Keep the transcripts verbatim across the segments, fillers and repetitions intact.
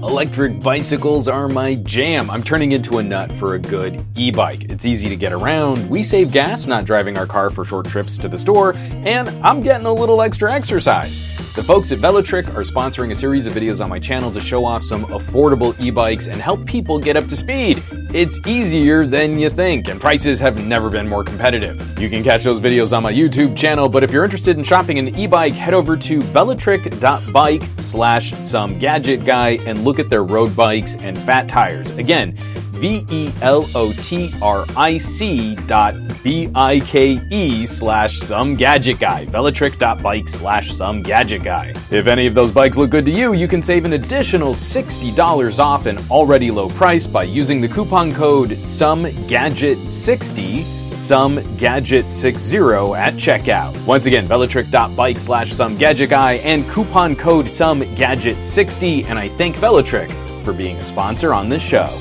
Electric bicycles are my jam. I'm turning into a nut for a good e-bike. It's easy to get around, we save gas not driving our car for short trips to the store, and I'm getting a little extra exercise. The folks at Velotric are sponsoring a series of videos on my channel to show off some affordable e-bikes and help people get up to speed. It's easier than you think, and prices have never been more competitive. You can catch those videos on my YouTube channel, but if you're interested in shopping an e-bike, head over to velotric.bike slash some gadget guy and look at their road bikes and fat tires. Again, V-E-L-O-T-R-I-C dot B-I-K-E slash some gadget guy. Velotric.bike slash some gadget guy. If any of those bikes look good to you, you can save an additional sixty dollars off an already low price by using the coupon code some gadget sixty, some gadget sixty at checkout. Once again, velotric.bike slash some gadget guy and coupon code some gadget sixty, and I thank Velotric for being a sponsor on this show.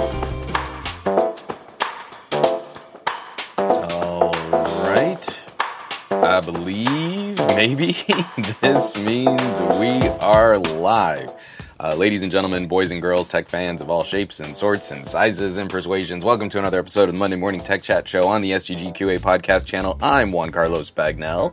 I believe, maybe, this means we are live. Uh, ladies and gentlemen, boys and girls, tech fans of all shapes and sorts and sizes and persuasions, welcome to another episode of the Monday Morning Tech Chat Show on the S G G Q A podcast channel. I'm Juan Carlos Bagnell,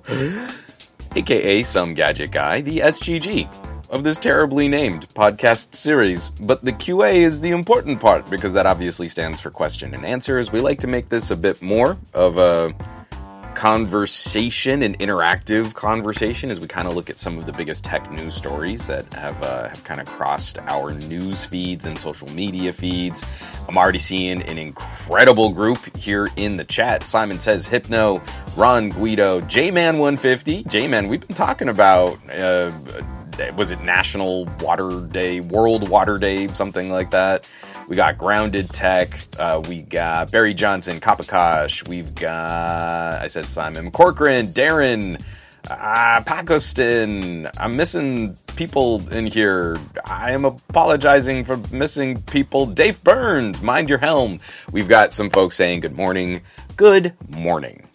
aka Some Gadget Guy, the S G G of this terribly named podcast series. But the Q A is the important part, because that obviously stands for question and answers. We like to make this a bit more of a conversation, an interactive conversation, as we kind of look at some of the biggest tech news stories that have uh, have kind of crossed our news feeds and social media feeds. I'm already seeing an incredible group here in the chat. Simon Says Hypno, Ron Guido, J-Man one fifty. J-Man, we've been talking about, uh, was it National Water Day, World Water Day, something like that. We got Grounded Tech, uh, we got Barry Johnson, Kapakash, we've got, I said Simon, Corcoran, Darren, uh, Pakistan. I'm missing people in here. I am apologizing for missing people. Dave Burns, Mind Your Helm. We've got some folks saying good morning. Good morning.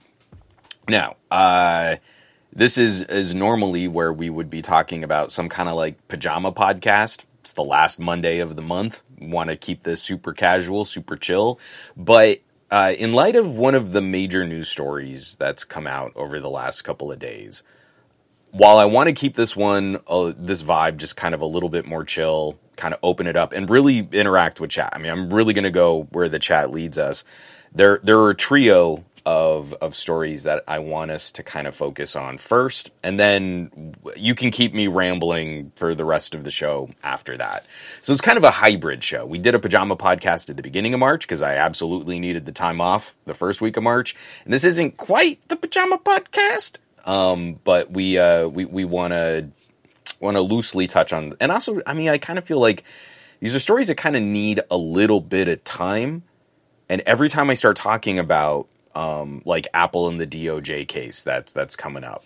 Now, uh... This is, is normally where we would be talking about some kind of like pajama podcast. It's the last Monday of the month. Want to keep this super casual, super chill. But uh, in light of one of the major news stories that's come out over the last couple of days, while I want to keep this one, uh, this vibe just kind of a little bit more chill, kind of open it up and really interact with chat. I mean, I'm really going to go where the chat leads us. There, there are a trio of of stories that I want us to kind of focus on first, and then you can keep me rambling for the rest of the show after that. So it's kind of a hybrid show. We did a pajama podcast at the beginning of March because I absolutely needed the time off the first week of March, and this isn't quite the pajama podcast, um, but we uh, we we want to want to loosely touch on, and also, I mean, I kind of feel like these are stories that kind of need a little bit of time, and every time I start talking about Um, like Apple and the D O J case that's that's coming up,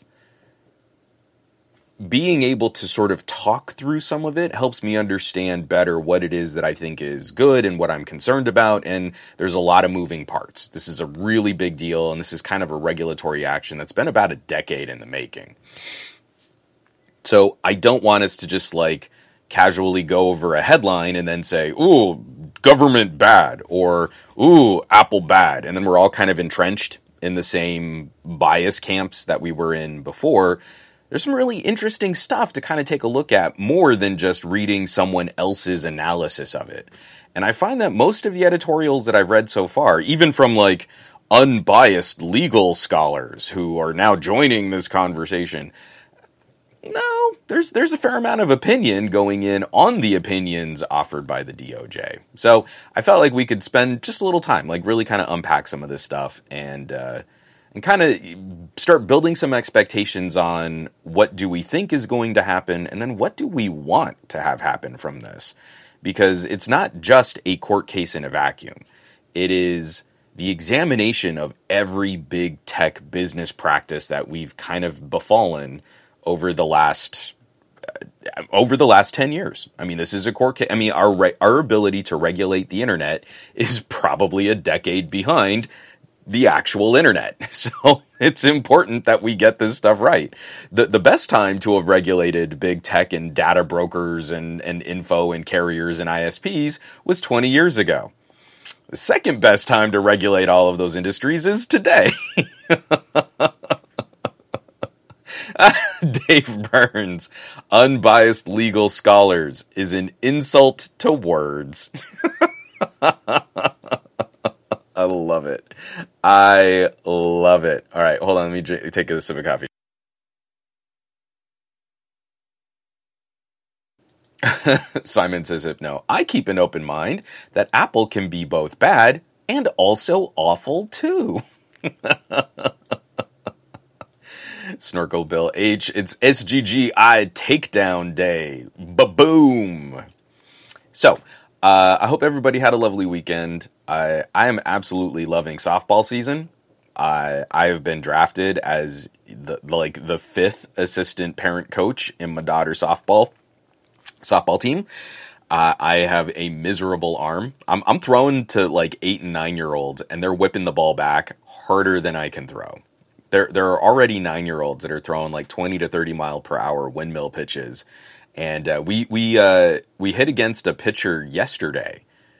being able to sort of talk through some of it helps me understand better what it is that I think is good and what I'm concerned about, and there's a lot of moving parts. This is a really big deal, and this is kind of a regulatory action that's been about a decade in the making. So I don't want us to just like casually go over a headline and then say, ooh, government bad, or ooh, Apple bad, and then we're all kind of entrenched in the same bias camps that we were in before. There's some really interesting stuff to kind of take a look at, more than just reading someone else's analysis of it. And I find that most of the editorials that I've read so far, even from like unbiased legal scholars who are now joining this conversation, no, there's there's a fair amount of opinion going in on the opinions offered by the D O J. So I felt like we could spend just a little time, like really kind of unpack some of this stuff and uh, and kind of start building some expectations on what do we think is going to happen, and then what do we want to have happen from this. Because it's not just a court case in a vacuum. It is the examination of every big tech business practice that we've kind of befallen over the last uh, over the last ten years. I mean, this is a court case. I mean, our re- our ability to regulate the internet is probably a decade behind the actual internet. So it's important that we get this stuff right. The the best time to have regulated big tech and data brokers and, and info and carriers and I S Ps was twenty years ago. The second best time to regulate all of those industries is today. Dave Burns, unbiased legal scholars, is an insult to words. I love it. I love it. All right, hold on. Let me j- take a sip of coffee. Simon says, if no, I keep an open mind that Apple can be both bad and also awful too. Snorkel Bill H, it's S G G I Takedown Day. Ba-boom. So, uh, I hope everybody had a lovely weekend. I I am absolutely loving softball season. I I have been drafted as the like the fifth assistant parent coach in my daughter's softball softball team. Uh, I have a miserable arm. I'm I'm throwing to like eight and nine year olds, and they're whipping the ball back harder than I can throw. There there are already nine year olds that are throwing like twenty to thirty mile per hour windmill pitches, and uh, we we uh, we hit against a pitcher yesterday,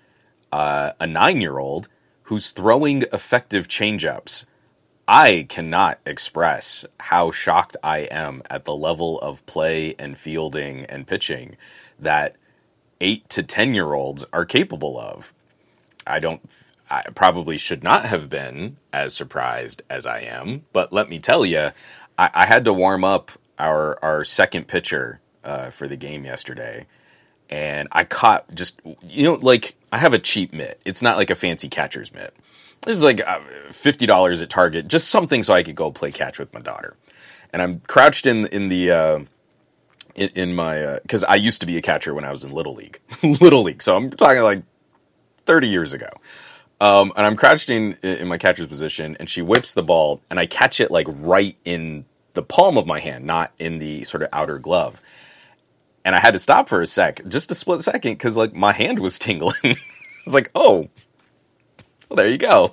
uh, a nine year old who's throwing effective changeups. I cannot express how shocked I am at the level of play and fielding and pitching that eight to ten year olds are capable of. I don't. I probably should not have been as surprised as I am, but let me tell you, I, I had to warm up our our second pitcher uh, for the game yesterday, and I caught just, you know, like, I have a cheap mitt. It's not like a fancy catcher's mitt. This is like uh, fifty dollars at Target, just something so I could go play catch with my daughter. And I'm crouched in in the uh, in, in my because uh, I used to be a catcher when I was in Little League, Little League. So I'm talking like thirty years ago. Um, and I'm crouched in, in my catcher's position, and she whips the ball, and I catch it like right in the palm of my hand, not in the sort of outer glove. And I had to stop for a sec, just a split second, because like my hand was tingling. I was like, oh, well, there you go.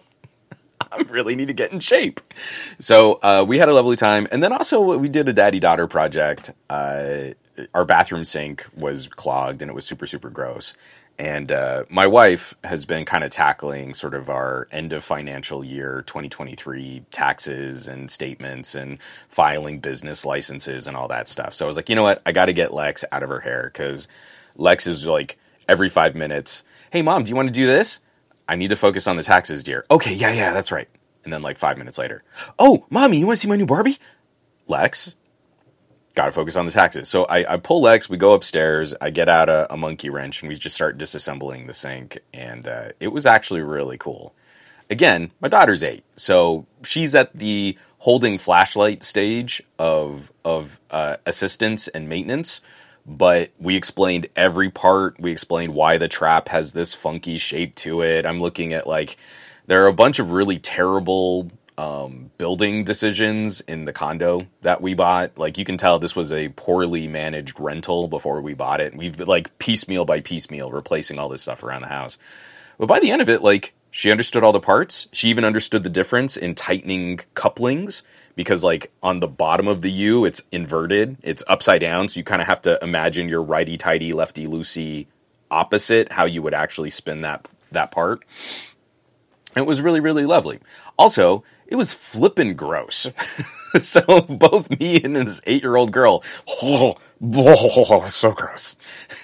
I really need to get in shape. So uh, we had a lovely time. And then also we did a daddy-daughter project. Uh, our bathroom sink was clogged, and it was super, super gross. And uh, my wife has been kind of tackling sort of our end of financial year twenty twenty-three taxes and statements and filing business licenses and all that stuff. So I was like, you know what? I got to get Lex out of her hair, because Lex is like every five minutes, hey, Mom, do you want to do this? I need to focus on the taxes, dear. Okay, yeah, yeah, that's right. And then like five minutes later, oh, Mommy, you want to see my new Barbie? Lex? Got to focus on the taxes. So I, I pull Lex, we go upstairs, I get out a, a monkey wrench, and we just start disassembling the sink. And uh, it was actually really cool. Again, my daughter's eight, so she's at the holding flashlight stage of, of uh, assistance and maintenance. But we explained every part. We explained why the trap has this funky shape to it. I'm looking at, like, there are a bunch of really terrible Um, building decisions in the condo that we bought. Like, you can tell this was a poorly managed rental before we bought it. We've like piecemeal by piecemeal replacing all this stuff around the house. But by the end of it, like, she understood all the parts. She even understood the difference in tightening couplings, because like on the bottom of the U, it's inverted. It's upside down. So you kind of have to imagine your righty tighty, lefty loosey opposite, how you would actually spin that, that part. And it was really, really lovely. Also, it was flippin' gross. So both me and this eight-year-old girl, oh, oh, so gross.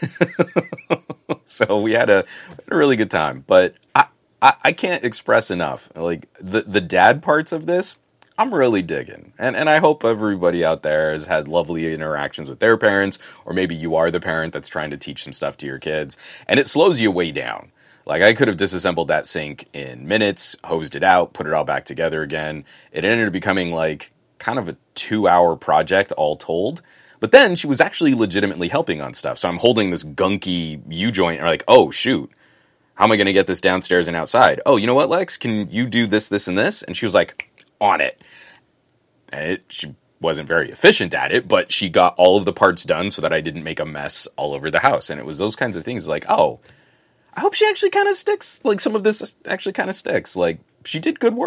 So we had a, a really good time. But I, I, I can't express enough. Like, the, the dad parts of this, I'm really digging. And and I hope everybody out there has had lovely interactions with their parents, or maybe you are the parent that's trying to teach some stuff to your kids, and it slows you way down. Like, I could have disassembled that sink in minutes, hosed it out, put it all back together again. It ended up becoming, like, kind of a two-hour project all told. But then she was actually legitimately helping on stuff. So I'm holding this gunky U-joint, and I'm like, oh, shoot. How am I going to get this downstairs and outside? Oh, you know what, Lex? Can you do this, this, and this? And she was like, on it. And it, she wasn't very efficient at it, but she got all of the parts done so that I didn't make a mess all over the house. And it was those kinds of things like, oh, I hope she actually kind of sticks, like, some of this actually kind of sticks. Like, she did good work.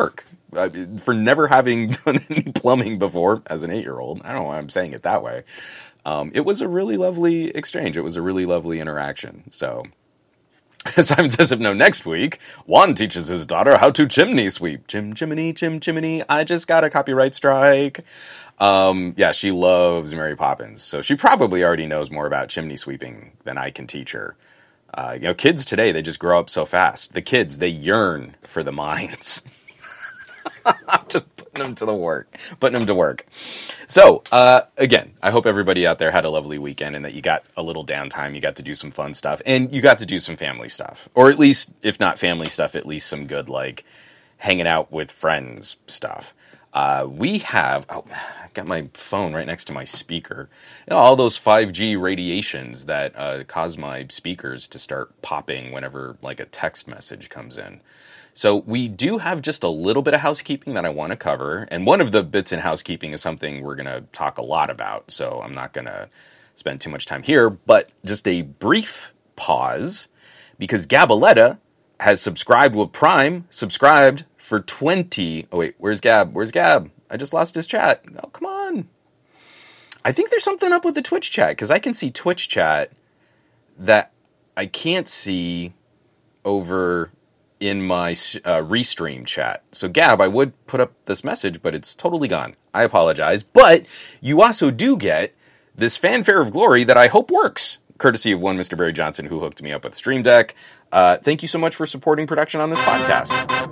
uh, for never having done any plumbing before as an eight-year-old. I don't know why I'm saying it that way. Um, it was a really lovely exchange. It was a really lovely interaction. So, Simon says, if no, next week, Juan teaches his daughter how to chimney sweep. Chim, chimney, chim, chimney. I just got a copyright strike. Um, yeah, she loves Mary Poppins. So she probably already knows more about chimney sweeping than I can teach her. Uh, you know, kids today, they just grow up so fast. The kids, they yearn for the mines. Just putting them to the work, putting them to work. So, uh, again, I hope everybody out there had a lovely weekend and that you got a little downtime. You got to do some fun stuff and you got to do some family stuff, or at least, if not family stuff, at least some good, like hanging out with friends stuff. Uh, we have, oh, I got my phone right next to my speaker. You know, all those five G radiations that uh, cause my speakers to start popping whenever like a text message comes in. So we do have just a little bit of housekeeping that I want to cover. And one of the bits in housekeeping is something we're going to talk a lot about. So I'm not going to spend too much time here, but just a brief pause because Gabaletta has subscribed with Prime, subscribed for twenty. Oh, wait, where's Gab? Where's Gab? I just lost his chat. Oh, come on. I think there's something up with the Twitch chat because I can see Twitch chat that I can't see over in my uh, Restream chat. So Gab, I would put up this message, but it's totally gone. I apologize. But you also do get this fanfare of glory that I hope works, courtesy of one Mister Barry Johnson who hooked me up with Stream Deck. Uh, thank you so much for supporting production on this podcast.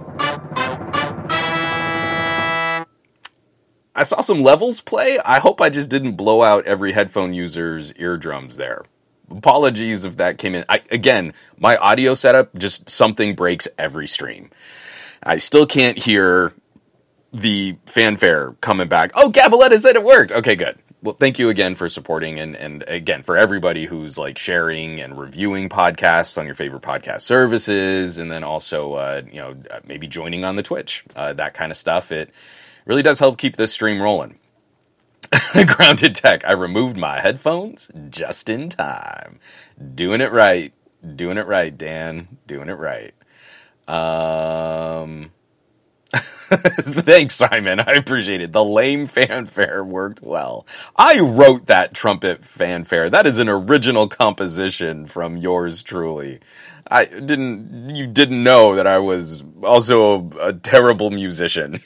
I saw some levels play. I hope I just didn't blow out every headphone user's eardrums there. Apologies if that came in. I, again, my audio setup, just something breaks every stream. I still can't hear the fanfare coming back. Oh, Gabaletta said it worked. Okay, good. Well, thank you again for supporting. And, and again, for everybody who's like sharing and reviewing podcasts on your favorite podcast services. And then also, uh, you know, maybe joining on the Twitch, uh, that kind of stuff. It really does help keep this stream rolling. Grounded Tech. I removed my headphones just in time. Doing it right. Doing it right, Dan. Doing it right. Um, thanks, Simon. I appreciate it. The lame fanfare worked well. I wrote that trumpet fanfare. That is an original composition from yours truly. I didn't, you didn't know that I was also a, a terrible musician.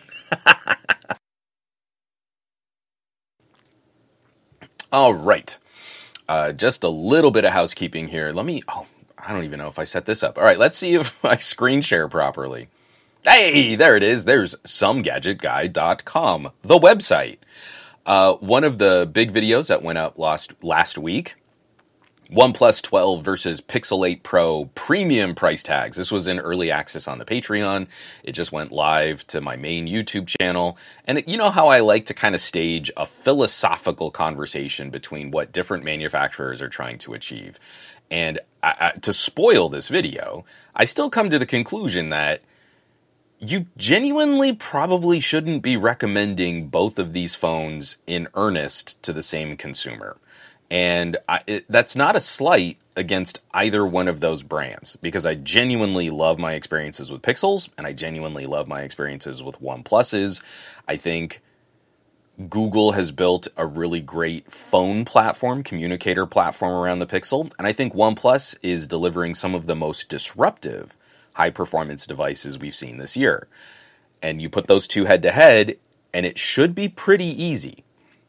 All right. Uh, just a little bit of housekeeping here. Let me, oh, I don't even know if I set this up. All right, let's see if I screen share properly. Hey, there it is. There's some gadget guy dot com, the website. Uh, one of the big videos that went up last, last week, OnePlus twelve versus Pixel eight Pro premium price tags. This was in early access on the Patreon. It just went live to my main YouTube channel. And it, you know how I like to kind of stage a philosophical conversation between what different manufacturers are trying to achieve. And I, I, to spoil this video, I still come to the conclusion that you genuinely probably shouldn't be recommending both of these phones in earnest to the same consumer. And I, it, that's not a slight against either one of those brands, because I genuinely love my experiences with Pixels, and I genuinely love my experiences with OnePluses. I think Google has built a really great phone platform, communicator platform around the Pixel, and I think OnePlus is delivering some of the most disruptive high-performance devices we've seen this year. And you put those two head-to-head, and it should be pretty easy.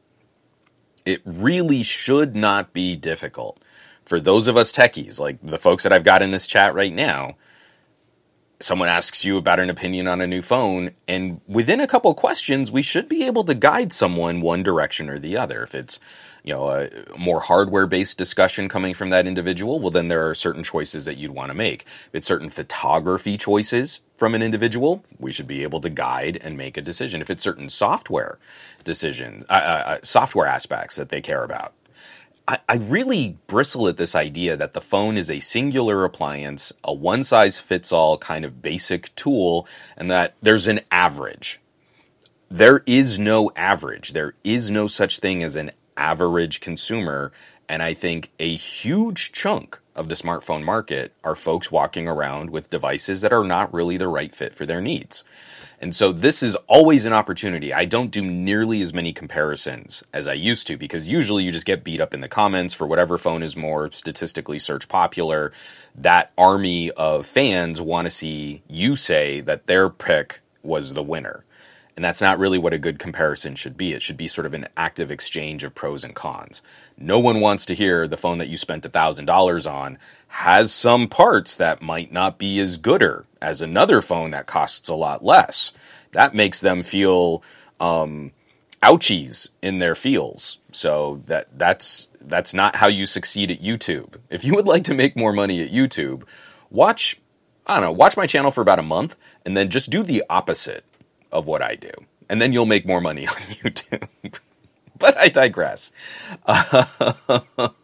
It really should not be difficult. For those of us techies, like the folks that I've got in this chat right now, someone asks you about an opinion on a new phone, and within a couple questions, we should be able to guide someone one direction or the other. If it's, you know, a more hardware-based discussion coming from that individual, well, then there are certain choices that you'd want to make. If it's certain photography choices from an individual, we should be able to guide and make a decision. If it's certain software decisions, uh, uh, software aspects that they care about, I, I really bristle at this idea that the phone is a singular appliance, a one-size-fits-all kind of basic tool, and that there's an average. There is no average. There is no such thing as an average consumer, and I think a huge chunk of the smartphone market are folks walking around with devices that are not really the right fit for their needs. And so this is always an opportunity. I don't do nearly as many comparisons as I used to, because usually you just get beat up in the comments for whatever phone is more statistically search popular. That army of fans want to see you say that their pick was the winner. And that's not really what a good comparison should be. It should be sort of an active exchange of pros and cons. No one wants to hear the phone that you spent one thousand dollars on has some parts that might not be as gooder as another phone that costs a lot less. That makes them feel um, ouchies in their feels. So that that's that's not how you succeed at YouTube. If you would like to make more money at YouTube, watch, I don't know, watch my channel for about a month and then just do the opposite of what I do. And then you'll make more money on YouTube. But I digress. Uh,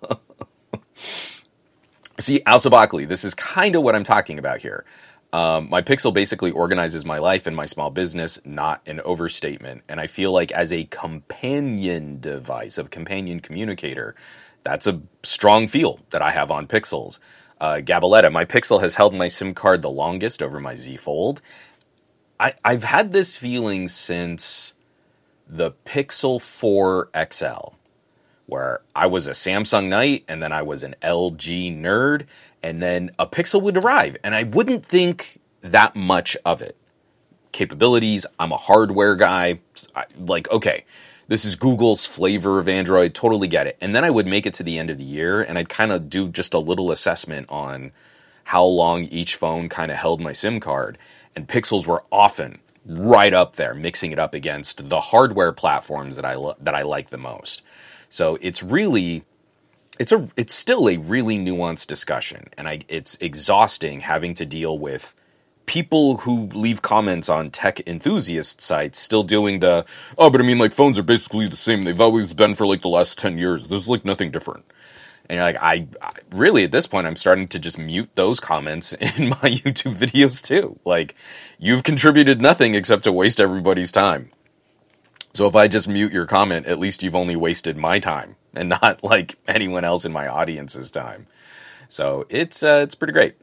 See, Al Sabakli, this is kind of what I'm talking about here. Um, my Pixel basically organizes my life and my small business, not an overstatement. And I feel like as a companion device, a companion communicator, that's a strong feel that I have on Pixels. Uh, Gabaletta, my Pixel has held my SIM card the longest over my Z Fold. I, I've had this feeling since the Pixel four X L. Where I was a Samsung knight, and then I was an L G nerd, and then a Pixel would arrive, and I wouldn't think that much of it. Capabilities, I'm a hardware guy, I, like, okay, this is Google's flavor of Android, totally get it. And then I would make it to the end of the year, and I'd kind of do just a little assessment on how long each phone kind of held my SIM card, and Pixels were often right up there, mixing it up against the hardware platforms that I lo- that I like the most. So it's really, it's a, it's still a really nuanced discussion, and I, it's exhausting having to deal with people who leave comments on tech enthusiast sites still doing the, oh, but I mean, like, phones are basically the same. They've always been for, like, the last ten years. There's, like, nothing different. And you're like, I, I really, at this point, I'm starting to just mute those comments in my YouTube videos, too. Like, you've contributed nothing except to waste everybody's time. So if I just mute your comment, at least you've only wasted my time and not like anyone else in my audience's time. So it's uh, it's pretty great.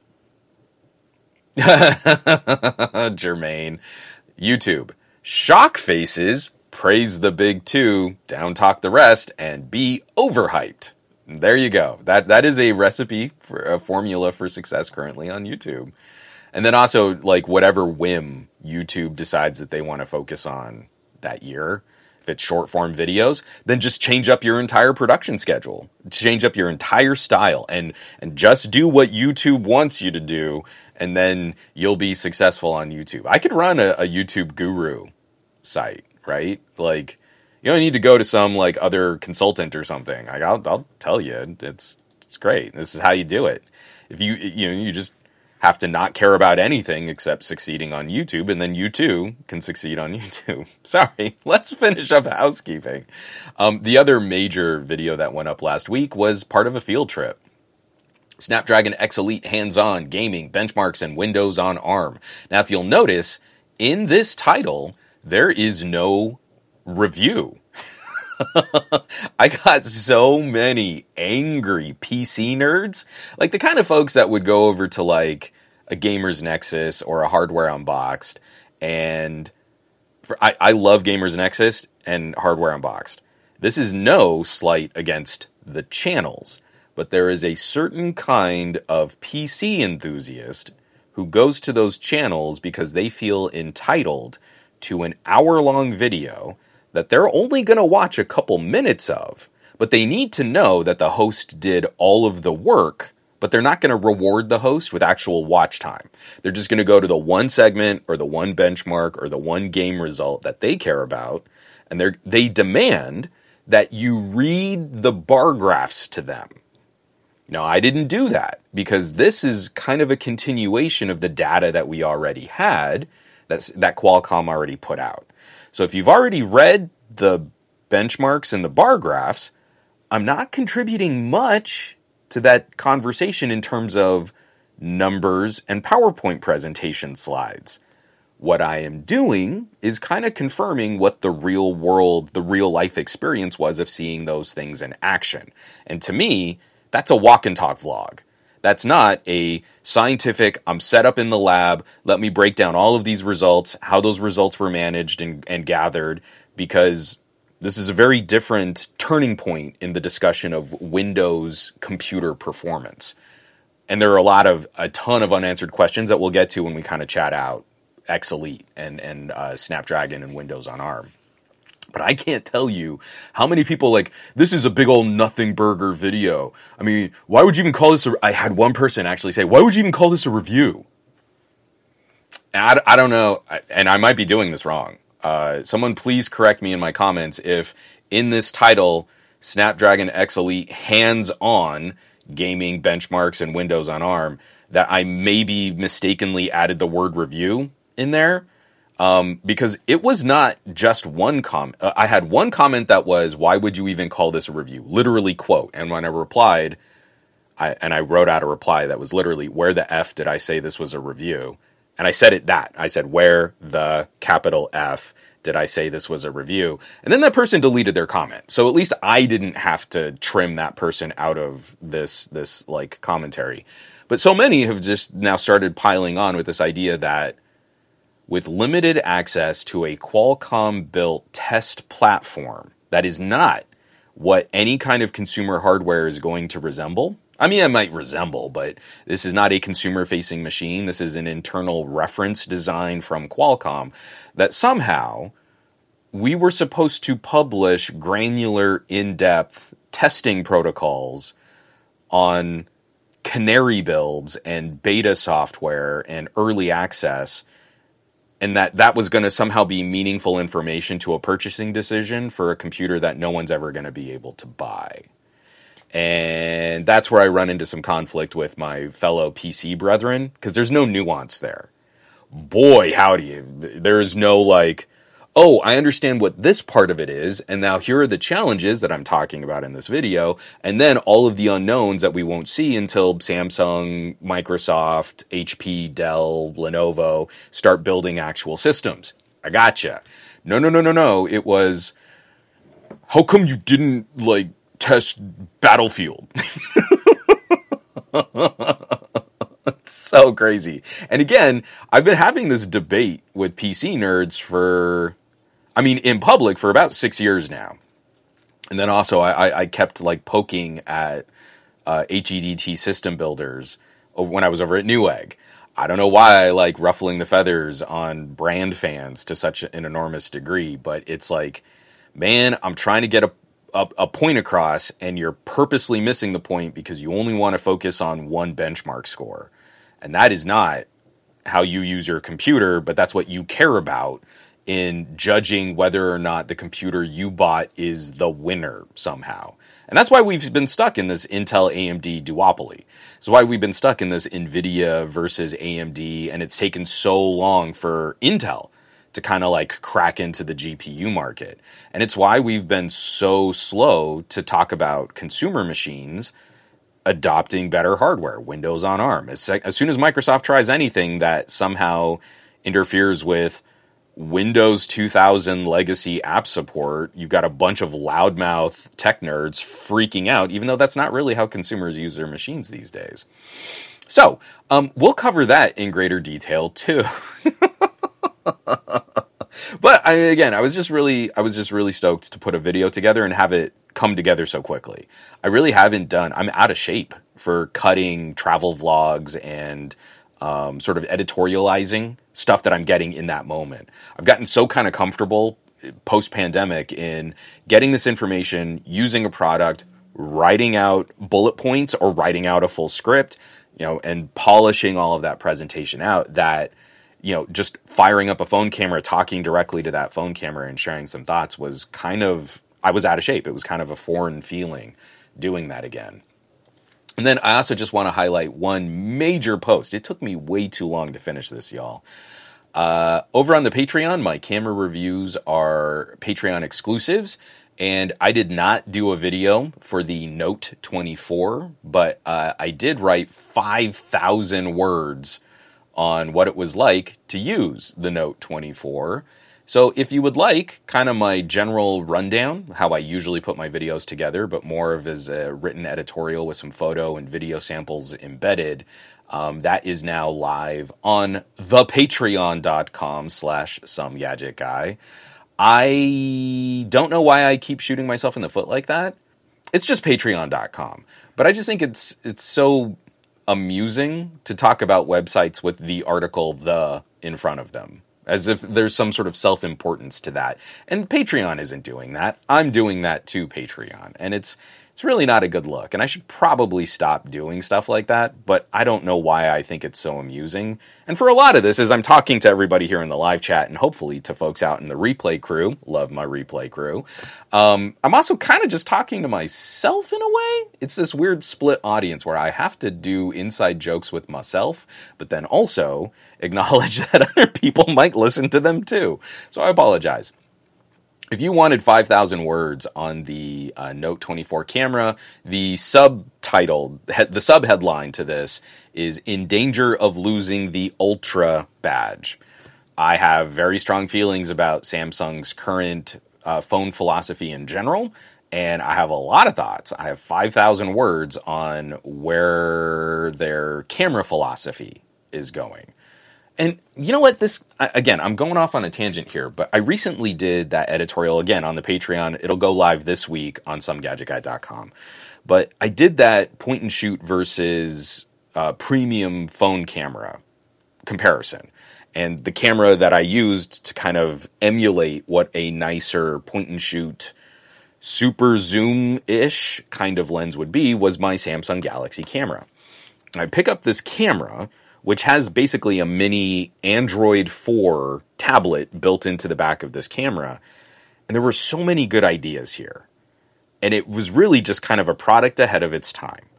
Jermaine. YouTube. Shock faces, praise the big two, down talk the rest, and be overhyped. There you go. That that is a recipe for a formula for success currently on YouTube. And then also, like, whatever whim YouTube decides that they want to focus on that year. If it's short form videos, then just change up your entire production schedule, change up your entire style, and and just do what YouTube wants you to do, and then you'll be successful on YouTube. I could run a, a YouTube guru site, right? Like, you don't need to go to some like other consultant or something. Like, I'll I'll tell you, it's it's great. This is how you do it. If you you know you just have to not care about anything except succeeding on YouTube, and then you too can succeed on YouTube. Sorry, let's finish up housekeeping. Um, the other major video that went up last week was part of a field trip. Snapdragon X Elite hands-on, gaming, benchmarks, and Windows on ARM. Now, if you'll notice, in this title, there is no review. I got so many angry P C nerds, like the kind of folks that would go over to like a Gamers Nexus or a Hardware Unboxed, and for, I, I love Gamers Nexus and Hardware Unboxed. This is no slight against the channels, but there is a certain kind of P C enthusiast who goes to those channels because they feel entitled to an hour-long video that they're only going to watch a couple minutes of, but they need to know that the host did all of the work, but they're not going to reward the host with actual watch time. They're just going to go to the one segment or the one benchmark or the one game result that they care about, and they they demand that you read the bar graphs to them. Now, I didn't do that because this is kind of a continuation of the data that we already had, that's, that Qualcomm already put out. So if you've already read the benchmarks and the bar graphs, I'm not contributing much to that conversation in terms of numbers and PowerPoint presentation slides. What I am doing is kind of confirming what the real world, the real life experience was of seeing those things in action. And to me, that's a walk and talk vlog. That's not a scientific, I'm set up in the lab, let me break down all of these results, how those results were managed and, and gathered, because this is a very different turning point in the discussion of Windows computer performance. And there are a lot of, a ton of unanswered questions that we'll get to when we kind of chat out X Elite and, and uh, Snapdragon and Windows on ARM. But I can't tell you how many people like, this is a big old nothing burger video. I mean, why would you even call this a, I had one person actually say, why would you even call this a review? And I, I don't know, and I might be doing this wrong. Uh, someone please correct me in my comments if in this title, Snapdragon X Elite hands-on gaming benchmarks and Windows on ARM, that I maybe mistakenly added the word review in there. Um, because it was not just one comment. Uh, I had one comment that was, why would you even call this a review? Literally quote. And when I replied, I, and I wrote out a reply that was literally, where the F did I say this was a review? And I said it that. I said, where the capital F did I say this was a review? And then that person deleted their comment. So at least I didn't have to trim that person out of this, this like commentary. But so many have just now started piling on with this idea that with limited access to a Qualcomm-built test platform that is not what any kind of consumer hardware is going to resemble. I mean, it might resemble, but this is not a consumer-facing machine. This is an internal reference design from Qualcomm that somehow we were supposed to publish granular, in-depth testing protocols on canary builds and beta software and early access, and that that was going to somehow be meaningful information to a purchasing decision for a computer that no one's ever going to be able to buy. And that's where I run into some conflict with my fellow P C brethren, because there's no nuance there. Boy, howdy, there is no like, oh, I understand what this part of it is, and now here are the challenges that I'm talking about in this video, and then all of the unknowns that we won't see until Samsung, Microsoft, H P, Dell, Lenovo start building actual systems. I gotcha. No, no, no, no, no. It was, how come you didn't, like, test Battlefield? It's so crazy. And again, I've been having this debate with P C nerds for, I mean, in public for about six years now. And then also I, I kept like poking at uh, H E D T system builders when I was over at Newegg. I don't know why I like ruffling the feathers on brand fans to such an enormous degree, but it's like, man, I'm trying to get a, a, a point across and you're purposely missing the point because you only want to focus on one benchmark score. And that is not how you use your computer, but that's what you care about in judging whether or not the computer you bought is the winner somehow. And that's why we've been stuck in this Intel A M D duopoly. It's why we've been stuck in this NVIDIA versus A M D, and it's taken so long for Intel to kind of like crack into the G P U market. And it's why we've been so slow to talk about consumer machines adopting better hardware, Windows on ARM. As, as soon as Microsoft tries anything that somehow interferes with Windows two thousand legacy app support, you've got a bunch of loudmouth tech nerds freaking out, even though that's not really how consumers use their machines these days. So, um, we'll cover that in greater detail too. But I, again, I was just really, I was just really stoked to put a video together and have it come together so quickly. I really haven't done, I'm out of shape for cutting travel vlogs and um, sort of editorializing stuff that I'm getting in that moment. I've gotten so kind of comfortable post-pandemic in getting this information, using a product, writing out bullet points or writing out a full script, you know, and polishing all of that presentation out that, you know, just firing up a phone camera, talking directly to that phone camera and sharing some thoughts was kind of, I was out of shape. It was kind of a foreign feeling doing that again. And then I also just want to highlight one major post. It took me way too long to finish this, y'all. Uh, over on the Patreon, my camera reviews are Patreon exclusives, and I did not do a video for the Note twenty-four, but uh, I did write five thousand words on what it was like to use the Note twenty-four, So if you would like kind of my general rundown, how I usually put my videos together, but more of as a written editorial with some photo and video samples embedded, um, that is now live on the patreon.com slash some gadget guy. I don't know why I keep shooting myself in the foot like that. It's just patreon dot com. But I just think it's it's so amusing to talk about websites with the article "the" in front of them, as if there's some sort of self-importance to that. And Patreon isn't doing that. I'm doing that to Patreon. And it's it's really not a good look. And I should probably stop doing stuff like that, but I don't know why I think it's so amusing. And for a lot of this, as I'm talking to everybody here in the live chat, and hopefully to folks out in the replay crew, love my replay crew, um, I'm also kind of just talking to myself in a way. It's this weird split audience where I have to do inside jokes with myself, but then also acknowledge that other people might listen to them too. So I apologize. If you wanted five thousand words on the uh, Note twenty-four camera, the subtitle, the sub-headline to this is "In Danger of Losing the Ultra Badge." I have very strong feelings about Samsung's current uh, phone philosophy in general, and I have a lot of thoughts. I have five thousand words on where their camera philosophy is going. And you know what, this, again, I'm going off on a tangent here, but I recently did that editorial, again, on the Patreon. It'll go live this week on some gadget guy dot com. But I did that point and shoot versus uh, premium phone camera comparison. And the camera that I used to kind of emulate what a nicer point and shoot super zoom-ish kind of lens would be was my Samsung Galaxy camera. I pick up this camera, which has basically a mini Android four tablet built into the back of this camera. And there were so many good ideas here. And it was really just kind of a product ahead of its time.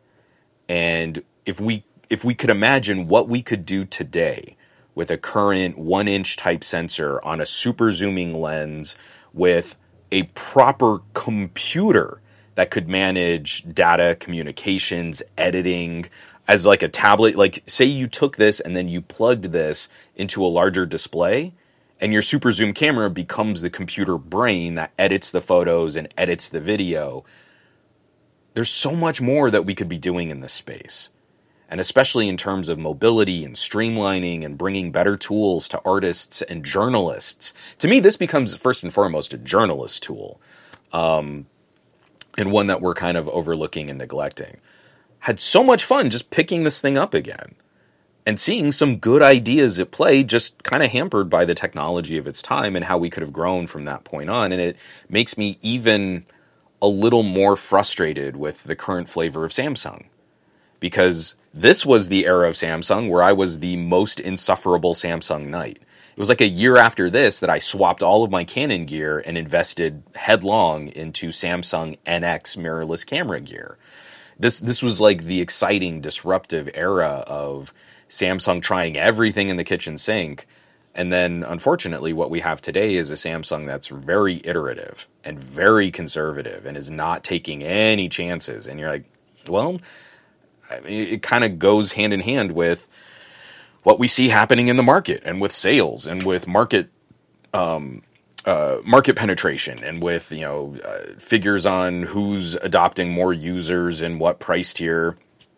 And if we if we could imagine what we could do today with a current one-inch type sensor on a super zooming lens with a proper computer that could manage data, communications, editing, as like a tablet, like say you took this and then you plugged this into a larger display and your super zoom camera becomes the computer brain that edits the photos and edits the video. There's so much more that we could be doing in this space. And especially in terms of mobility and streamlining and bringing better tools to artists and journalists. To me, this becomes first and foremost a journalist tool, um, and one that we're kind of overlooking and neglecting. Had so much fun just picking this thing up again and seeing some good ideas at play, just kind of hampered by the technology of its time and how we could have grown from that point on. And it makes me even a little more frustrated with the current flavor of Samsung, because this was the era of Samsung where I was the most insufferable Samsung knight. It was like a year after this that I swapped all of my Canon gear and invested headlong into Samsung N X mirrorless camera gear. This this was like the exciting, disruptive era of Samsung trying everything in the kitchen sink. And then, unfortunately, what we have today is a Samsung that's very iterative and very conservative and is not taking any chances. And you're like, well, I mean, it kind of goes hand in hand with what we see happening in the market and with sales and with market um Uh, market penetration and with, you know, uh, figures on who's adopting more users and what price tier.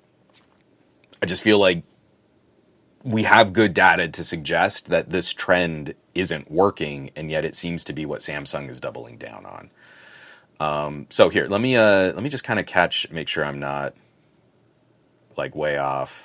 I just feel like we have good data to suggest that this trend isn't working, and yet it seems to be what Samsung is doubling down on. Um, so here, let me uh, let me just kind of catch, make sure I'm not like way off.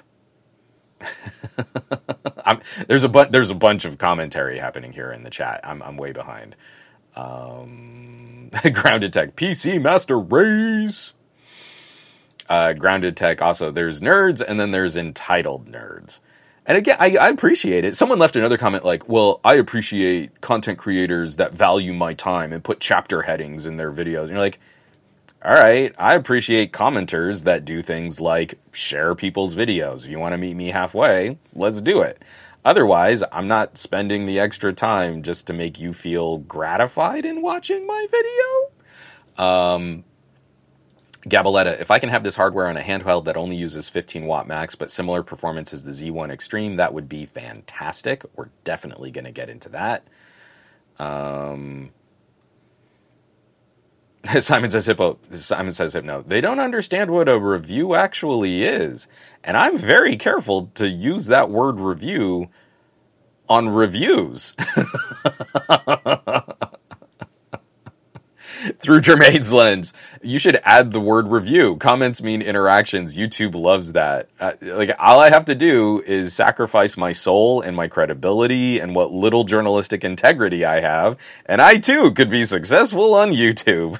I'm, there's a bu- there's a bunch of commentary happening here in the chat. I'm I'm way behind. Um, Grounded Tech, P C Master Race. Uh, Grounded Tech also. There's nerds, and then there's entitled nerds. And again, I, I appreciate it. Someone left another comment like, "Well, I appreciate content creators that value my time and put chapter headings in their videos." And you're like, all right, I appreciate commenters that do things like share people's videos. If you want to meet me halfway, let's do it. Otherwise, I'm not spending the extra time just to make you feel gratified in watching my video. Um, Gabaletta, if I can have this hardware on a handheld that only uses fifteen watt max, but similar performance as the Z one Extreme, that would be fantastic. We're definitely going to get into that. Um, Simon says Hippo. Simon says Hypno. They don't understand what a review actually is, and I'm very careful to use that word review on reviews. Through Jermaine's lens, you should add the word review. Comments mean interactions. YouTube loves that. Uh, like, all I have to do is sacrifice my soul and my credibility and what little journalistic integrity I have, and I too could be successful on YouTube.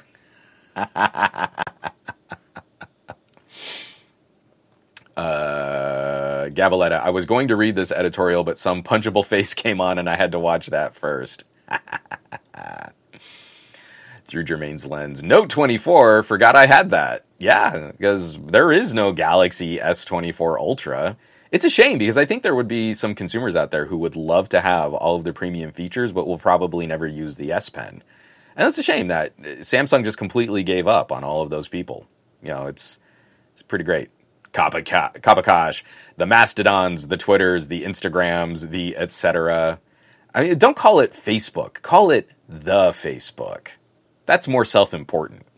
uh, Gabaletta, I was going to read this editorial, but some punchable face came on and I had to watch that first. Through Jermaine's lens. Note twenty-four, forgot I had that. Yeah, because there is no Galaxy S twenty-four Ultra. It's a shame, because I think there would be some consumers out there who would love to have all of the premium features, but will probably never use the S Pen. And it's a shame that Samsung just completely gave up on all of those people. You know, it's it's pretty great. Kapakash, the Mastodons, the Twitters, the Instagrams, the et cetera. I mean, don't call it Facebook. Call it the Facebook. That's more self-important.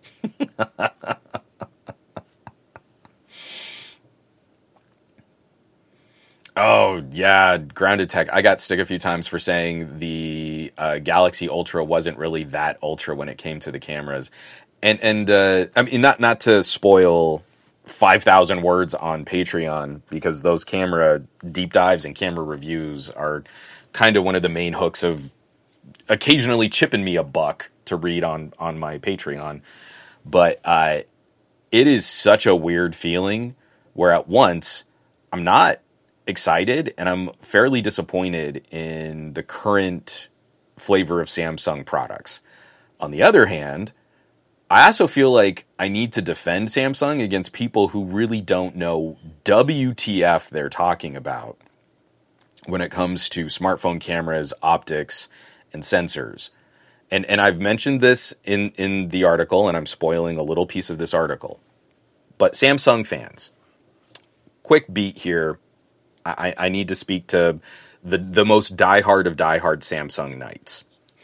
Oh, yeah, Grounded Tech. I got stick a few times for saying the uh, Galaxy Ultra wasn't really that Ultra when it came to the cameras. And, and uh, I mean, not, not to spoil five thousand words on Patreon, because those camera deep dives and camera reviews are kind of one of the main hooks of occasionally chipping me a buck to read on, on my Patreon. But uh, it is such a weird feeling where at once I'm not excited and I'm fairly disappointed in the current flavor of Samsung products. On the other hand, I also feel like I need to defend Samsung against people who really don't know W T F they're talking about when it comes to smartphone cameras, optics, and sensors. And and I've mentioned this in, in the article, and I'm spoiling a little piece of this article. But Samsung fans, quick beat here. I, I need to speak to the, the most diehard of diehard Samsung Knights.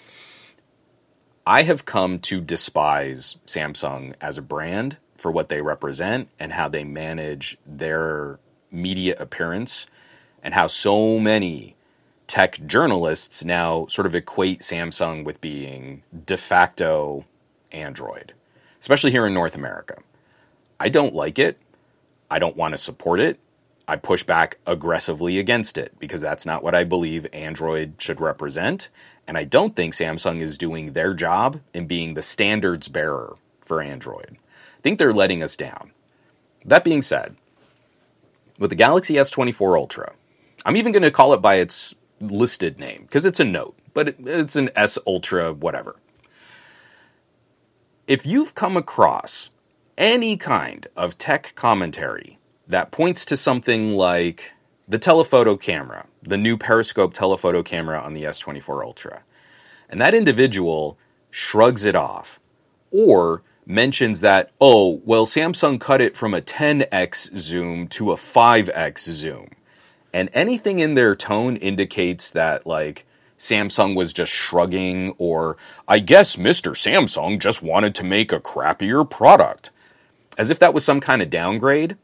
I have come to despise Samsung as a brand for what they represent and how they manage their media appearance, and how so many tech journalists now sort of equate Samsung with being de facto Android, especially here in North America. I don't like it. I don't want to support it. I push back aggressively against it because that's not what I believe Android should represent. And I don't think Samsung is doing their job in being the standards bearer for Android. I think they're letting us down. That being said, with the Galaxy S twenty-four Ultra, I'm even going to call it by its listed name because it's a Note, but it, it's an S Ultra, whatever. If you've come across any kind of tech commentary that points to something like the telephoto camera, the new periscope telephoto camera on the S twenty-four Ultra, and that individual shrugs it off or mentions that, oh, well, Samsung cut it from a ten x zoom to a five x zoom, and anything in their tone indicates that, like, Samsung was just shrugging, or I guess Mister Samsung just wanted to make a crappier product, as if that was some kind of downgrade.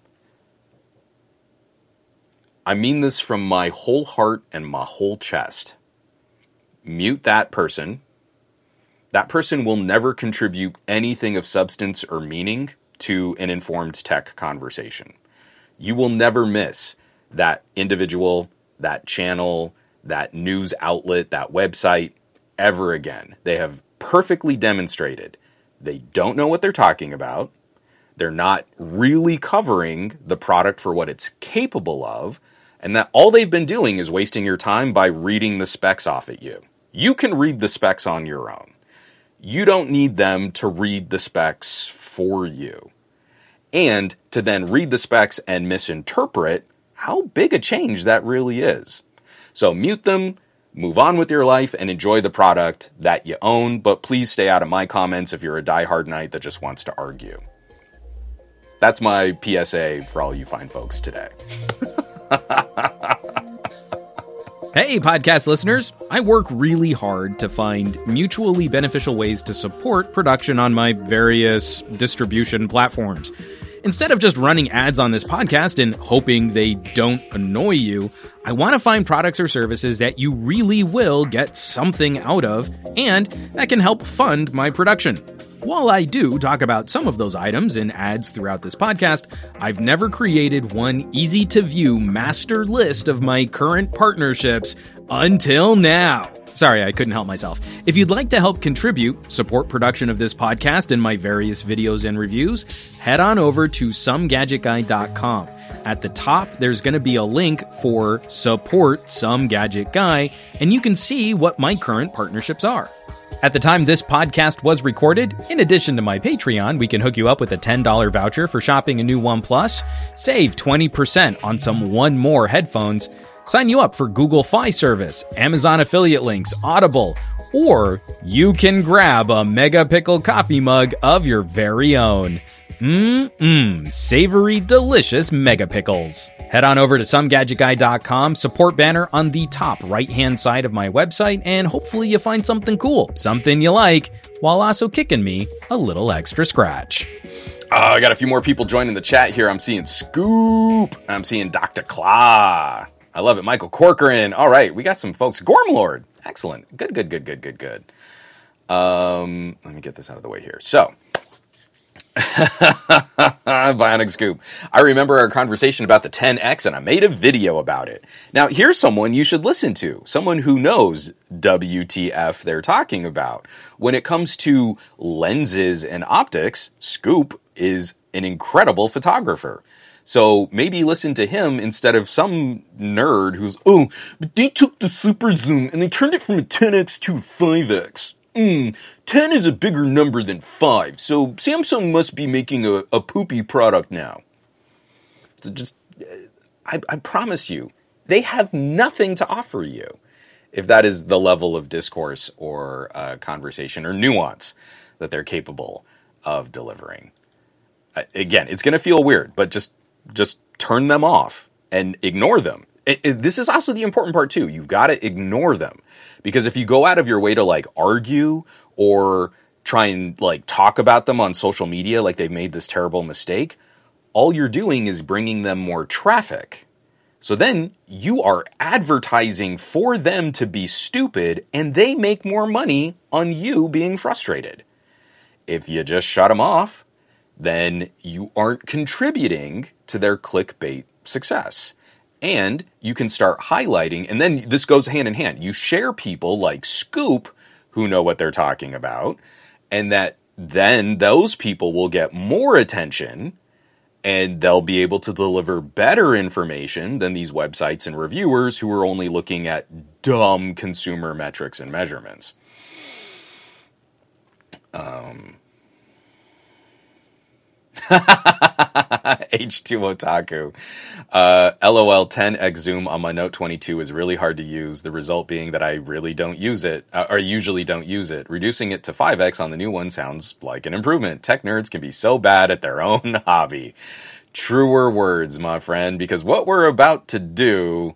I mean this from my whole heart and my whole chest. Mute that person. That person will never contribute anything of substance or meaning to an informed tech conversation. You will never miss that individual, that channel, that news outlet, that website ever again. They have perfectly demonstrated they don't know what they're talking about. They're not really covering the product for what it's capable of, and that all they've been doing is wasting your time by reading the specs off at you. You can read the specs on your own. You don't need them to read the specs for you. And to then read the specs and misinterpret how big a change that really is. So mute them, move on with your life, and enjoy the product that you own, but please stay out of my comments if you're a diehard Knight that just wants to argue. That's my P S A for all you fine folks today. Hey, podcast listeners. I work really hard to find mutually beneficial ways to support production on my various distribution platforms. Instead of just running ads on this podcast and hoping they don't annoy you, I want to find products or services that you really will get something out of and that can help fund my production. While I do talk about some of those items in ads throughout this podcast, I've never created one easy-to-view master list of my current partnerships until now. Sorry, I couldn't help myself. If you'd like to help contribute, support production of this podcast and my various videos and reviews, head on over to some gadget guy dot com. At the top, there's going to be a link for Support Some Gadget Guy, and you can see what my current partnerships are. At the time this podcast was recorded, in addition to my Patreon, we can hook you up with a ten dollars voucher for shopping a new OnePlus, save twenty percent on some One More headphones, sign you up for Google Fi service, Amazon affiliate links, Audible, or you can grab a Mega Pickle coffee mug of your very own. Mmm, savory, delicious Mega Pickles. Head on over to some gadget guy dot com, support banner on the top right-hand side of my website, and hopefully you find something cool, something you like, while also kicking me a little extra scratch. Uh, I got a few more people joining the chat here. I'm seeing Scoop. I'm seeing Doctor Claw. I love it. Michael Corcoran. All right, we got some folks. Gormlord. Excellent. Good, good, good, good, good, good. Um, let me get this out of the way here. So, Bionic Scoop. I remember our conversation about the ten X, and I made a video about it. Now, here's someone you should listen to. Someone who knows W T F they're talking about. When it comes to lenses and optics, Scoop is an incredible photographer. So maybe listen to him instead of some nerd who's, oh, but they took the super zoom and they turned it from a ten X to a five X. Mm, ten is a bigger number than five, so Samsung must be making a, a poopy product now. So just, I, I promise you, they have nothing to offer you if that is the level of discourse or uh, conversation or nuance that they're capable of delivering. Uh, again, it's going to feel weird, but just just turn them off and ignore them. It, it, this is also the important part too. You've got to ignore them. Because if you go out of your way to like argue or try and like talk about them on social media like they've made this terrible mistake, all you're doing is bringing them more traffic. So then you are advertising for them to be stupid and they make more money on you being frustrated. If you just shut them off, then you aren't contributing to their clickbait success. And you can start highlighting, and then this goes hand in hand. You share people like Scoop who know what they're talking about, and that then those people will get more attention, and they'll be able to deliver better information than these websites and reviewers who are only looking at dumb consumer metrics and measurements. Um... H two Otaku. Uh, LOL ten X zoom on my Note twenty-two is really hard to use. The result being that I really don't use it, uh, or usually don't use it. Reducing it to five X on the new one sounds like an improvement. Tech nerds can be so bad at their own hobby. Truer words, my friend, because what we're about to do...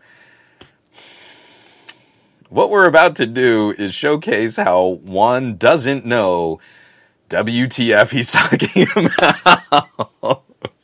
What we're about to do is showcase how Juan doesn't know W T F he's talking about.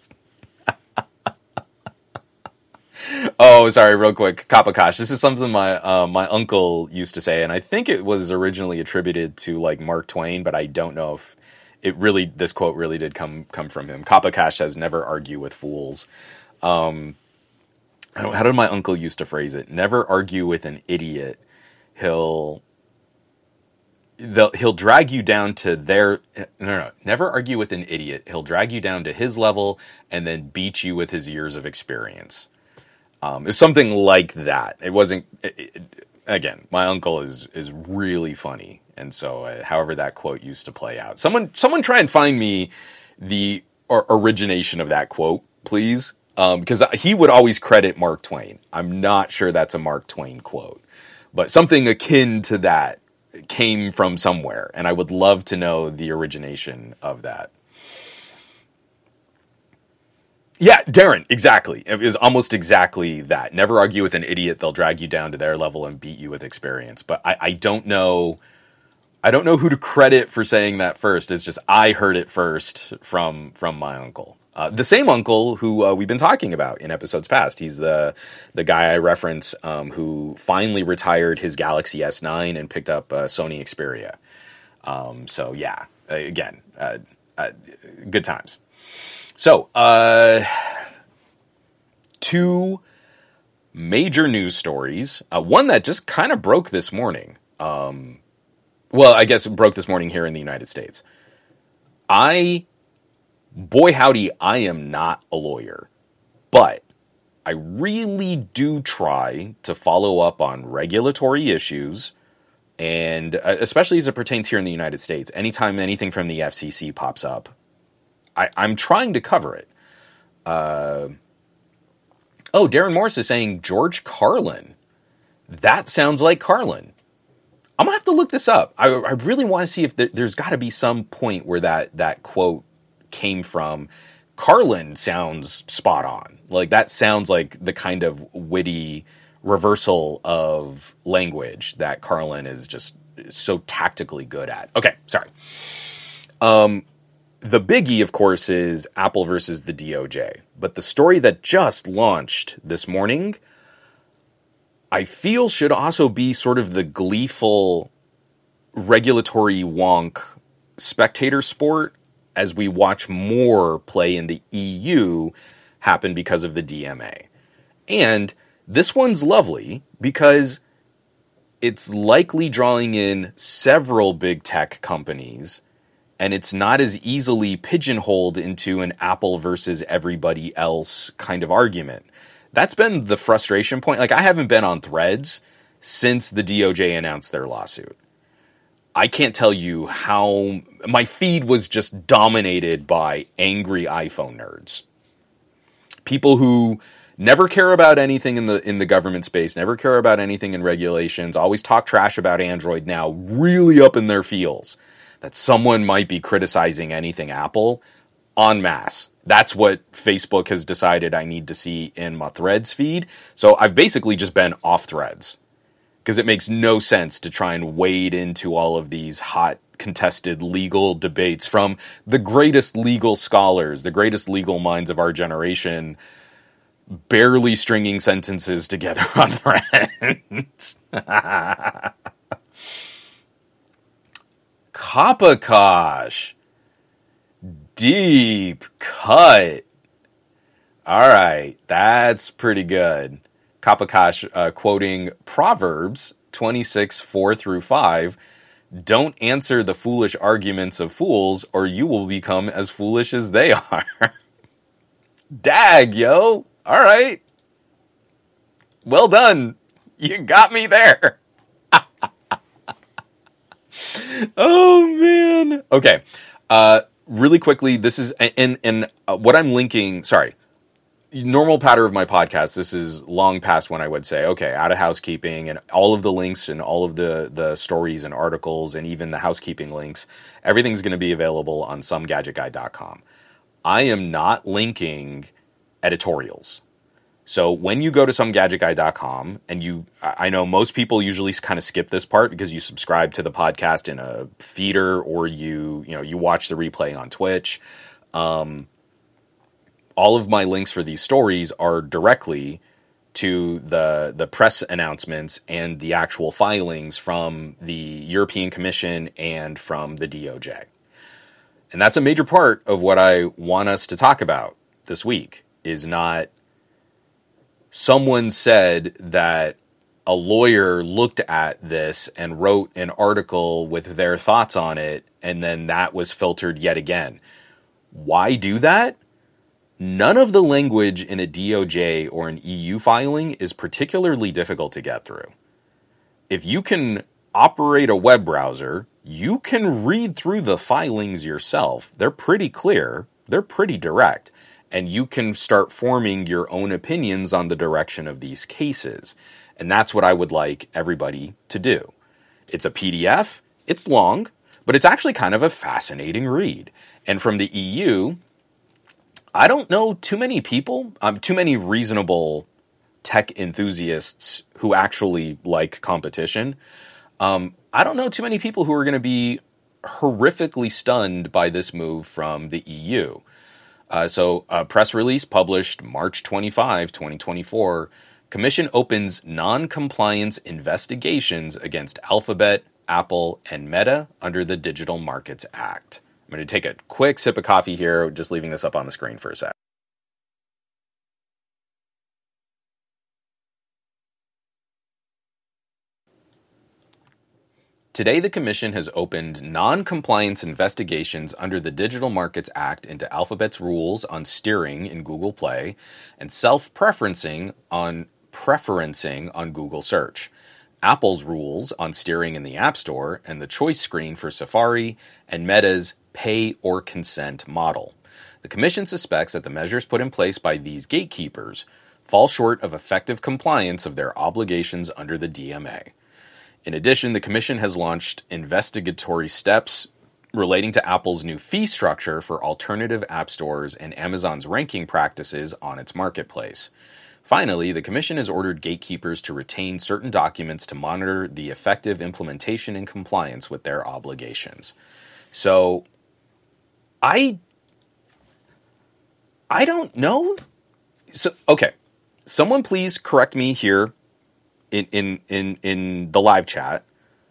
Oh, sorry, real quick. Kapakash. This is something my uh, my uncle used to say, and I think it was originally attributed to like Mark Twain, but I don't know if it really, this quote really did come come from him. Kapakash says, never argue with fools. Um, how did my uncle used to phrase it? Never argue with an idiot. He'll... They'll, he'll drag you down to their... No, no, never argue with an idiot. He'll drag you down to his level and then beat you with his years of experience. Um, it's something like that. It wasn't... It, it, again, my uncle is is really funny. And so, uh, however that quote used to play out. Someone someone try and find me the or, origination of that quote, please. Um, because he would always credit Mark Twain. I'm not sure that's a Mark Twain quote. But something akin to that came from somewhere, and I would love to know the origination of that. Yeah, Darren, exactly. It was almost exactly that. Never argue with an idiot. They'll drag you down to their level and beat you with experience. But I, I don't know... I don't know who to credit for saying that first. It's just I heard it first from from my uncle. Uh, the same uncle who uh, we've been talking about in episodes past. He's the the guy I reference um, who finally retired his Galaxy S nine and picked up a Sony Xperia. Um, so yeah, again, uh, uh, good times. So, uh, two major news stories. Uh, one that just kind of broke this morning. Um, well, I guess it broke this morning here in the United States. I, boy howdy, I am not a lawyer, but I really do try to follow up on regulatory issues, and uh, especially as it pertains here in the United States. Anytime anything from the F C C pops up, I, I'm trying to cover it. Uh, oh, Darren Morris is saying George Carlin. That sounds like Carlin. I'm going to have to look this up. I, I really want to see if there, there's got to be some point where that, that quote came from. Carlin sounds spot on. Like, that sounds like the kind of witty reversal of language that Carlin is just so tactically good at. Okay, sorry. Um, the biggie, of course, is Apple versus the D O J. But the story that just launched this morning, I feel should also be sort of the gleeful regulatory wonk spectator sport as we watch more play in the E U happen because of the D M A. And this one's lovely because it's likely drawing in several big tech companies, and it's not as easily pigeonholed into an Apple versus everybody else kind of argument. That's been the frustration point. Like, I haven't been on Threads since the D O J announced their lawsuit. I can't tell you how... My feed was just dominated by angry iPhone nerds. People who never care about anything in the in the government space, never care about anything in regulations, always talk trash about Android now, really up in their feels that someone might be criticizing anything Apple en masse. That's what Facebook has decided I need to see in my Threads feed. So I've basically just been off Threads because it makes no sense to try and wade into all of these hot, contested legal debates from the greatest legal scholars, the greatest legal minds of our generation, barely stringing sentences together on Threads. Kapakosh. Deep cut. All right, that's pretty good. Kapakosh uh, quoting Proverbs twenty-six, four through five. Don't answer the foolish arguments of fools, or you will become as foolish as they are. Dag, yo. All right. Well done. You got me there. Oh, man. Okay. Uh, really quickly, this is, and, and uh, what I'm linking, sorry, normal pattern of my podcast, this is long past when I would say, okay, out of housekeeping, and all of the links and all of the, the stories and articles and even the housekeeping links, everything's going to be available on some gadget guy dot com. I am not linking editorials. So when you go to some gadget guy dot com, and you, I know most people usually kind of skip this part because you subscribe to the podcast in a feeder, or you, you know, you watch the replay on Twitch. Um, all of my links for these stories are directly to the the press announcements and the actual filings from the European Commission and from the D O J. And that's a major part of what I want us to talk about this week, is not someone said that a lawyer looked at this and wrote an article with their thoughts on it, and then that was filtered yet again. Why do that? None of the language in a D O J or an E U filing is particularly difficult to get through. If you can operate a web browser, you can read through the filings yourself. They're pretty clear. They're pretty direct. And you can start forming your own opinions on the direction of these cases. And that's what I would like everybody to do. It's a P D F. It's long, but it's actually kind of a fascinating read. And from the E U... I don't know too many people, um, too many reasonable tech enthusiasts who actually like competition. Um, I don't know too many people who are going to be horrifically stunned by this move from the E U. Uh, so a press release published March twenty-fifth, twenty twenty-four, Commission opens non-compliance investigations against Alphabet, Apple, and Meta under the Digital Markets Act. I'm going to take a quick sip of coffee here, just leaving this up on the screen for a sec. Today, the Commission has opened non-compliance investigations under the Digital Markets Act into Alphabet's rules on steering in Google Play and self-preferencing on preferencing on Google Search, Apple's rules on steering in the App Store and the choice screen for Safari, and Meta's pay or consent model. The Commission suspects that the measures put in place by these gatekeepers fall short of effective compliance of their obligations under the D M A. In addition, the Commission has launched investigatory steps relating to Apple's new fee structure for alternative app stores and Amazon's ranking practices on its marketplace. Finally, the Commission has ordered gatekeepers to retain certain documents to monitor the effective implementation and compliance with their obligations. So, I, I don't know. So, okay, someone please correct me here in, in, in, in the live chat.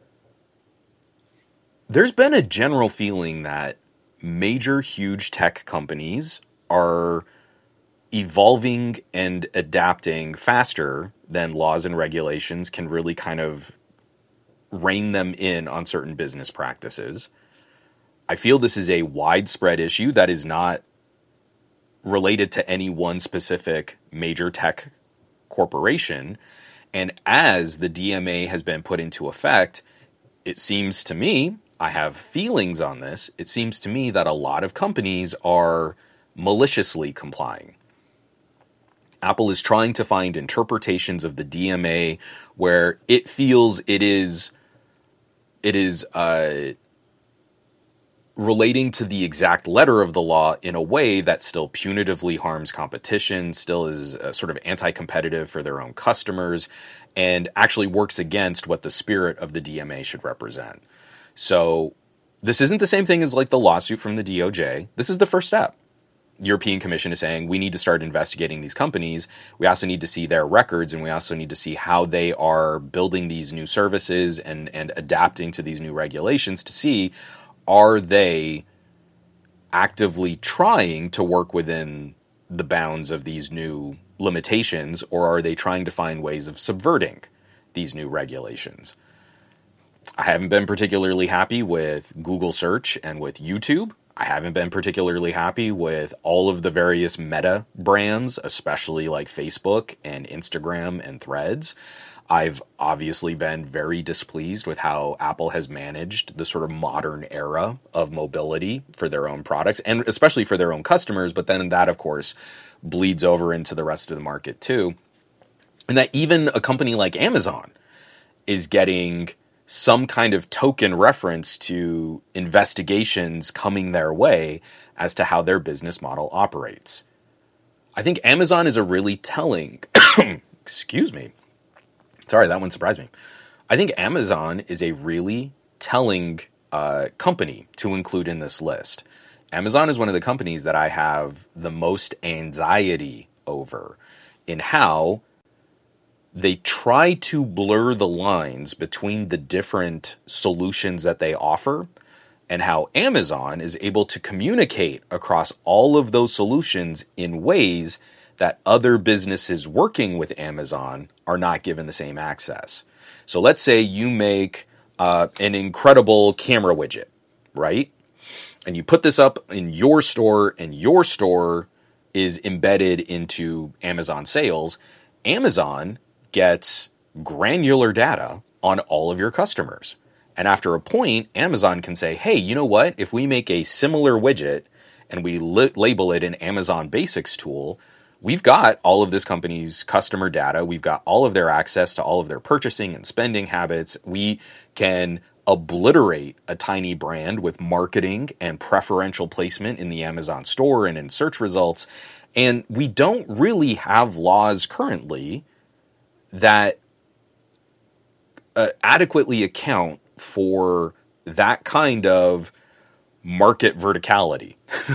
There's been a general feeling that major, huge tech companies are evolving and adapting faster than laws and regulations can really kind of rein them in on certain business practices. I feel this is a widespread issue that is not related to any one specific major tech corporation. And as the D M A has been put into effect, it seems to me, I have feelings on this, it seems to me that a lot of companies are maliciously complying. Apple is trying to find interpretations of the D M A where it feels it is it is uh, relating to the exact letter of the law in a way that still punitively harms competition, still is uh, sort of anti-competitive for their own customers, and actually works against what the spirit of the D M A should represent. So this isn't the same thing as like the lawsuit from the D O J. This is the first step. European Commission is saying we need to start investigating these companies. We also need to see their records, and we also need to see how they are building these new services and, and adapting to these new regulations to see, are they actively trying to work within the bounds of these new limitations, or are they trying to find ways of subverting these new regulations? I haven't been particularly happy with Google Search and with YouTube. I haven't been particularly happy with all of the various Meta brands, especially like Facebook and Instagram and Threads. I've obviously been very displeased with how Apple has managed the sort of modern era of mobility for their own products, and especially for their own customers, but then that, of course, bleeds over into the rest of the market too. And that even a company like Amazon is getting some kind of token reference to investigations coming their way as to how their business model operates. I think Amazon is a really telling, excuse me, sorry, that one surprised me. I think Amazon is a really telling uh, company to include in this list. Amazon is one of the companies that I have the most anxiety over in how they try to blur the lines between the different solutions that they offer, and how Amazon is able to communicate across all of those solutions in ways that other businesses working with Amazon are not given the same access. So let's say you make uh, an incredible camera widget, right? And you put this up in your store, and your store is embedded into Amazon sales. Amazon gets granular data on all of your customers. And after a point, Amazon can say, hey, you know what? If we make a similar widget and we li- label it an Amazon Basics tool, we've got all of this company's customer data. We've got all of their access to all of their purchasing and spending habits. We can obliterate a tiny brand with marketing and preferential placement in the Amazon store and in search results. And we don't really have laws currently that uh, adequately account for that kind of market verticality.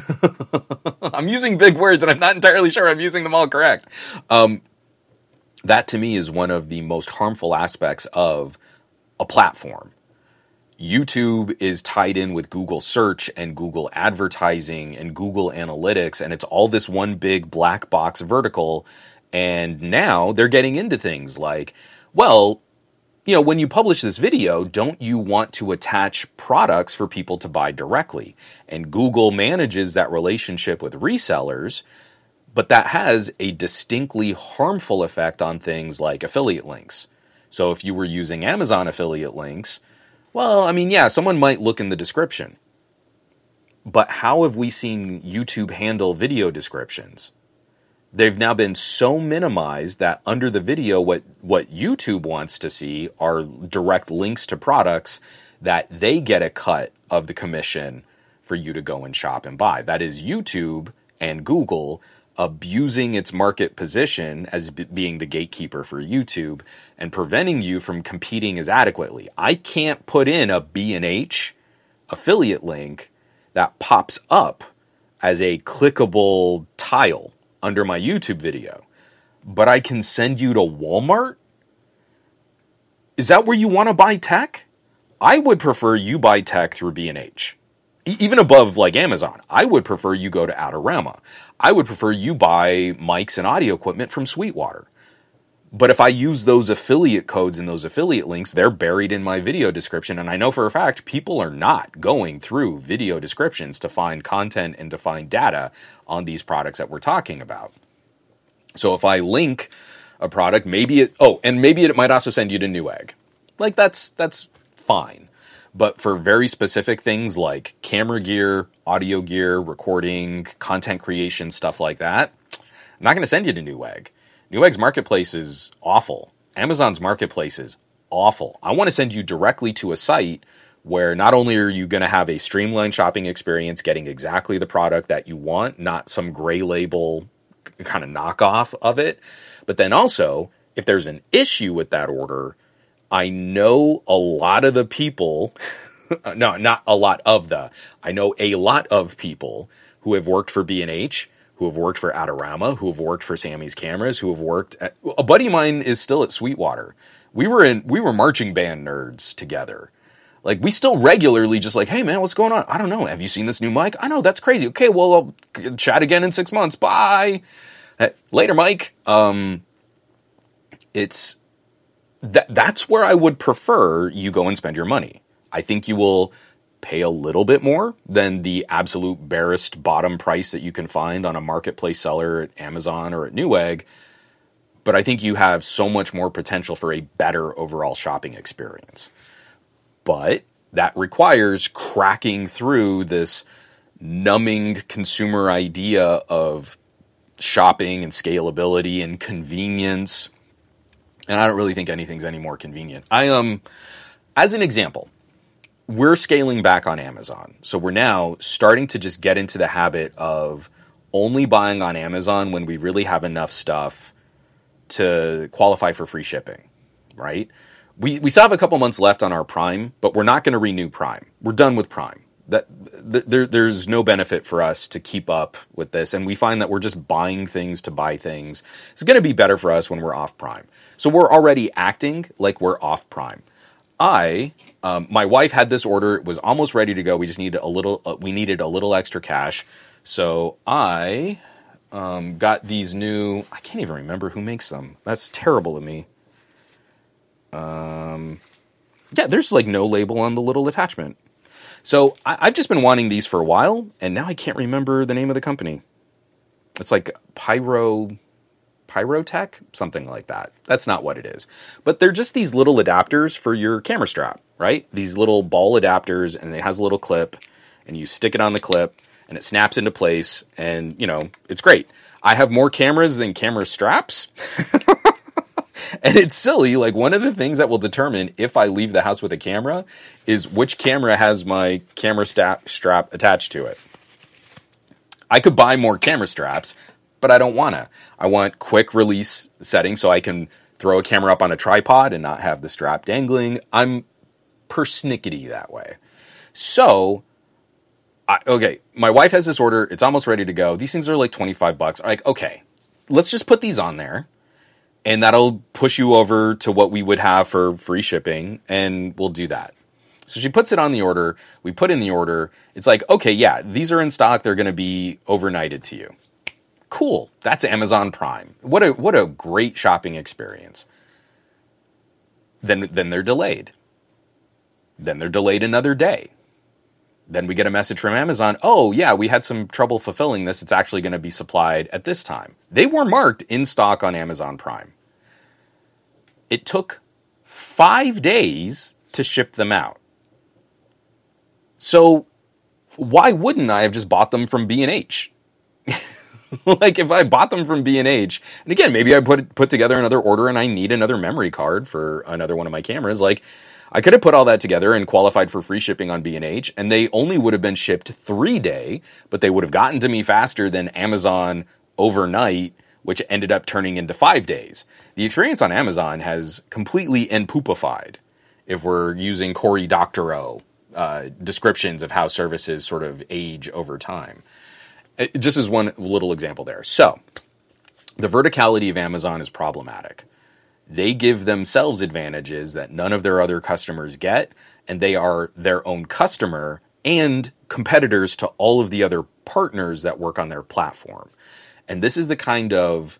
I'm using big words and I'm not entirely sure I'm using them all correct. Um, that to me is one of the most harmful aspects of a platform. YouTube is tied in with Google search and Google advertising and Google analytics, and it's all this one big black box vertical. And now they're getting into things like, well, you know, when you publish this video, don't you want to attach products for people to buy directly? And Google manages that relationship with resellers, but that has a distinctly harmful effect on things like affiliate links. So if you were using Amazon affiliate links, well, I mean, yeah, someone might look in the description. But how have we seen YouTube handle video descriptions? They've now been so minimized that under the video, what, what YouTube wants to see are direct links to products that they get a cut of the commission for you to go and shop and buy. That is YouTube and Google abusing its market position as b- being the gatekeeper for YouTube and preventing you from competing as adequately. I can't put in a B and H affiliate link that pops up as a clickable tile under my YouTube video, but I can send you to Walmart? Is that where you want to buy tech? I would prefer you buy tech through B and H. E- even above like Amazon, I would prefer you go to Adorama. I would prefer you buy mics and audio equipment from Sweetwater. But if I use those affiliate codes and those affiliate links, they're buried in my video description. And I know for a fact people are not going through video descriptions to find content and to find data on these products that we're talking about. So if I link a product, maybe it, oh, and maybe it might also send you to Newegg. Like that's, that's fine. But for very specific things like camera gear, audio gear, recording, content creation, stuff like that, I'm not going to send you to Newegg. Newegg's marketplace is awful. Amazon's marketplace is awful. I want to send you directly to a site where not only are you going to have a streamlined shopping experience, getting exactly the product that you want, not some gray label kind of knockoff of it, but then also, if there's an issue with that order, I know a lot of the people, no, not a lot of the, I know a lot of people who have worked for B and H, who have worked for Adorama, who have worked for Sammy's Cameras, who have worked at, a buddy of mine is still at Sweetwater. We were in, we were marching band nerds together. Like, we still regularly just like, hey man, what's going on? I don't know. Have you seen this new mic? I know, that's crazy. Okay, well, I'll chat again in six months. Bye. Later, Mike. Um, it's, that that's where I would prefer you go and spend your money. I think you will pay a little bit more than the absolute barest bottom price that you can find on a marketplace seller at Amazon or at Newegg, but I think you have so much more potential for a better overall shopping experience. But that requires cracking through this numbing consumer idea of shopping and scalability and convenience. And I don't really think anything's any more convenient. I um, as an example, we're scaling back on Amazon. So we're now starting to just get into the habit of only buying on Amazon when we really have enough stuff to qualify for free shipping, right? We we still have a couple months left on our Prime, but we're not going to renew Prime. We're done with Prime. That th- there there's no benefit for us to keep up with this, and we find that we're just buying things to buy things. It's going to be better for us when we're off Prime. So we're already acting like we're off Prime. I, um, my wife had this order. It was almost ready to go. We just needed a little. Uh, we needed a little extra cash, so I um, got these new. I can't even remember who makes them. That's terrible of me. Um, yeah, there's like no label on the little attachment. So I, I've just been wanting these for a while, and now I can't remember the name of the company. It's like Pyro. Pyrotech, something like that. That's not what it is. But they're just these little adapters for your camera strap, right? These little ball adapters, and it has a little clip, and you stick it on the clip, and it snaps into place, and, you know, it's great. I have more cameras than camera straps. And it's silly. Like, one of the things that will determine if I leave the house with a camera is which camera has my camera sta- strap attached to it. I could buy more camera straps, but I don't want to. I want quick release settings so I can throw a camera up on a tripod and not have the strap dangling. I'm persnickety that way. So, I, okay, my wife has this order. It's almost ready to go. These things are like twenty-five bucks. I'm like, okay, let's just put these on there. And that'll push you over to what we would have for free shipping, and we'll do that. So she puts it on the order. We put in the order. It's like, okay, yeah, these are in stock. They're going to be overnighted to you. Cool. That's Amazon Prime. What a what a great shopping experience. Then then they're delayed. Then they're delayed another day. Then we get a message from Amazon. Oh, yeah, we had some trouble fulfilling this. It's actually going to be supplied at this time. They were marked in stock on Amazon Prime. It took five days to ship them out. So why wouldn't I have just bought them from B and H? Like, if I bought them from B and H, and again, maybe I put put together another order and I need another memory card for another one of my cameras, like, I could have put all that together and qualified for free shipping on B and H, and they only would have been shipped three day, but they would have gotten to me faster than Amazon overnight, which ended up turning into five days. The experience on Amazon has completely enpoopified, if we're using Cory Doctorow uh, descriptions of how services sort of age over time. It, just as one little example there. So, the verticality of Amazon is problematic. They give themselves advantages that none of their other customers get, and they are their own customer and competitors to all of the other partners that work on their platform. And this is the kind of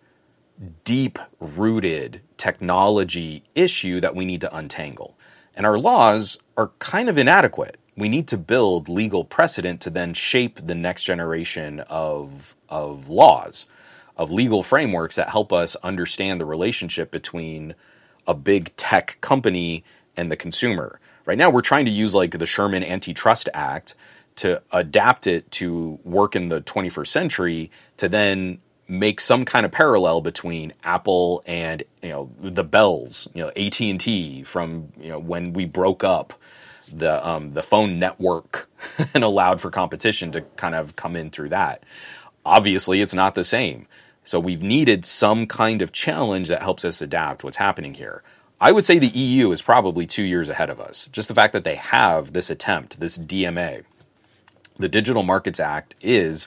deep-rooted technology issue that we need to untangle. And our laws are kind of inadequate. We need to build legal precedent to then shape the next generation of, of laws, of legal frameworks that help us understand the relationship between a big tech company and the consumer. Right now, we're trying to use like the Sherman Antitrust Act to adapt it to work in the twenty-first century to then make some kind of parallel between Apple and, you know, the Bells, you know, A T and T from, you know, when we broke up the um, the phone network and allowed for competition to kind of come in through that. Obviously, it's not the same. So we've needed some kind of challenge that helps us adapt what's happening here. I would say the E U is probably two years ahead of us. Just the fact that they have this attempt, this D M A. The Digital Markets Act is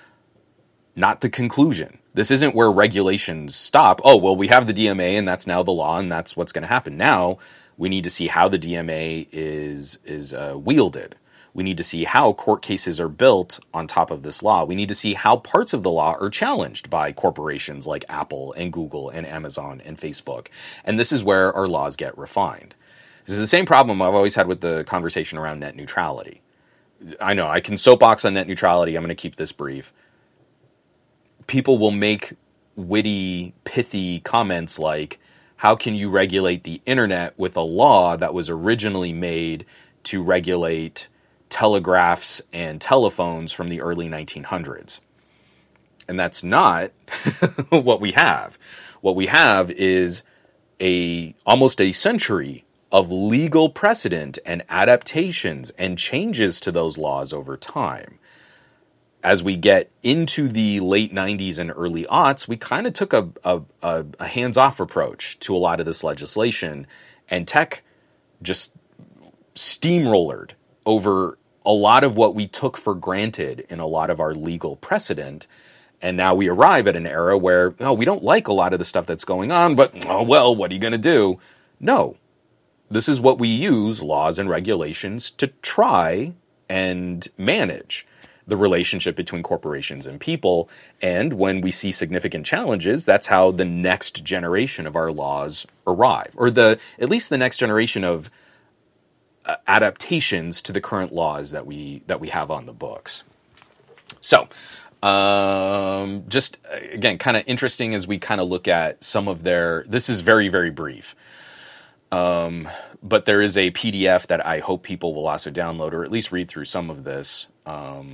not the conclusion. This isn't where regulations stop. Oh, well, we have the D M A and that's now the law and that's what's going to happen. Now we need to see how the D M A is, is uh, wielded. We need to see how court cases are built on top of this law. We need to see how parts of the law are challenged by corporations like Apple and Google and Amazon and Facebook. And this is where our laws get refined. This is the same problem I've always had with the conversation around net neutrality. I know I can soapbox on net neutrality. I'm going to keep this brief. People will make witty, pithy comments like, how can you regulate the internet with a law that was originally made to regulate telegraphs and telephones from the early nineteen hundreds? And that's not what we have. What we have is a almost a century of legal precedent and adaptations and changes to those laws over time. As we get into the late nineties and early aughts, we kind of took a, a, a hands-off approach to a lot of this legislation, and tech just steamrollered over a lot of what we took for granted in a lot of our legal precedent. And now we arrive at an era where, oh, we don't like a lot of the stuff that's going on, but, oh, well, what are you going to do? No. This is what we use laws and regulations to try and manage the relationship between corporations and people. And when we see significant challenges, that's how the next generation of our laws arrive, or the at least the next generation of uh, adaptations to the current laws that we that we have on the books. So, um, just again, kind of interesting as we kind of look at some of their. This is very very brief. Um, but there is a P D F that I hope people will also download or at least read through some of this. Um,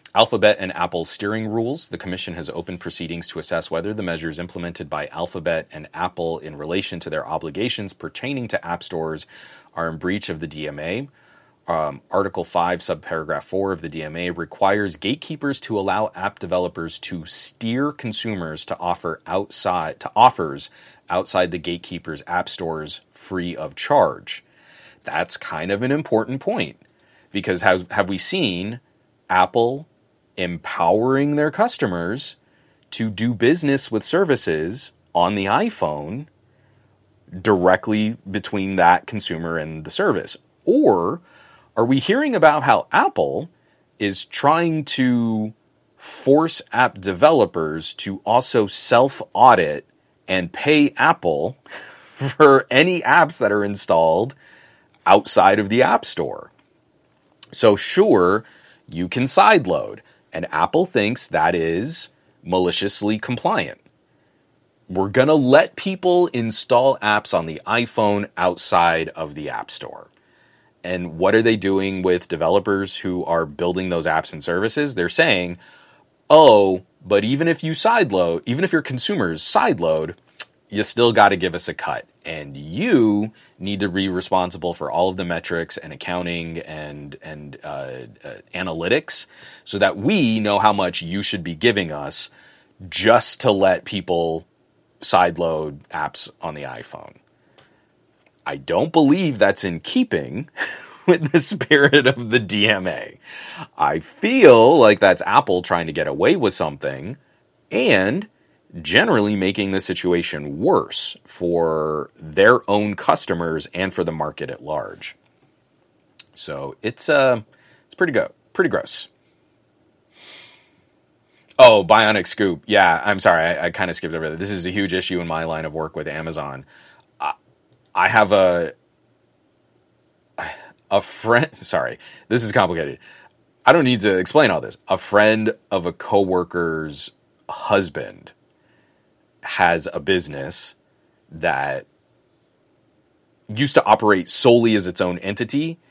Alphabet and Apple steering rules. The Commission has opened proceedings to assess whether the measures implemented by Alphabet and Apple in relation to their obligations pertaining to app stores are in breach of the D M A. Um, Article five, subparagraph four of the D M A requires gatekeepers to allow app developers to steer consumers to offer outside to offers outside the gatekeepers' app stores free of charge. That's kind of an important point, because have, have we seen Apple empowering their customers to do business with services on the iPhone directly between that consumer and the service? Or are we hearing about how Apple is trying to force app developers to also self-audit and pay Apple for any apps that are installed outside of the App Store? So sure, you can sideload, and Apple thinks that is maliciously compliant. We're going to let people install apps on the iPhone outside of the App Store. And what are they doing with developers who are building those apps and services? They're saying, oh, but even if you sideload, even if your consumers sideload, you still got to give us a cut. And you need to be responsible for all of the metrics and accounting and and uh, uh, analytics so that we know how much you should be giving us just to let people sideload apps on the iPhone. I don't believe that's in keeping with the spirit of the D M A. I feel like that's Apple trying to get away with something and generally making the situation worse for their own customers and for the market at large. So it's uh, it's pretty go pretty gross. Oh, Bionic Scoop. Yeah, I'm sorry, I, I kind of skipped over that. This is a huge issue in my line of work with Amazon. I, I have a a friend. Sorry, this is complicated. I don't need to explain all this. A friend of a coworker's husband has a business that used to operate solely as its own entity,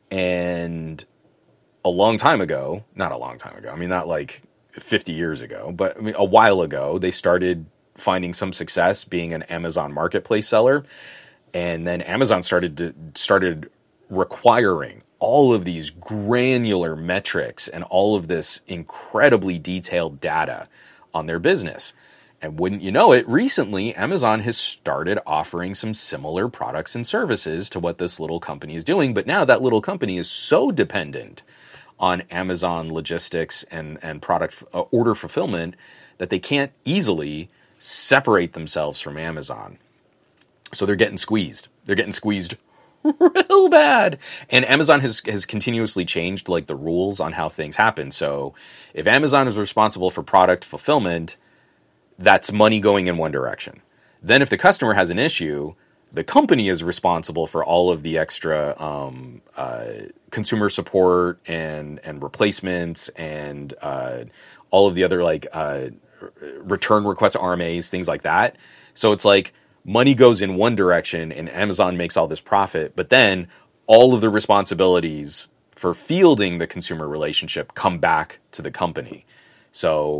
and a long time ago, not a long time ago, I mean, not like fifty years ago, but I mean, a while ago, they started finding some success being an Amazon marketplace seller, and then Amazon started to, started requiring all of these granular metrics and all of this incredibly detailed data on their business. And wouldn't you know it, recently Amazon has started offering some similar products and services to what this little company is doing. But now that little company is so dependent on Amazon logistics and, and product uh, order fulfillment that they can't easily separate themselves from Amazon. So they're getting squeezed. They're getting squeezed real bad. And Amazon has, has continuously changed like the rules on how things happen. So if Amazon is responsible for product fulfillment, that's money going in one direction. Then if the customer has an issue, the company is responsible for all of the extra um, uh, consumer support and and replacements and uh, all of the other like uh, return request R M As, things like that. So it's like money goes in one direction and Amazon makes all this profit, but then all of the responsibilities for fielding the consumer relationship come back to the company. So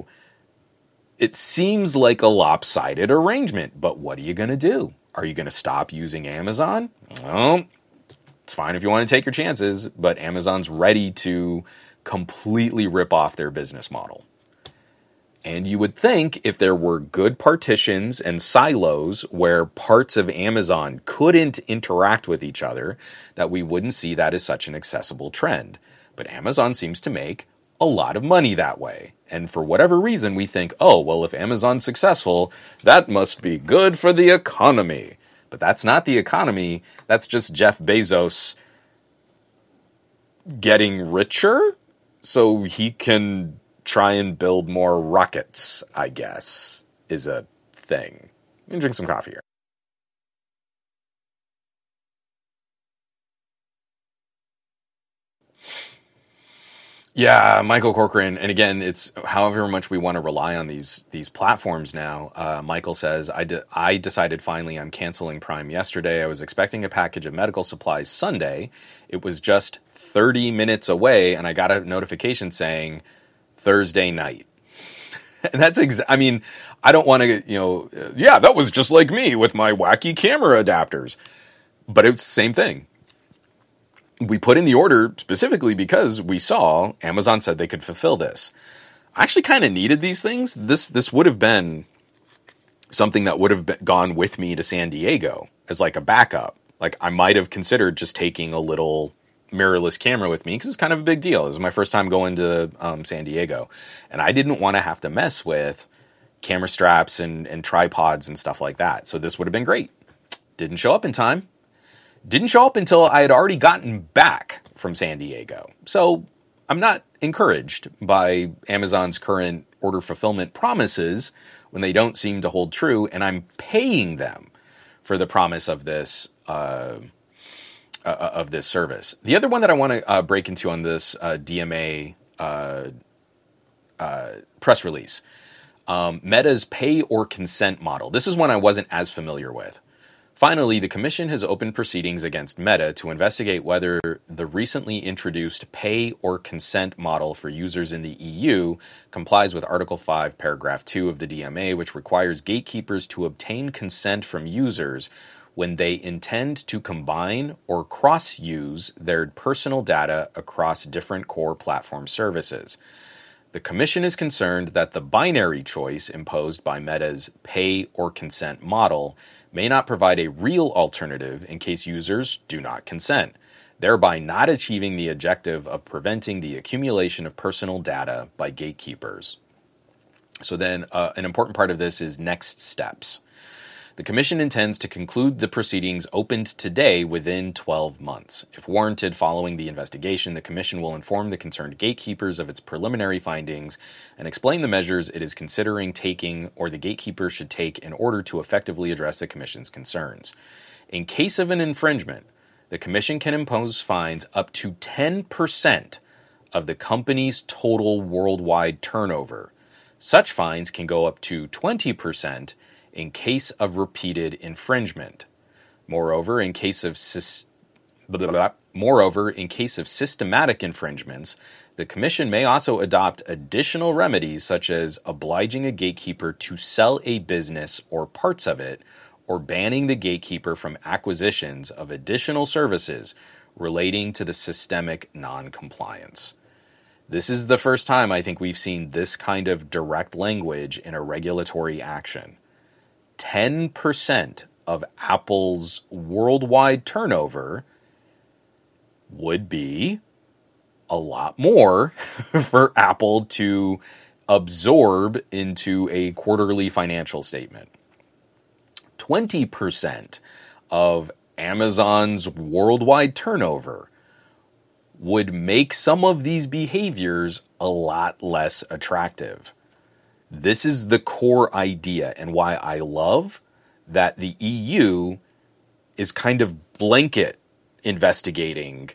it seems like a lopsided arrangement, but what are you going to do? Are you going to stop using Amazon? Well, it's fine if you want to take your chances, but Amazon's ready to completely rip off their business model. And you would think if there were good partitions and silos where parts of Amazon couldn't interact with each other, that we wouldn't see that as such an accessible trend. But Amazon seems to make a lot of money that way. And for whatever reason, we think, oh, well, if Amazon's successful, that must be good for the economy. But that's not the economy. That's just Jeff Bezos getting richer so he can try and build more rockets, I guess, is a thing. I'm gonna drink some coffee here. Yeah, Michael Corcoran, and again, it's however much we want to rely on these these platforms now. Uh, Michael says, I, de- I decided finally I'm canceling Prime yesterday. I was expecting a package of medical supplies Sunday. It was just thirty minutes away, and I got a notification saying, Thursday night. And that's, ex- I mean, I don't want to, you know, uh, yeah, that was just like me with my wacky camera adapters. But it's the same thing. We put in the order specifically because we saw Amazon said they could fulfill this. I actually kind of needed these things. This this would have been something that would have been, gone with me to San Diego as like a backup. Like I might have considered just taking a little mirrorless camera with me because it's kind of a big deal. It was my first time going to um, San Diego. And I didn't want to have to mess with camera straps and, and tripods and stuff like that. So this would have been great. Didn't show up in time. Didn't show up until I had already gotten back from San Diego. So I'm not encouraged by Amazon's current order fulfillment promises when they don't seem to hold true, and I'm paying them for the promise of this uh, uh, of this service. The other one that I want to uh, break into on this uh, D M A uh, uh, press release, um, Meta's pay or consent model. This is one I wasn't as familiar with. Finally, the Commission has opened proceedings against Meta to investigate whether the recently introduced pay or consent model for users in the E U complies with Article five, Paragraph two of the D M A, which requires gatekeepers to obtain consent from users when they intend to combine or cross-use their personal data across different core platform services. The Commission is concerned that the binary choice imposed by Meta's pay or consent model may not provide a real alternative in case users do not consent, thereby not achieving the objective of preventing the accumulation of personal data by gatekeepers. So then uh, an important part of this is next steps. The Commission intends to conclude the proceedings opened today within twelve months. If warranted following the investigation, the Commission will inform the concerned gatekeepers of its preliminary findings and explain the measures it is considering taking or the gatekeeper should take in order to effectively address the Commission's concerns. In case of an infringement, the Commission can impose fines up to ten percent of the company's total worldwide turnover. Such fines can go up to twenty percent in case of repeated infringement. Moreover, in case of sy- blah, blah, blah. Moreover, in case of systematic infringements, the Commission may also adopt additional remedies such as obliging a gatekeeper to sell a business or parts of it, or banning the gatekeeper from acquisitions of additional services relating to the systemic non-compliance. This is the first time I think we've seen this kind of direct language in a regulatory action. ten percent of Apple's worldwide turnover would be a lot more for Apple to absorb into a quarterly financial statement. twenty percent of Amazon's worldwide turnover would make some of these behaviors a lot less attractive. This is the core idea and why I love that the E U is kind of blanket investigating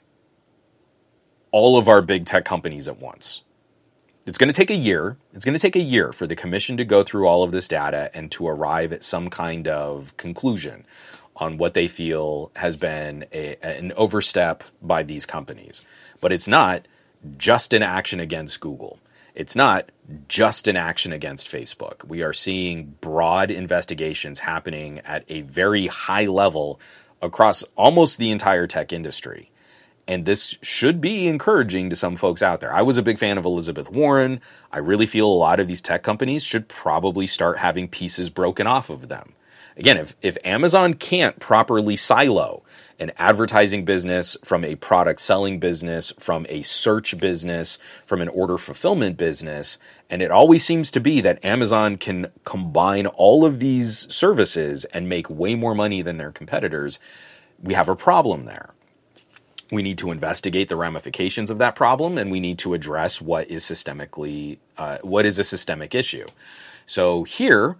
all of our big tech companies at once. It's going to take a year. It's going to take a year for the Commission to go through all of this data and to arrive at some kind of conclusion on what they feel has been a, an overstep by these companies. But it's not just an action against Google. It's not just an action against Facebook. We are seeing broad investigations happening at a very high level across almost the entire tech industry. And this should be encouraging to some folks out there. I was a big fan of Elizabeth Warren. I really feel a lot of these tech companies should probably start having pieces broken off of them. Again, if, if Amazon can't properly silo an advertising business from a product selling business, from a search business, from an order fulfillment business, and it always seems to be that Amazon can combine all of these services and make way more money than their competitors, we have a problem there. We need to investigate the ramifications of that problem, and we need to address what is systemically, uh, what is a systemic issue. So here,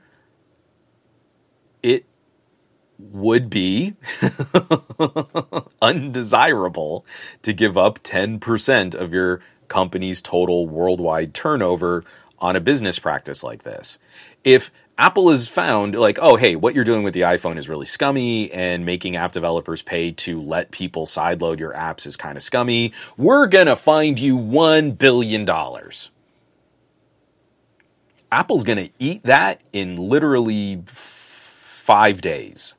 it would be undesirable to give up ten percent of your company's total worldwide turnover on a business practice like this. If Apple has found, like, oh, hey, what you're doing with the iPhone is really scummy, and making app developers pay to let people sideload your apps is kind of scummy, we're going to find you one billion dollars. Apple's going to eat that in literally f- five days.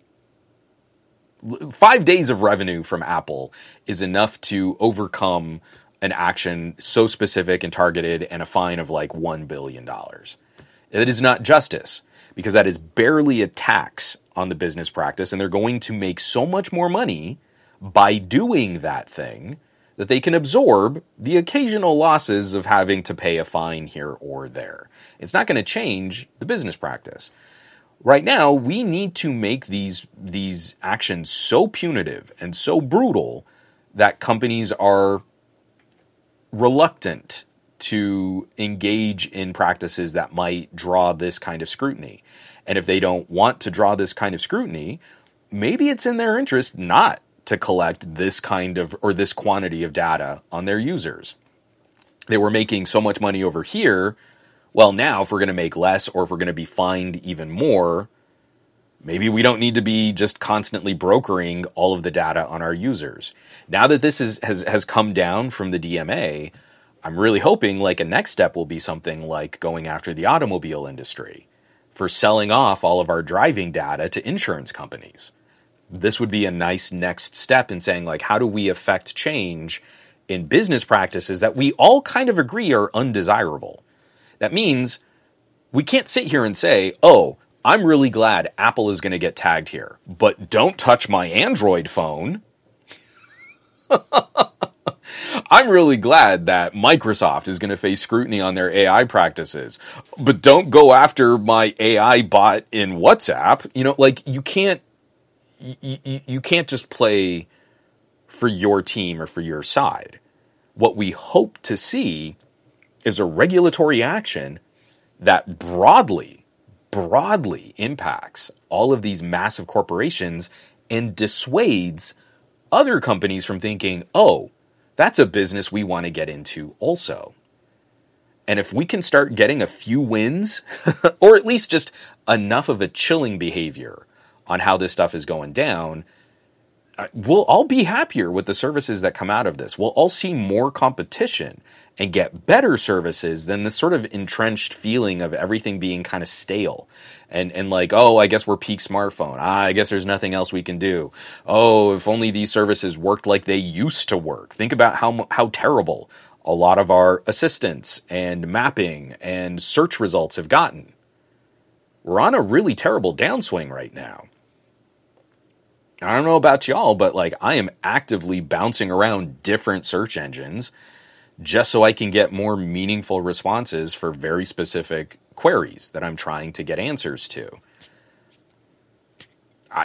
Five days of revenue from Apple is enough to overcome an action so specific and targeted and a fine of like one billion dollars. It is not justice, because that is barely a tax on the business practice, and they're going to make so much more money by doing that thing that they can absorb the occasional losses of having to pay a fine here or there. It's not going to change the business practice. Right now, we need to make these, these actions so punitive and so brutal that companies are reluctant to engage in practices that might draw this kind of scrutiny. And if they don't want to draw this kind of scrutiny, maybe it's in their interest not to collect this kind of, or this quantity of data on their users. They were making so much money over here. Well, now if we're going to make less, or if we're going to be fined even more, maybe we don't need to be just constantly brokering all of the data on our users. Now that this is, has, has come down from the D M A, I'm really hoping like a next step will be something like going after the automobile industry for selling off all of our driving data to insurance companies. This would be a nice next step in saying, like, how do we affect change in business practices that we all kind of agree are undesirable? That means we can't sit here and say, oh, I'm really glad Apple is going to get tagged here, but don't touch my Android phone. I'm really glad that Microsoft is going to face scrutiny on their A I practices, but don't go after my A I bot in WhatsApp. You know, like you can't, you, you, you can't just play for your team or for your side. What we hope to see is a regulatory action that broadly, broadly impacts all of these massive corporations and dissuades other companies from thinking, oh, that's a business we want to get into also. And if we can start getting a few wins, or at least just enough of a chilling behavior on how this stuff is going down, we'll all be happier with the services that come out of this. We'll all see more competition and get better services than this sort of entrenched feeling of everything being kind of stale. And and like, oh, I guess we're peak smartphone. Ah, I guess there's nothing else we can do. Oh, if only these services worked like they used to work. Think about how how terrible a lot of our assistants and mapping and search results have gotten. We're on a really terrible downswing right now. I don't know about y'all, but like I am actively bouncing around different search engines just so I can get more meaningful responses for very specific queries that I'm trying to get answers to. I,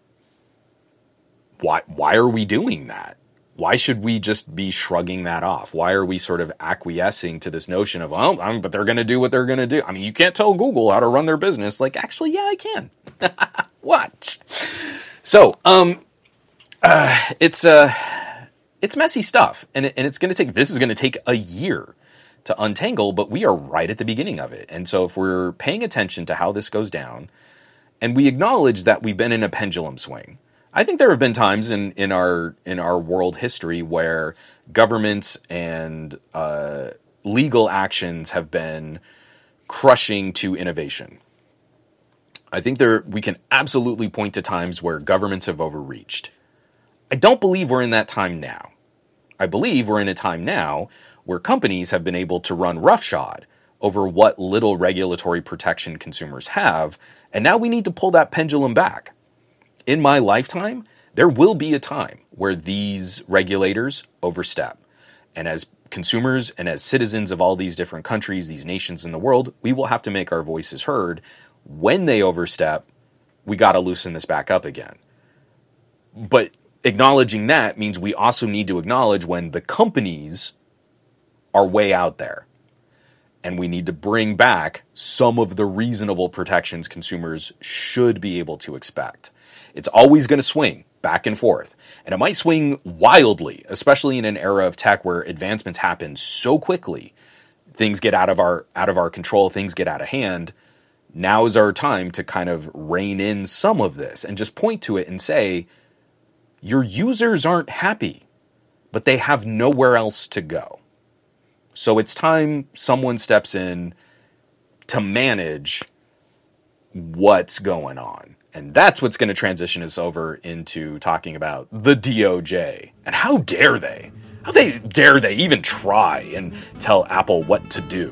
why, why are we doing that? Why should we just be shrugging that off? Why are we sort of acquiescing to this notion of, oh, um, but they're going to do what they're going to do? I mean, you can't tell Google how to run their business. Like, actually, yeah, I can. What? So, um, uh, it's, uh, it's messy stuff, and it, and it's going to take, this is going to take a year to untangle, but we are right at the beginning of it. And so if we're paying attention to how this goes down, and we acknowledge that we've been in a pendulum swing, I think there have been times in, in our in our world history where governments and uh, legal actions have been crushing to innovation. I think there we can absolutely point to times where governments have overreached. I don't believe we're in that time now. I believe we're in a time now where companies have been able to run roughshod over what little regulatory protection consumers have, and now we need to pull that pendulum back. In my lifetime, there will be a time where these regulators overstep. And as consumers and as citizens of all these different countries, these nations in the world, we will have to make our voices heard. When they overstep, we got to loosen this back up again. But acknowledging that means we also need to acknowledge when the companies are way out there. And we need to bring back some of the reasonable protections consumers should be able to expect. It's always going to swing back and forth. And it might swing wildly, especially in an era of tech where advancements happen so quickly. Things get out of our out of our control, things get out of hand. Now is our time to kind of rein in some of this and just point to it and say, your users aren't happy, but they have nowhere else to go. So it's time someone steps in, to manage what's going on. And that's what's going to transition us over into talking about the D O J. And how dare they? How they dare they even try and tell Apple what to do?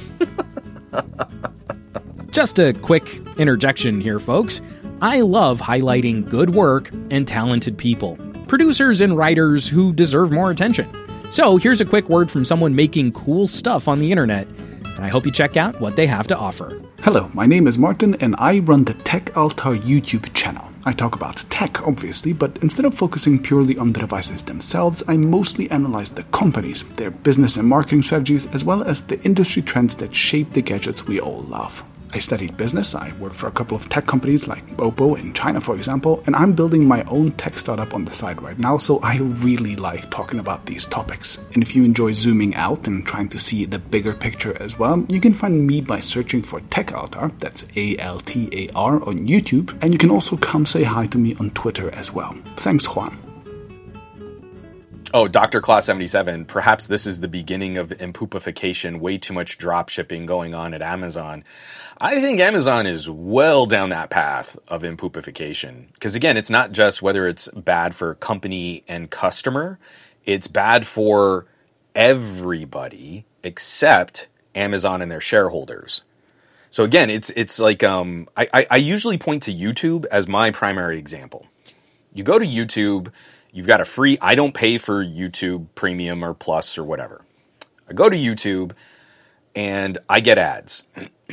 Just a quick interjection here, folks. I love highlighting good work and talented people, producers and writers who deserve more attention. So here's a quick word from someone making cool stuff on the internet, and I hope you check out what they have to offer. Hello, my name is Martin, and I run the TechAltar YouTube channel. I talk about tech, obviously, but instead of focusing purely on the devices themselves, I mostly analyze the companies, their business and marketing strategies, as well as the industry trends that shape the gadgets we all love. I studied business, I worked for a couple of tech companies like Oppo in China, for example, and I'm building my own tech startup on the side right now, so I really like talking about these topics. And if you enjoy zooming out and trying to see the bigger picture as well, you can find me by searching for TechAltar, that's A L T A R, on YouTube, and you can also come say hi to me on Twitter as well. Thanks, Juan. Oh, Doctor Claw seventy-seven, perhaps this is the beginning of impoopification, way too much drop shipping going on at Amazon. I think Amazon is well down that path of impoopification. Because again, it's not just whether it's bad for company and customer, it's bad for everybody except Amazon and their shareholders. So again, it's it's like, um, I, I, I usually point to YouTube as my primary example. You go to YouTube, you've got a free, I don't pay for YouTube Premium or Plus or whatever. I go to YouTube and I get ads.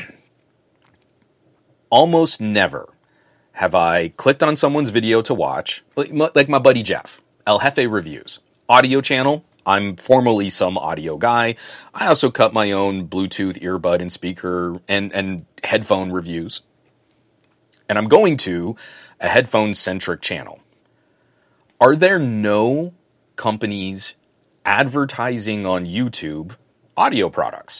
Almost never have I clicked on someone's video to watch, like, like my buddy Jeff, El Jefe Reviews. Audio channel, I'm formerly some audio guy. I also cut my own Bluetooth earbud and speaker and, and headphone reviews. And I'm going to a headphone-centric channel. Are there no companies advertising on YouTube audio products?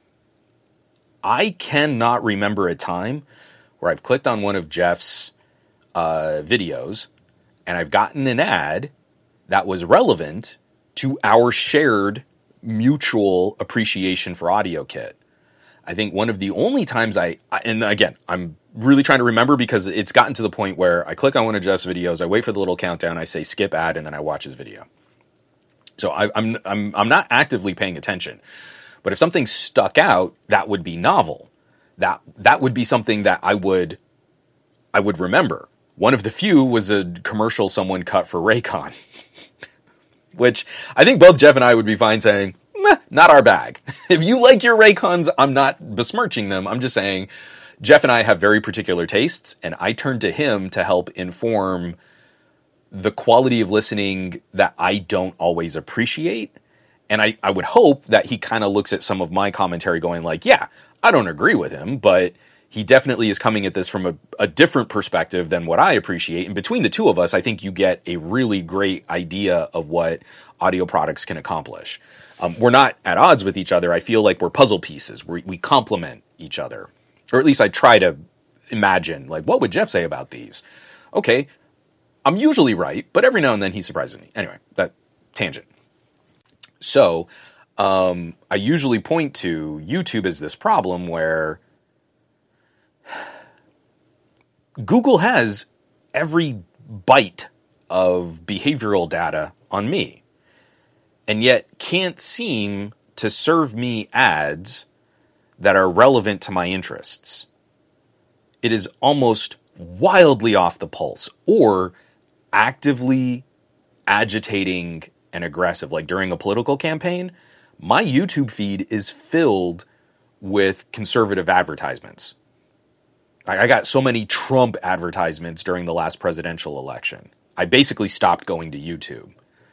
I cannot remember a time where I've clicked on one of Jeff's uh, videos and I've gotten an ad that was relevant to our shared mutual appreciation for AudioKit. I think one of the only times I, and again, I'm really trying to remember because it's gotten to the point where I click on one of Jeff's videos, I wait for the little countdown, I say skip ad, and then I watch his video. So I, I'm I'm I'm not actively paying attention. But if something stuck out, that would be novel. That that would be something that I would I would remember. One of the few was a commercial someone cut for Raycon, which I think both Jeff and I would be fine saying, meh, not our bag. If you like your Raycons, I'm not besmirching them. I'm just saying Jeff and I have very particular tastes, and I turn to him to help inform the quality of listening that I don't always appreciate. And I, I would hope that he kind of looks at some of my commentary going like, yeah, I don't agree with him, but he definitely is coming at this from a, a different perspective than what I appreciate. And between the two of us, I think you get a really great idea of what audio products can accomplish. Um, we're not at odds with each other. I feel like we're puzzle pieces. We, we complement each other. Or at least I try to imagine, like, what would Jeff say about these? Okay, I'm usually right, but every now and then he surprises me. Anyway, that tangent. So, um, I usually point to YouTube as this problem where Google has every byte of behavioral data on me, and yet can't seem to serve me ads that are relevant to my interests. It is almost wildly off the pulse, or actively agitating and aggressive. Like during a political campaign, my YouTube feed is filled with conservative advertisements. I got so many Trump advertisements during the last presidential election. I basically stopped going to YouTube.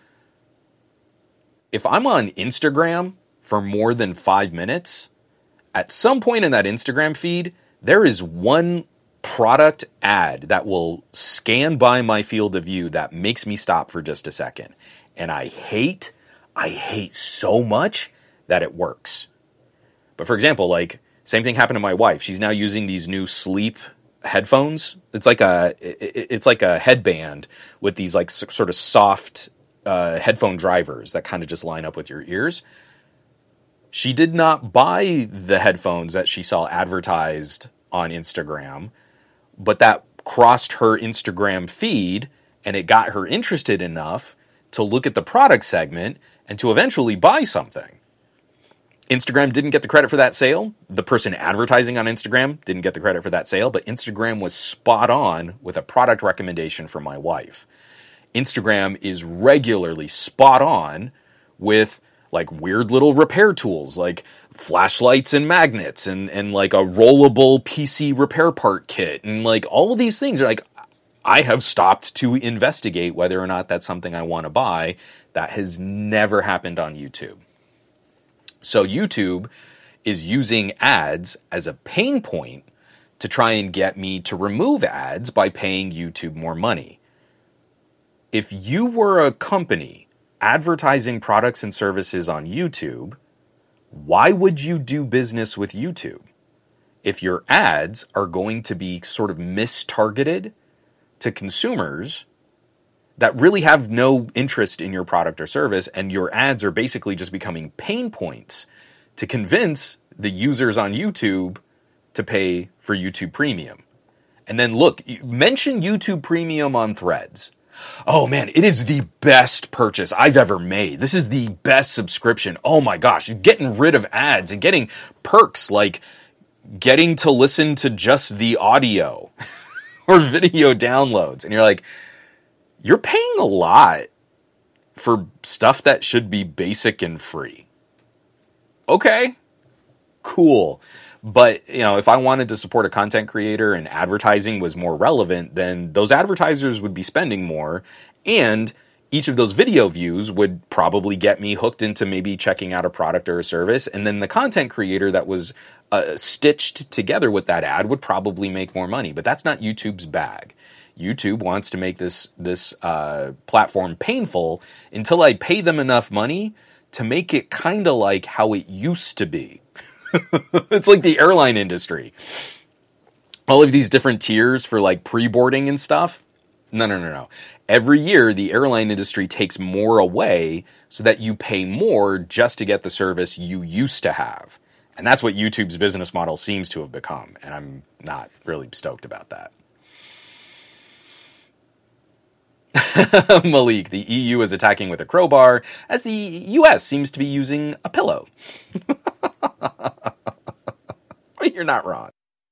If I'm on Instagram for more than five minutes, at some point in that Instagram feed, there is one product ad that will scan by my field of view that makes me stop for just a second. And I hate, I hate so much that it works. But for example, like, same thing happened to my wife. She's now using these new sleep headphones. It's like a, it's like a headband with these like sort of soft uh, headphone drivers that kind of just line up with your ears. She did not buy the headphones that she saw advertised on Instagram, but that crossed her Instagram feed and it got her interested enough to look at the product segment and to eventually buy something. Instagram didn't get the credit for that sale. The person advertising on Instagram didn't get the credit for that sale, but Instagram was spot on with a product recommendation for my wife. Instagram is regularly spot on with like weird little repair tools, like flashlights and magnets and, and like a rollable P C repair part kit. And like all of these things are like, I have stopped to investigate whether or not that's something I want to buy. That has never happened on YouTube. So YouTube is using ads as a pain point to try and get me to remove ads by paying YouTube more money. If you were a company advertising products and services on YouTube, why would you do business with YouTube? If your ads are going to be sort of mistargeted to consumers that really have no interest in your product or service, and your ads are basically just becoming pain points to convince the users on YouTube to pay for YouTube Premium. And then look, mention YouTube Premium on Threads. Oh man, it is the best purchase I've ever made. This is the best subscription. Oh my gosh, getting rid of ads and getting perks like getting to listen to just the audio or video downloads. And you're like, you're paying a lot for stuff that should be basic and free. Okay, cool. But, you know, if I wanted to support a content creator and advertising was more relevant, then those advertisers would be spending more, and each of those video views would probably get me hooked into maybe checking out a product or a service, and then the content creator that was uh, stitched together with that ad would probably make more money. But that's not YouTube's bag. YouTube wants to make this, this uh, platform painful until I pay them enough money to make it kind of like how it used to be. It's like the airline industry. All of these different tiers for like pre-boarding and stuff. No, no, no, no. Every year, the airline industry takes more away so that you pay more just to get the service you used to have. And that's what YouTube's business model seems to have become. And I'm not really stoked about that. Malik, the E U is attacking with a crowbar, as the U S seems to be using a pillow. You're not wrong.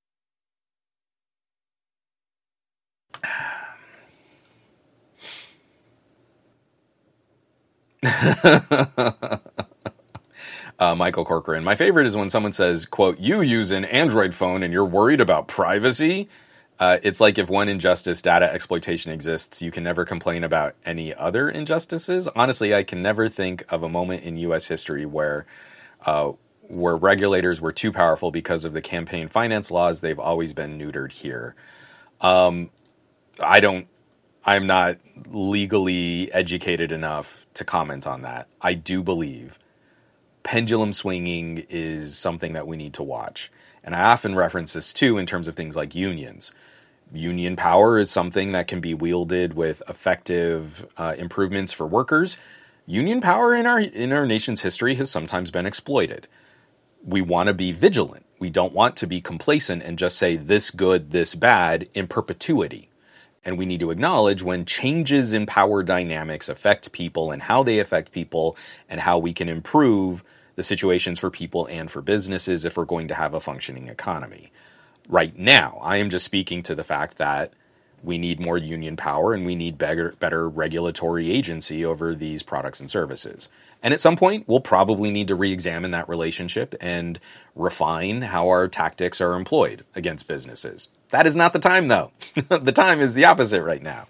uh, Michael Corcoran, my favorite is when someone says, quote, you use an Android phone and you're worried about privacy? Uh, it's like if one injustice, data exploitation, exists, you can never complain about any other injustices. Honestly, I can never think of a moment in U S history where uh, where regulators were too powerful because of the campaign finance laws. They've always been neutered here. Um, I don't, I'm not legally educated enough to comment on that. I do believe pendulum swinging is something that we need to watch. And I often reference this too in terms of things like unions. Union power is something that can be wielded with effective uh, improvements for workers. Union power in our in our nation's history has sometimes been exploited. We want to be vigilant. We don't want to be complacent and just say this good, this bad in perpetuity. And we need to acknowledge when changes in power dynamics affect people and how they affect people and how we can improve the situations for people and for businesses if we're going to have a functioning economy. Right now, I am just speaking to the fact that we need more union power and we need better, better regulatory agency over these products and services. And at some point, we'll probably need to re-examine that relationship and refine how our tactics are employed against businesses. That is not the time, though. The time is the opposite right now.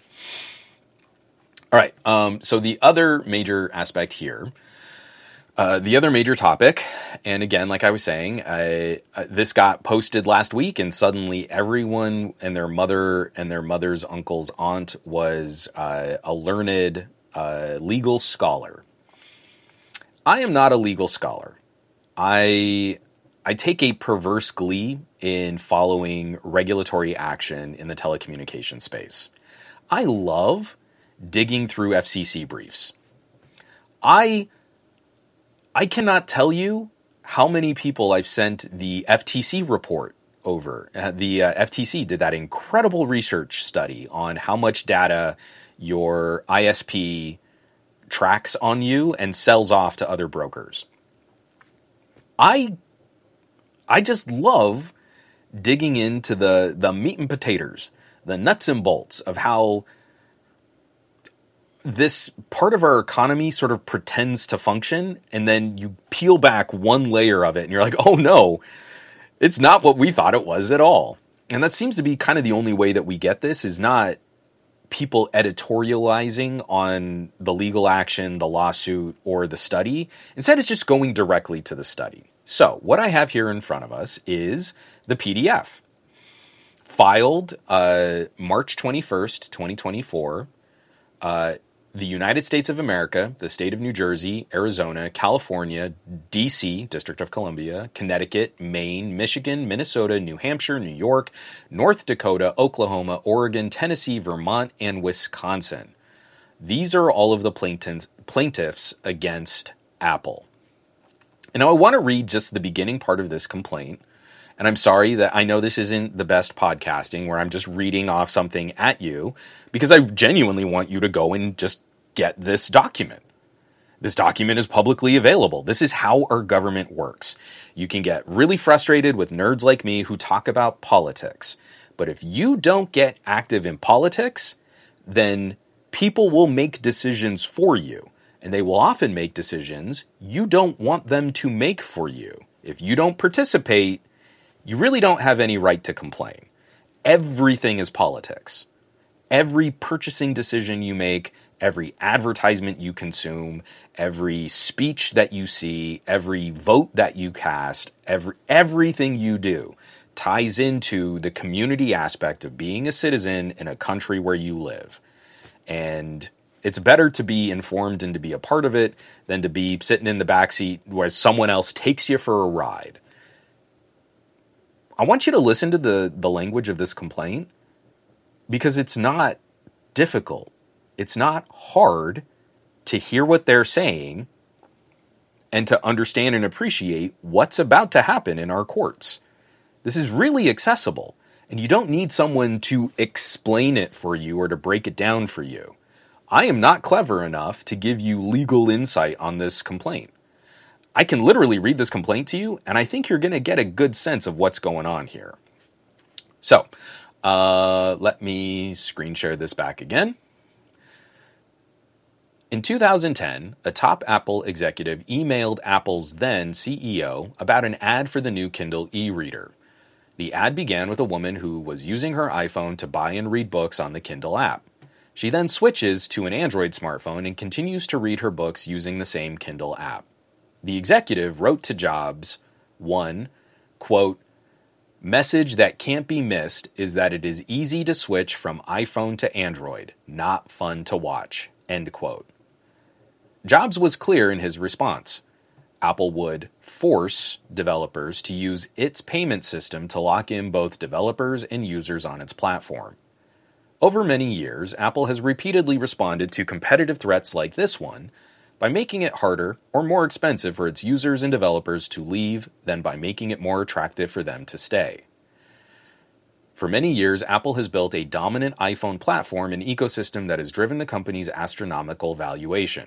All right, um, so the other major aspect here, uh, the other major topic, and again, like I was saying, uh, uh, this got posted last week, and suddenly everyone and their mother and their mother's uncle's aunt was uh, a learned uh, legal scholar. I am not a legal scholar. I I take a perverse glee in following regulatory action in the telecommunications space. I love digging through F C C briefs. I I cannot tell you how many people I've sent the F T C report over. Uh, the uh, F T C did that incredible research study on how much data your I S P tracks on you and sells off to other brokers. I I just love digging into the, the meat and potatoes, the nuts and bolts of how this part of our economy sort of pretends to function, and then you peel back one layer of it and you're like, oh no, it's not what we thought it was at all. And that seems to be kind of the only way that we get this, is not people editorializing on the legal action, the lawsuit, or the study. Instead, it's just going directly to the study. So what I have here in front of us is the P D F, filed uh, March twenty-first, twenty twenty-four. Uh, the United States of America, the state of New Jersey, Arizona, California, D C, District of Columbia, Connecticut, Maine, Michigan, Minnesota, New Hampshire, New York, North Dakota, Oklahoma, Oregon, Tennessee, Vermont, and Wisconsin. These are all of the plaintiffs, plaintiffs against Apple. And now I want to read just the beginning part of this complaint. And I'm sorry that I know this isn't the best podcasting where I'm just reading off something at you, because I genuinely want you to go and just get this document. This document is publicly available. This is how our government works. You can get really frustrated with nerds like me who talk about politics. But if you don't get active in politics, then people will make decisions for you. And they will often make decisions you don't want them to make for you. If you don't participate, you really don't have any right to complain. Everything is politics. Every purchasing decision you make, every advertisement you consume, every speech that you see, every vote that you cast, every everything you do ties into the community aspect of being a citizen in a country where you live. And it's better to be informed and to be a part of it than to be sitting in the backseat where someone else takes you for a ride. I want you to listen to the, the language of this complaint, because it's not difficult. It's not hard to hear what they're saying and to understand and appreciate what's about to happen in our courts. This is really accessible, and you don't need someone to explain it for you or to break it down for you. I am not clever enough to give you legal insight on this complaint. I can literally read this complaint to you, and I think you're going to get a good sense of what's going on here. So, uh, let me screen share this back again. In two thousand ten, a top Apple executive emailed Apple's then C E O about an ad for the new Kindle e-reader. The ad began with a woman who was using her iPhone to buy and read books on the Kindle app. She then switches to an Android smartphone and continues to read her books using the same Kindle app. The executive wrote to Jobs, one, quote, "Message that can't be missed is that it is easy to switch from iPhone to Android, not fun to watch," end quote. Jobs was clear in his response. Apple would force developers to use its payment system to lock in both developers and users on its platform. Over many years, Apple has repeatedly responded to competitive threats like this one by making it harder or more expensive for its users and developers to leave than by making it more attractive for them to stay. For many years, Apple has built a dominant iPhone platform and ecosystem that has driven the company's astronomical valuation.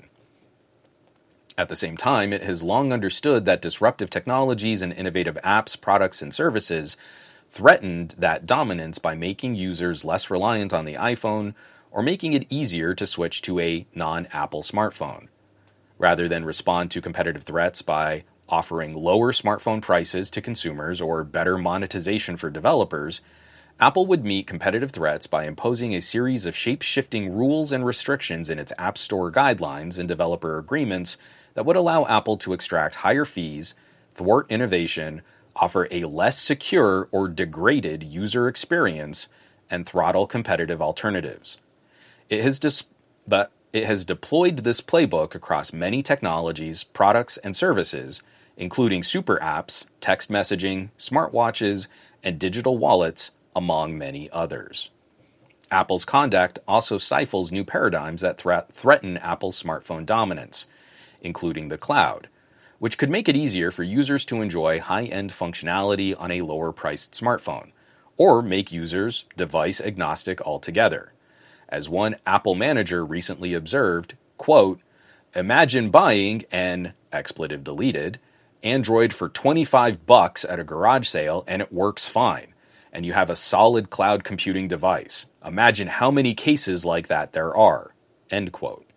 At the same time, it has long understood that disruptive technologies and innovative apps, products, and services threatened that dominance by making users less reliant on the iPhone or making it easier to switch to a non-Apple smartphone. Rather than respond to competitive threats by offering lower smartphone prices to consumers or better monetization for developers, Apple would meet competitive threats by imposing a series of shape-shifting rules and restrictions in its App Store guidelines and developer agreements that would allow Apple to extract higher fees, thwart innovation, offer a less secure or degraded user experience, and throttle competitive alternatives. It has dis- but it has deployed this playbook across many technologies, products, and services, including super apps, text messaging, smartwatches, and digital wallets, among many others. Apple's conduct also stifles new paradigms that thre- threaten Apple's smartphone dominance, including the cloud, which could make it easier for users to enjoy high-end functionality on a lower-priced smartphone, or make users device agnostic altogether. As one Apple manager recently observed, quote, "Imagine buying an, expletive deleted, Android for twenty-five bucks at a garage sale and it works fine, and you have a solid cloud computing device. Imagine how many cases like that there are," end quote.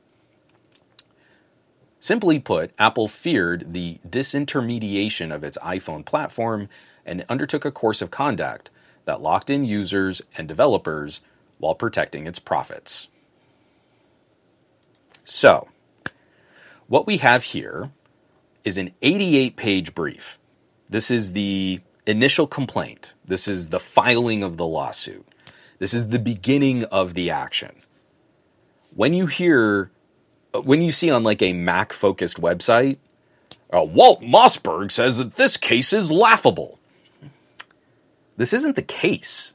Simply put, Apple feared the disintermediation of its iPhone platform and undertook a course of conduct that locked in users and developers while protecting its profits. So, what we have here is an eighty-eight page brief. This is the initial complaint. This is the filing of the lawsuit. This is the beginning of the action. When you hear, when you see on like a Mac-focused website, uh, Walt Mossberg says that this case is laughable. This isn't the case.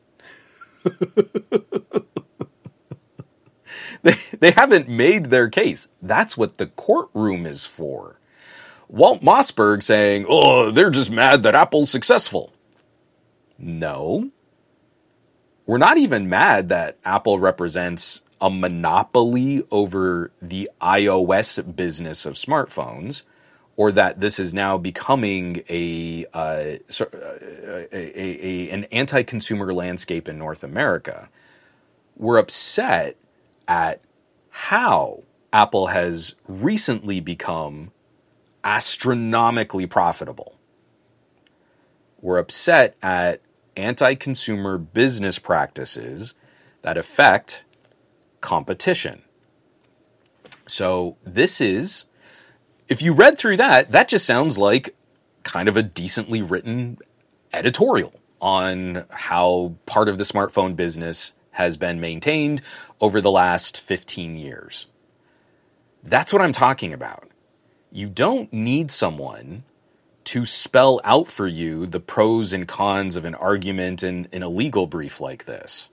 they, they haven't made their case. That's what the courtroom is for. Walt Mossberg saying, "Oh, they're just mad that Apple's successful." No. We're not even mad that Apple represents a monopoly over the iOS business of smartphones, or that this is now becoming a, uh, a, a, a an anti-consumer landscape in North America. We're upset at how Apple has recently become astronomically profitable. We're upset at anti-consumer business practices that affect competition. So this is, if you read through that, that just sounds like kind of a decently written editorial on how part of the smartphone business has been maintained over the last fifteen years. That's what I'm talking about. You don't need someone to spell out for you the pros and cons of an argument in, in a legal brief like this.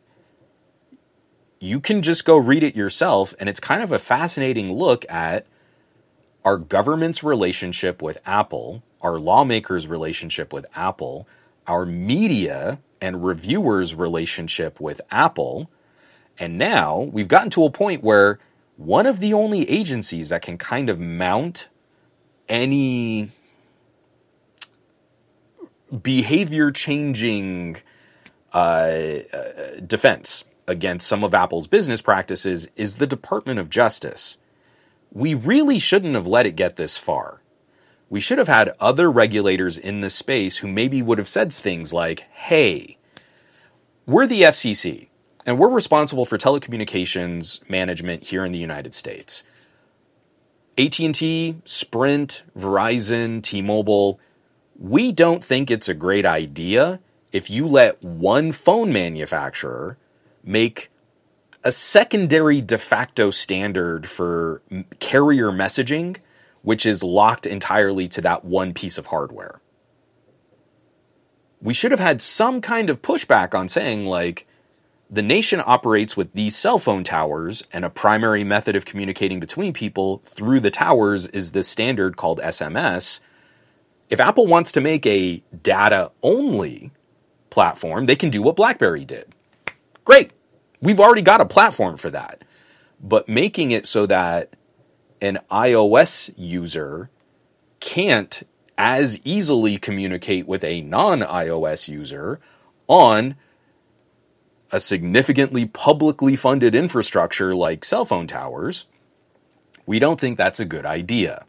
You can just go read it yourself, and it's kind of a fascinating look at our government's relationship with Apple, our lawmakers' relationship with Apple, our media and reviewers' relationship with Apple, and now we've gotten to a point where one of the only agencies that can kind of mount any behavior-changing uh, uh, defense against some of Apple's business practices is the Department of Justice. We really shouldn't have let it get this far. We should have had other regulators in this space who maybe would have said things like, hey, we're the F C C, and we're responsible for telecommunications management here in the United States. A T and T, Sprint, Verizon, T-Mobile, we don't think it's a great idea if you let one phone manufacturer make a secondary de facto standard for carrier messaging, which is locked entirely to that one piece of hardware. We should have had some kind of pushback on saying, like, the nation operates with these cell phone towers, and a primary method of communicating between people through the towers is this standard called S M S. If Apple wants to make a data-only platform, they can do what BlackBerry did. Great. We've already got a platform for that. But making it so that an iOS user can't as easily communicate with a non-iOS user on a significantly publicly funded infrastructure like cell phone towers, we don't think that's a good idea.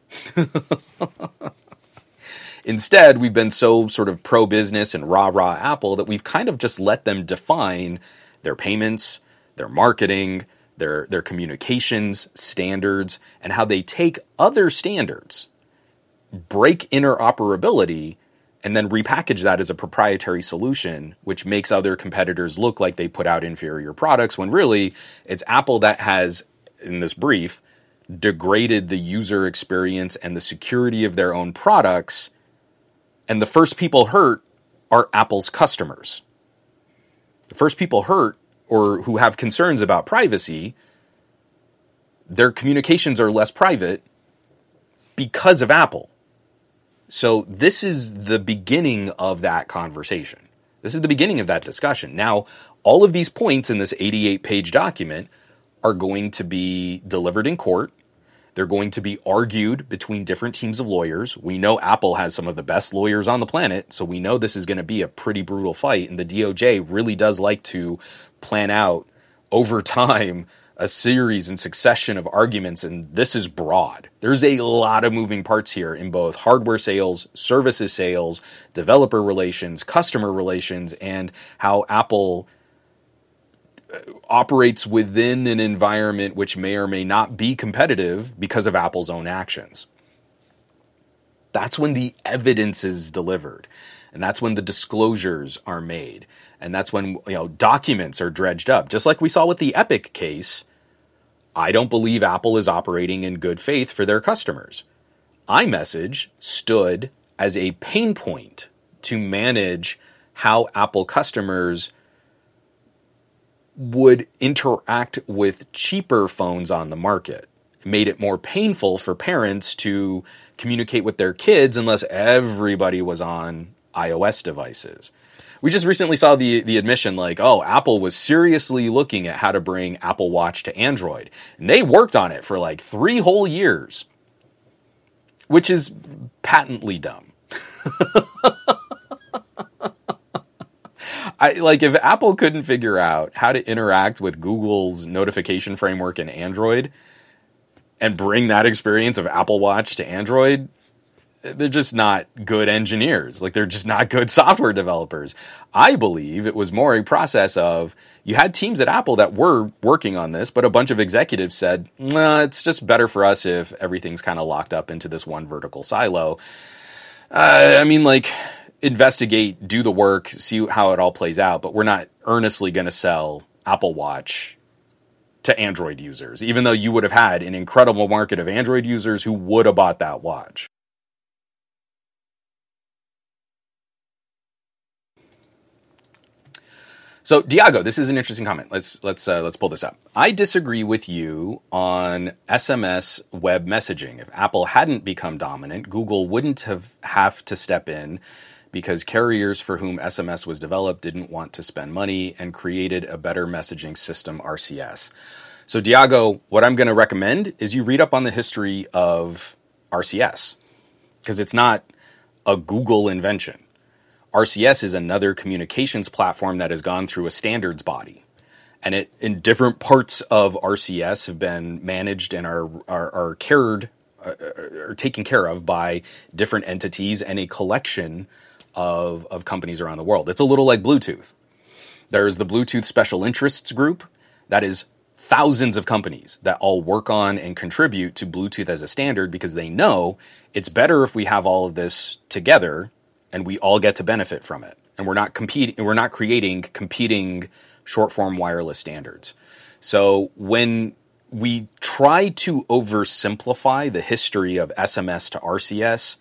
Instead, we've been so sort of pro-business and rah-rah Apple that we've kind of just let them define their payments, their marketing, their, their communications standards, and how they take other standards, break interoperability, and then repackage that as a proprietary solution, which makes other competitors look like they put out inferior products, when really it's Apple that has, in this brief, degraded the user experience and the security of their own products, and the first people hurt are Apple's customers. The first people hurt, or who have concerns about privacy, their communications are less private, because of Apple. So this is the beginning of that conversation. This is the beginning of that discussion. Now, all of these points in this eighty-eight page document are going to be delivered in court. They're going to be argued between different teams of lawyers. We know Apple has some of the best lawyers on the planet, so we know this is going to be a pretty brutal fight. And the D O J really does like to plan out over time a series and succession of arguments, and this is broad. There's a lot of moving parts here in both hardware sales, services sales, developer relations, customer relations, and how Apple operates within an environment which may or may not be competitive because of Apple's own actions. That's when the evidence is delivered, and that's when the disclosures are made. And that's when, you know, documents are dredged up. Just like we saw with the Epic case, I don't believe Apple is operating in good faith for their customers. iMessage stood as a pain point to manage how Apple customers would interact with cheaper phones on the market. It made it more painful for parents to communicate with their kids unless everybody was on iOS devices. We just recently saw the the admission like, oh, Apple was seriously looking at how to bring Apple Watch to Android. And they worked on it for like three whole years, which is patently dumb. I like if Apple couldn't figure out how to interact with Google's notification framework in Android and bring that experience of Apple Watch to Android, they're just not good engineers. Like, they're just not good software developers. I believe it was more a process of, you had teams at Apple that were working on this, but a bunch of executives said, nah, it's just better for us if everything's kind of locked up into this one vertical silo. Uh, I mean, like, investigate, do the work, see how it all plays out, but we're not earnestly going to sell Apple Watch to Android users, even though you would have had an incredible market of Android users who would have bought that watch. So, Diago, this is an interesting comment. Let's let's uh, let's pull this up. I disagree with you on S M S web messaging. If Apple hadn't become dominant, Google wouldn't have have to step in because carriers for whom S M S was developed didn't want to spend money and created a better messaging system, R C S. So, Diago, what I'm going to recommend is you read up on the history of R C S, because it's not a Google invention. R C S is another communications platform that has gone through a standards body. And it in different parts of R C S have been managed and are are, are cared uh, are taken care of by different entities and a collection of, of companies around the world. It's a little like Bluetooth. There's the Bluetooth Special Interests Group. That is thousands of companies that all work on and contribute to Bluetooth as a standard because they know it's better if we have all of this together and we all get to benefit from it. And we're not competing, we're not creating competing short-form wireless standards. So when we try to oversimplify the history of S M S to R C S,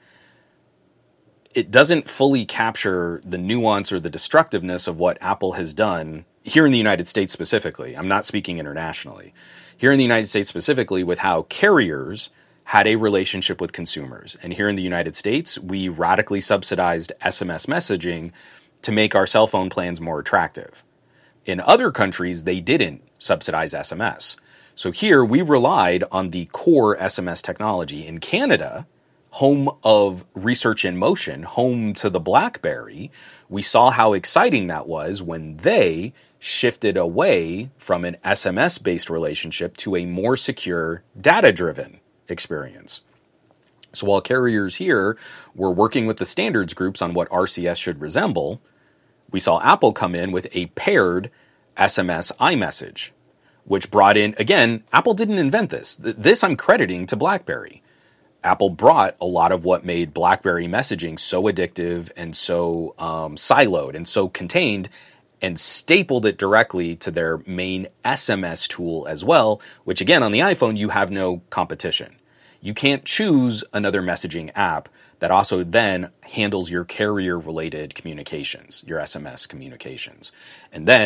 it doesn't fully capture the nuance or the destructiveness of what Apple has done here in the United States specifically. I'm not speaking internationally. Here in the United States specifically, with how carriers had a relationship with consumers. And here in the United States, we radically subsidized S M S messaging to make our cell phone plans more attractive. In other countries, they didn't subsidize S M S. So here we relied on the core S M S technology. In Canada, home of Research in Motion, home to the BlackBerry, we saw how exciting that was when they shifted away from an S M S-based relationship to a more secure, data-driven experience. So while carriers here were working with the standards groups on what R C S should resemble, we saw Apple come in with a paired S M S iMessage, which brought in, again, Apple didn't invent this. This I'm crediting to BlackBerry. Apple brought a lot of what made BlackBerry messaging so addictive and so um, siloed and so contained and stapled it directly to their main S M S tool as well, which again, on the iPhone, you have no competition. You can't choose another messaging app that also then handles your carrier-related communications, your S M S communications. And then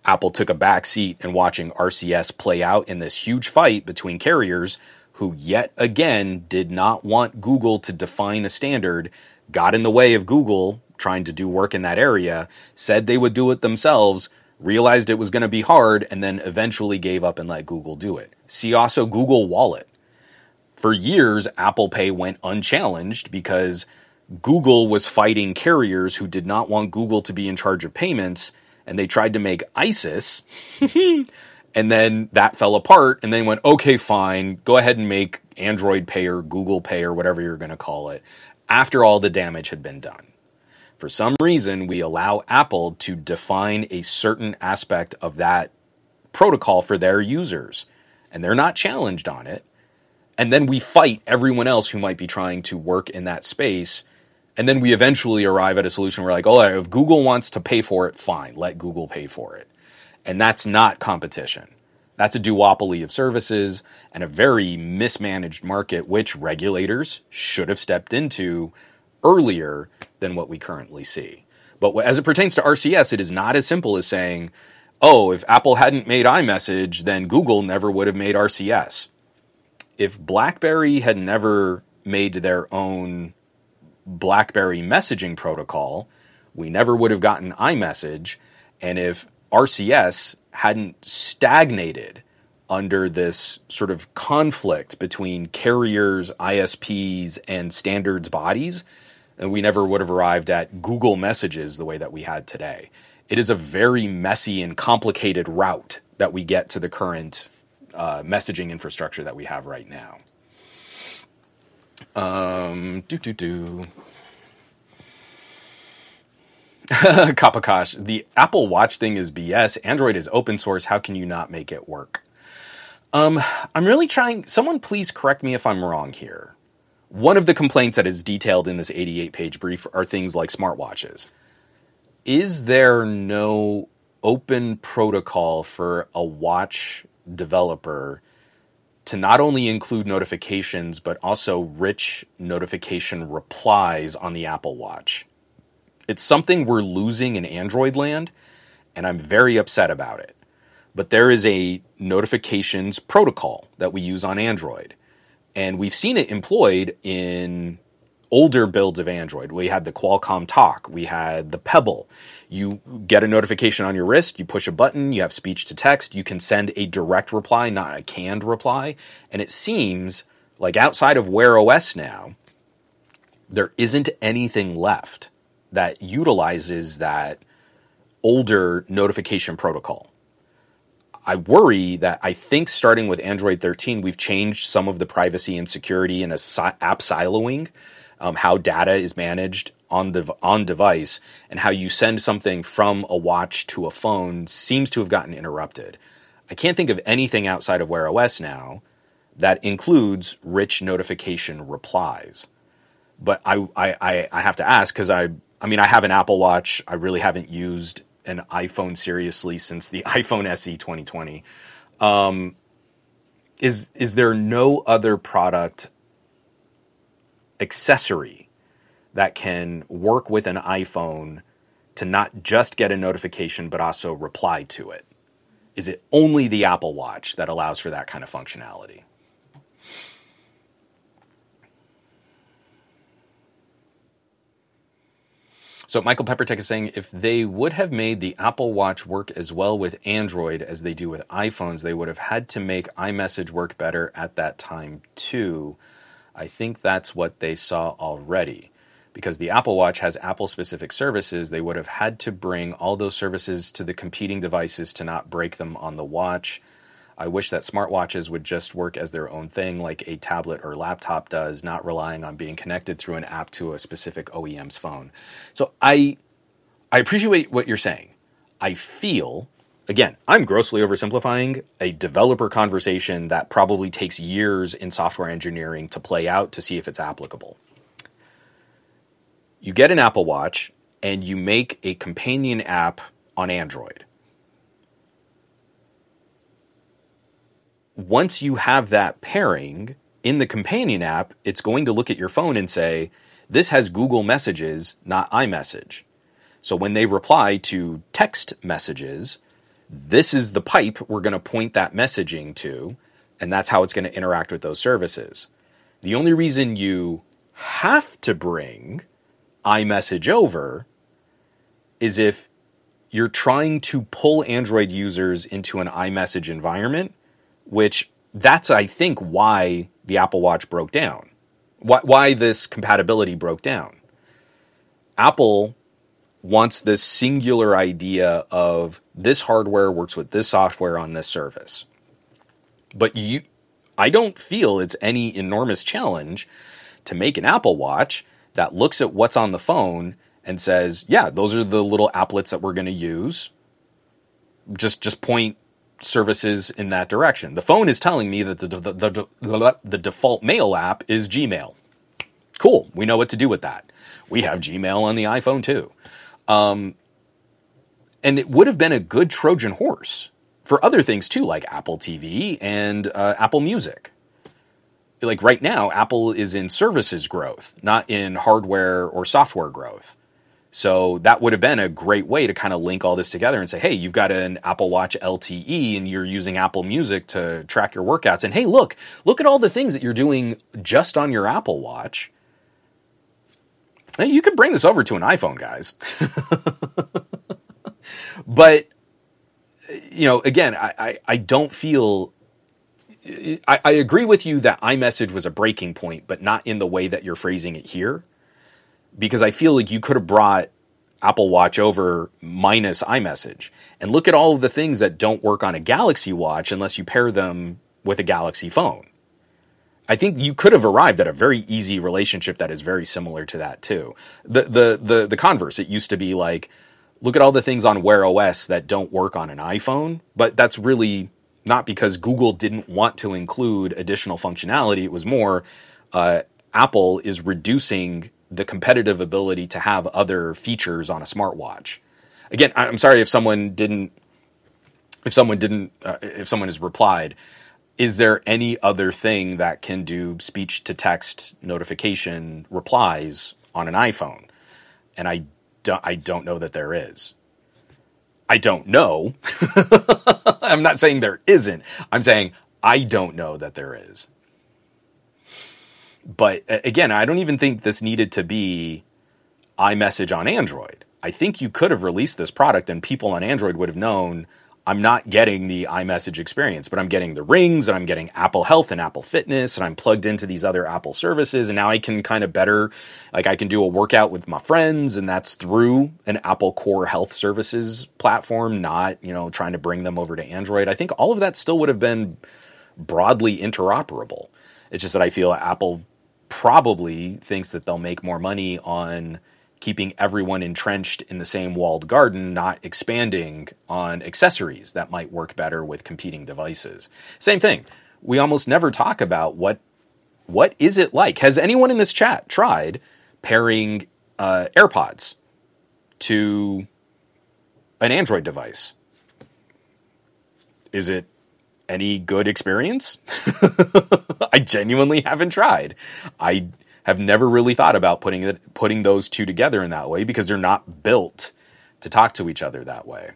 Apple took a back seat in watching R C S play out in this huge fight between carriers who yet again did not want Google to define a standard, got in the way of Google trying to do work in that area, said they would do it themselves, realized it was going to be hard, and then eventually gave up and let Google do it. See also Google Wallet. For years, Apple Pay went unchallenged because Google was fighting carriers who did not want Google to be in charge of payments, and they tried to make ISIS, and then that fell apart, and then went, okay, fine, go ahead and make Android Pay or Google Pay or whatever you're going to call it, after all the damage had been done. For some reason, we allow Apple to define a certain aspect of that protocol for their users, and they're not challenged on it, and then we fight everyone else who might be trying to work in that space. And then we eventually arrive at a solution where like, oh, if Google wants to pay for it, fine, let Google pay for it. And that's not competition. That's a duopoly of services and a very mismanaged market, which regulators should have stepped into earlier than what we currently see. But as it pertains to R C S, it is not as simple as saying, oh, if Apple hadn't made iMessage, then Google never would have made R C S. If BlackBerry had never made their own BlackBerry messaging protocol, we never would have gotten iMessage. And if R C S hadn't stagnated under this sort of conflict between carriers, I S Ps, and standards bodies, then we never would have arrived at Google Messages the way that we had today. It is a very messy and complicated route that we get to the current uh, messaging infrastructure that we have right now. Um, do do do. Kapakash, the Apple Watch thing is B S. Android is open source. How can you not make it work? Um, I'm really trying. Someone please correct me if I'm wrong here. One of the complaints that is detailed in this eighty-eight page brief are things like smartwatches. Is there no open protocol for a watch developer to not only include notifications, but also rich notification replies on the Apple Watch? It's something we're losing in Android land, and I'm very upset about it. But there is a notifications protocol that we use on Android, and we've seen it employed in older builds of Android. We had the Qualcomm Talk, we had the Pebble. You get a notification on your wrist, you push a button, you have speech to text, you can send a direct reply, not a canned reply. And it seems like outside of Wear O S now, there isn't anything left that utilizes that older notification protocol. I worry that I think starting with Android thirteen, we've changed some of the privacy and security and a app siloing, um, how data is managed on the on device, and how you send something from a watch to a phone seems to have gotten interrupted. I can't think of anything outside of Wear O S now that includes rich notification replies. But I I, I have to ask, because I I mean I have an Apple Watch. I really haven't used an iPhone seriously since the iPhone S E twenty twenty. Um, is is there no other product accessory that can work with an iPhone to not just get a notification, but also reply to it? Is it only the Apple Watch that allows for that kind of functionality? So Michael Peppertech is saying, if they would have made the Apple Watch work as well with Android as they do with iPhones, they would have had to make iMessage work better at that time too. I think that's what they saw already. Because the Apple Watch has Apple-specific services, they would have had to bring all those services to the competing devices to not break them on the watch. I wish that smartwatches would just work as their own thing like a tablet or laptop does, not relying on being connected through an app to a specific O E M's phone. So I I appreciate what you're saying. I feel, again, I'm grossly oversimplifying a developer conversation that probably takes years in software engineering to play out to see if it's applicable. You get an Apple Watch and you make a companion app on Android. Once you have that pairing in the companion app, it's going to look at your phone and say, this has Google Messages, not iMessage. So when they reply to text messages, This is the pipe we're going to point that messaging to, and that's how it's going to interact with those services. The only reason you have to bring iMessage over is if you're trying to pull Android users into an iMessage environment, which that's, I think, why the Apple Watch broke down, why, why this compatibility broke down. Apple wants this singular idea of this hardware works with this software on this service. But you, I don't feel it's any enormous challenge to make an Apple Watch that looks at what's on the phone and says, yeah, those are the little applets that we're going to use. Just just point services in that direction. The phone is telling me that the, the, the, the, the default mail app is Gmail. Cool. We know what to do with that. We have Gmail on the iPhone too. Um, and it would have been a good Trojan horse for other things too, like Apple T V and uh, Apple Music. Like right now, Apple is in services growth, not in hardware or software growth. So that would have been a great way to kind of link all this together and say, hey, you've got an Apple Watch L T E and you're using Apple Music to track your workouts. And hey, look, look at all the things that you're doing just on your Apple Watch. Hey, you could bring this over to an iPhone, guys. But, you know, again, I, I, I don't feel... I, I agree with you that iMessage was a breaking point, but not in the way that you're phrasing it here. Because I feel like you could have brought Apple Watch over minus iMessage. And look at all of the things that don't work on a Galaxy Watch unless you pair them with a Galaxy phone. I think you could have arrived at a very easy relationship that is very similar to that too. The the the the converse, it used to be like, look at all the things on Wear O S that don't work on an iPhone, but that's really not because Google didn't want to include additional functionality. It was more uh, Apple is reducing the competitive ability to have other features on a smartwatch. Again, I'm sorry if someone didn't, if someone didn't, uh, if someone has replied, is there any other thing that can do speech to text notification replies on an iPhone? And I don't, I don't know that there is. I don't know. I'm not saying there isn't. I'm saying I don't know that there is. But again, I don't even think this needed to be iMessage on Android. I think you could have released this product and people on Android would have known, I'm not getting the iMessage experience, but I'm getting the rings and I'm getting Apple Health and Apple Fitness and I'm plugged into these other Apple services. And now I can kind of better, like I can do a workout with my friends and that's through an Apple Core Health Services platform, not, you know, trying to bring them over to Android. I think all of that still would have been broadly interoperable. It's just that I feel Apple probably thinks that they'll make more money on keeping everyone entrenched in the same walled garden, not expanding on accessories that might work better with competing devices. Same thing. We almost never talk about what what is it like. Has anyone in this chat tried pairing uh, AirPods to an Android device? Is it any good experience? I genuinely haven't tried. I have never really thought about putting it, putting those two together in that way because they're not built to talk to each other that way.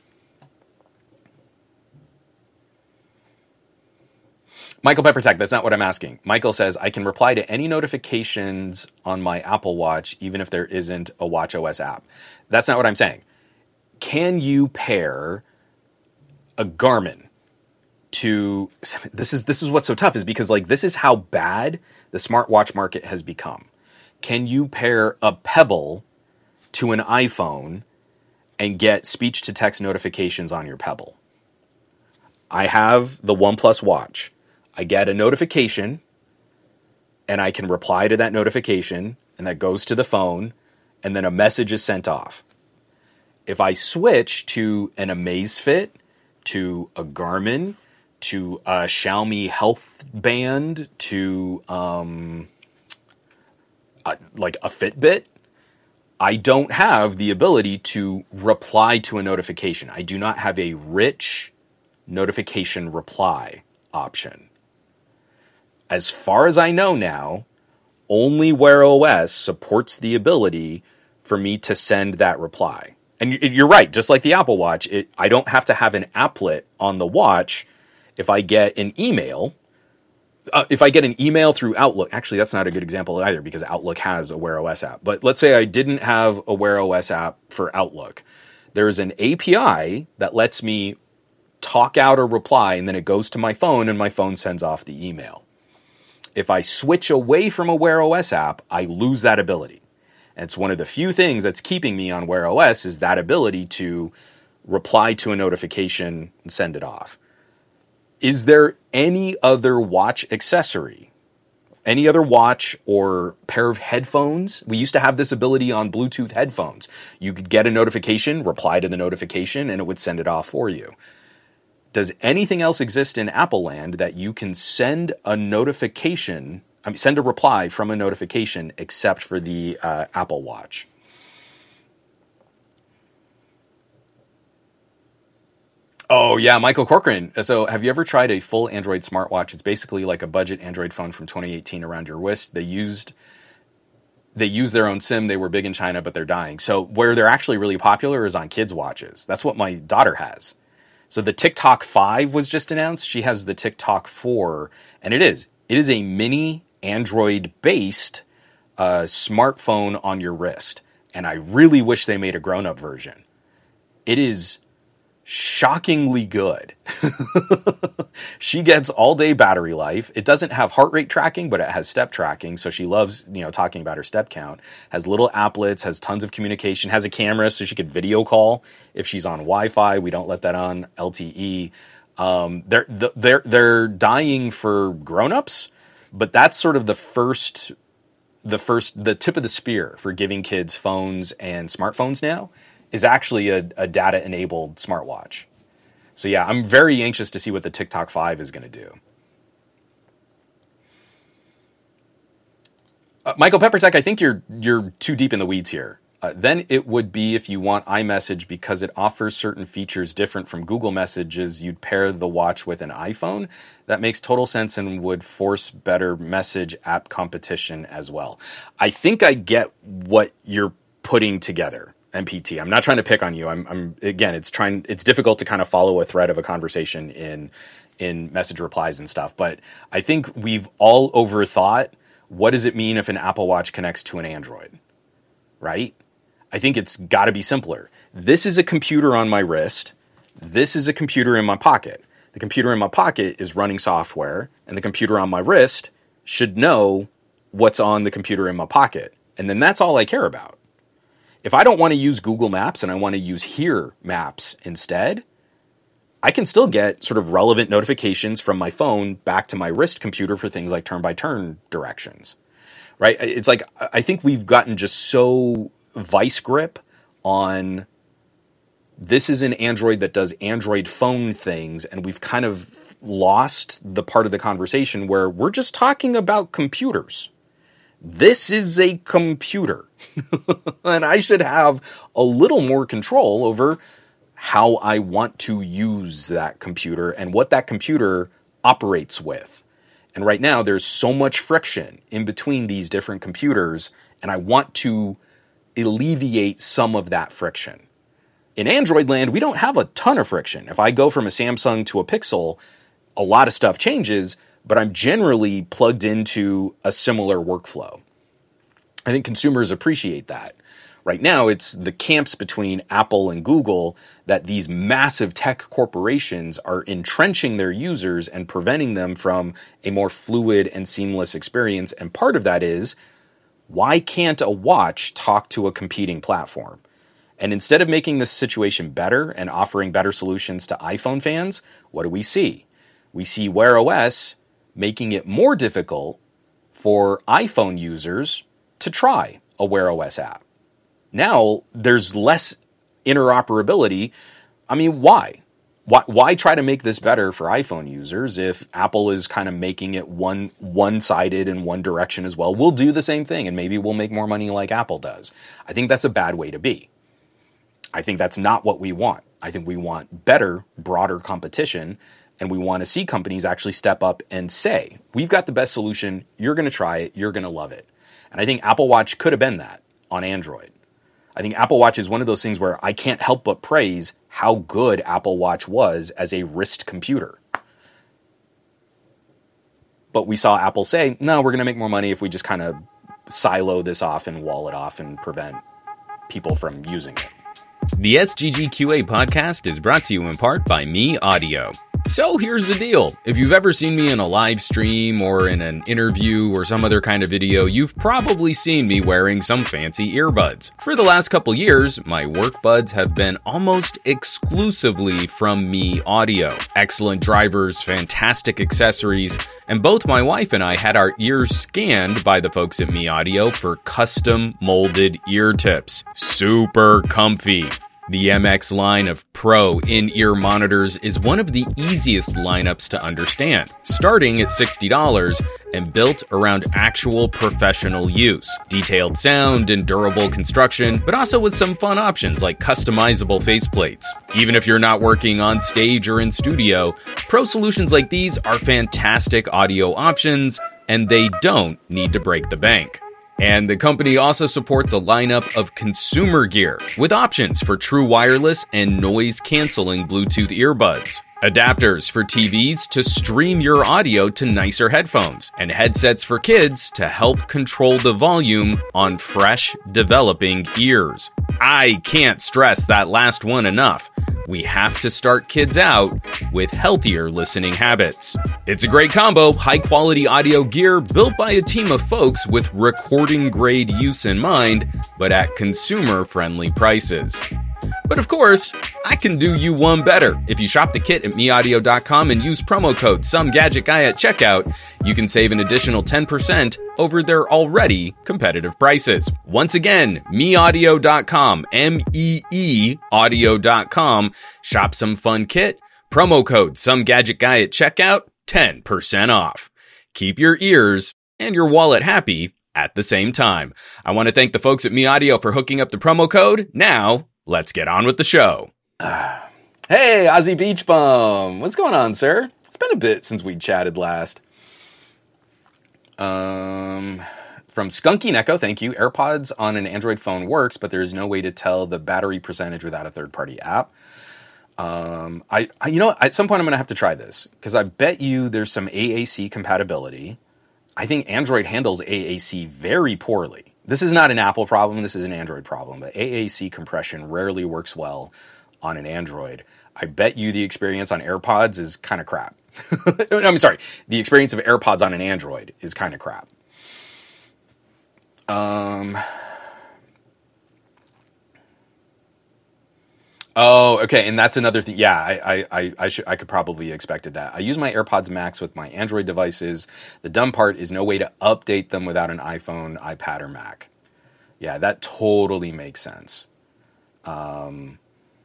Michael Peppertech, that's not what I'm asking. Michael says, I can reply to any notifications on my Apple Watch, even if there isn't a watchOS app. That's not what I'm saying. Can you pair a Garmin to, this is, this is what's so tough is because like, this is how bad the smartwatch market has become. Can you pair a Pebble to an iPhone and get speech-to-text notifications on your Pebble? I have the OnePlus Watch. I get a notification, and I can reply to that notification, and that goes to the phone, and then a message is sent off. If I switch to an Amazfit, to a Garmin, to a Xiaomi Health Band, to um, a, like a Fitbit, I don't have the ability to reply to a notification. I do not have a rich notification reply option. As far as I know now, only Wear O S supports the ability for me to send that reply. And you're right, just like the Apple Watch, it, I don't have to have an applet on the watch if I get an email. Uh, if I get an email through Outlook, actually, that's not a good example either because Outlook has a Wear O S app. But let's say I didn't have a Wear O S app for Outlook. There's an A P I that lets me talk out a reply, and then it goes to my phone, and my phone sends off the email. If I switch away from a Wear O S app, I lose that ability. And it's one of the few things that's keeping me on Wear O S is that ability to reply to a notification and send it off. Is there any other watch accessory, any other watch or pair of headphones? We used to have this ability on Bluetooth headphones. You could get a notification, reply to the notification, and it would send it off for you. Does anything else exist in Apple land that you can send a notification, I mean, send a reply from a notification except for the uh, Apple Watch? Oh, yeah, Michael Corcoran. So have you ever tried a full Android smartwatch? It's basically like a budget Android phone from twenty eighteen around your wrist. They used they use their own SIM. They were big in China, but they're dying. So where they're actually really popular is on kids' watches. That's what my daughter has. So the TikTok five was just announced. She has the TikTok four, and it is. It is a mini Android-based uh, smartphone on your wrist. And I really wish they made a grown-up version. It is shockingly good. She gets all day battery life. It doesn't have heart rate tracking, but it has step tracking. So she loves, you know, talking about her step count. Has little applets, has tons of communication, has a camera so she could video call if she's on Wi-Fi. We don't let that on L T E. Um, they're they're they're dying for grown-ups, but that's sort of the first the first the tip of the spear for giving kids phones and smartphones now. Is actually a, a data-enabled smartwatch. So yeah, I'm very anxious to see what the TikTok five is going to do. Uh, Michael Peppertech, I think you're you're too deep in the weeds here. Uh, then it would be if you want iMessage because it offers certain features different from Google Messages, you'd pair the watch with an iPhone. That makes total sense and would force better message app competition as well. I think I get what you're putting together. M P T. I'm not trying to pick on you. I'm, I'm again, it's trying, it's difficult to kind of follow a thread of a conversation in, in message replies and stuff. But I think we've all overthought, what does it mean if an Apple Watch connects to an Android, right? I think it's got to be simpler. This is a computer on my wrist. This is a computer in my pocket. The computer in my pocket is running software, and the computer on my wrist should know what's on the computer in my pocket. And then that's all I care about. If I don't want to use Google Maps and I want to use Here Maps instead, I can still get sort of relevant notifications from my phone back to my wrist computer for things like turn-by-turn directions, right? It's like, I think we've gotten just so vice grip on this is an Android that does Android phone things, and we've kind of lost the part of the conversation where we're just talking about computers. This is a computer, and I should have a little more control over how I want to use that computer and what that computer operates with. And right now, there's so much friction in between these different computers, and I want to alleviate some of that friction. In Android land, we don't have a ton of friction. If I go from a Samsung to a Pixel, a lot of stuff changes, but I'm generally plugged into a similar workflow. I think consumers appreciate that. Right now, it's the camps between Apple and Google that these massive tech corporations are entrenching their users and preventing them from a more fluid and seamless experience. And part of that is, why can't a watch talk to a competing platform? And instead of making this situation better and offering better solutions to iPhone fans, what do we see? We see Wear O S making it more difficult for iPhone users to try a Wear O S app. Now, there's less interoperability. I mean, why? Why, why try to make this better for iPhone users if Apple is kind of making it one, one-sided in one direction as well? We'll do the same thing, and maybe we'll make more money like Apple does. I think that's a bad way to be. I think that's not what we want. I think we want better, broader competition, and we want to see companies actually step up and say, we've got the best solution, you're going to try it, you're going to love it. And I think Apple Watch could have been that on Android. I think Apple Watch is one of those things where I can't help but praise how good Apple Watch was as a wrist computer. But we saw Apple say, no, we're going to make more money if we just kind of silo this off and wall it off and prevent people from using it. The S G G Q A podcast is brought to you in part by Me Audio. So here's the deal. If you've ever seen me in a live stream or in an interview or some other kind of video, you've probably seen me wearing some fancy earbuds. For the last couple years, my work buds have been almost exclusively from Me Audio. Excellent drivers, fantastic accessories, and both my wife and I had our ears scanned by the folks at Me Audio for custom molded ear tips. Super comfy. The M X line of Pro in-ear monitors is one of the easiest lineups to understand, starting at sixty dollars and built around actual professional use. Detailed sound and durable construction, but also with some fun options like customizable faceplates. Even if you're not working on stage or in studio, Pro solutions like these are fantastic audio options, and they don't need to break the bank. And the company also supports a lineup of consumer gear with options for true wireless and noise-canceling Bluetooth earbuds, adapters for T Vs to stream your audio to nicer headphones, and headsets for kids to help control the volume on fresh, developing ears. I can't stress that last one enough. We have to start kids out with healthier listening habits. It's a great combo, high-quality audio gear built by a team of folks with recording-grade use in mind, but at consumer-friendly prices. But of course, I can do you one better. If you shop the kit at me audio dot com and use promo code SomeGadgetGuy at checkout, you can save an additional ten percent over their already competitive prices. Once again, me audio dot com, M E E audio dot com. Shop some fun kit, promo code SomeGadgetGuy at checkout, ten percent off. Keep your ears and your wallet happy at the same time. I want to thank the folks at Me Audio for hooking up the promo code. Now, let's get on with the show. Hey, Ozzy Beach Bum. What's going on, sir? It's been a bit since we chatted last. Um, from Skunky Neko, thank you. AirPods on an Android phone works, but there's no way to tell the battery percentage without a third-party app. Um, I, I, you know, at some point I'm going to have to try this, because I bet you there's some A A C compatibility. I think Android handles A A C very poorly. This is not an Apple problem, this is an Android problem, but A A C compression rarely works well on an Android. I bet you the experience on AirPods is kind of crap. I'm sorry, the experience of AirPods on an Android is kind of crap. Um... Oh, okay, and that's another thing. Yeah, I, I, I, should, I could probably expected that. I use my AirPods Max with my Android devices. The dumb part is no way to update them without an iPhone, iPad, or Mac. Yeah, that totally makes sense. Um,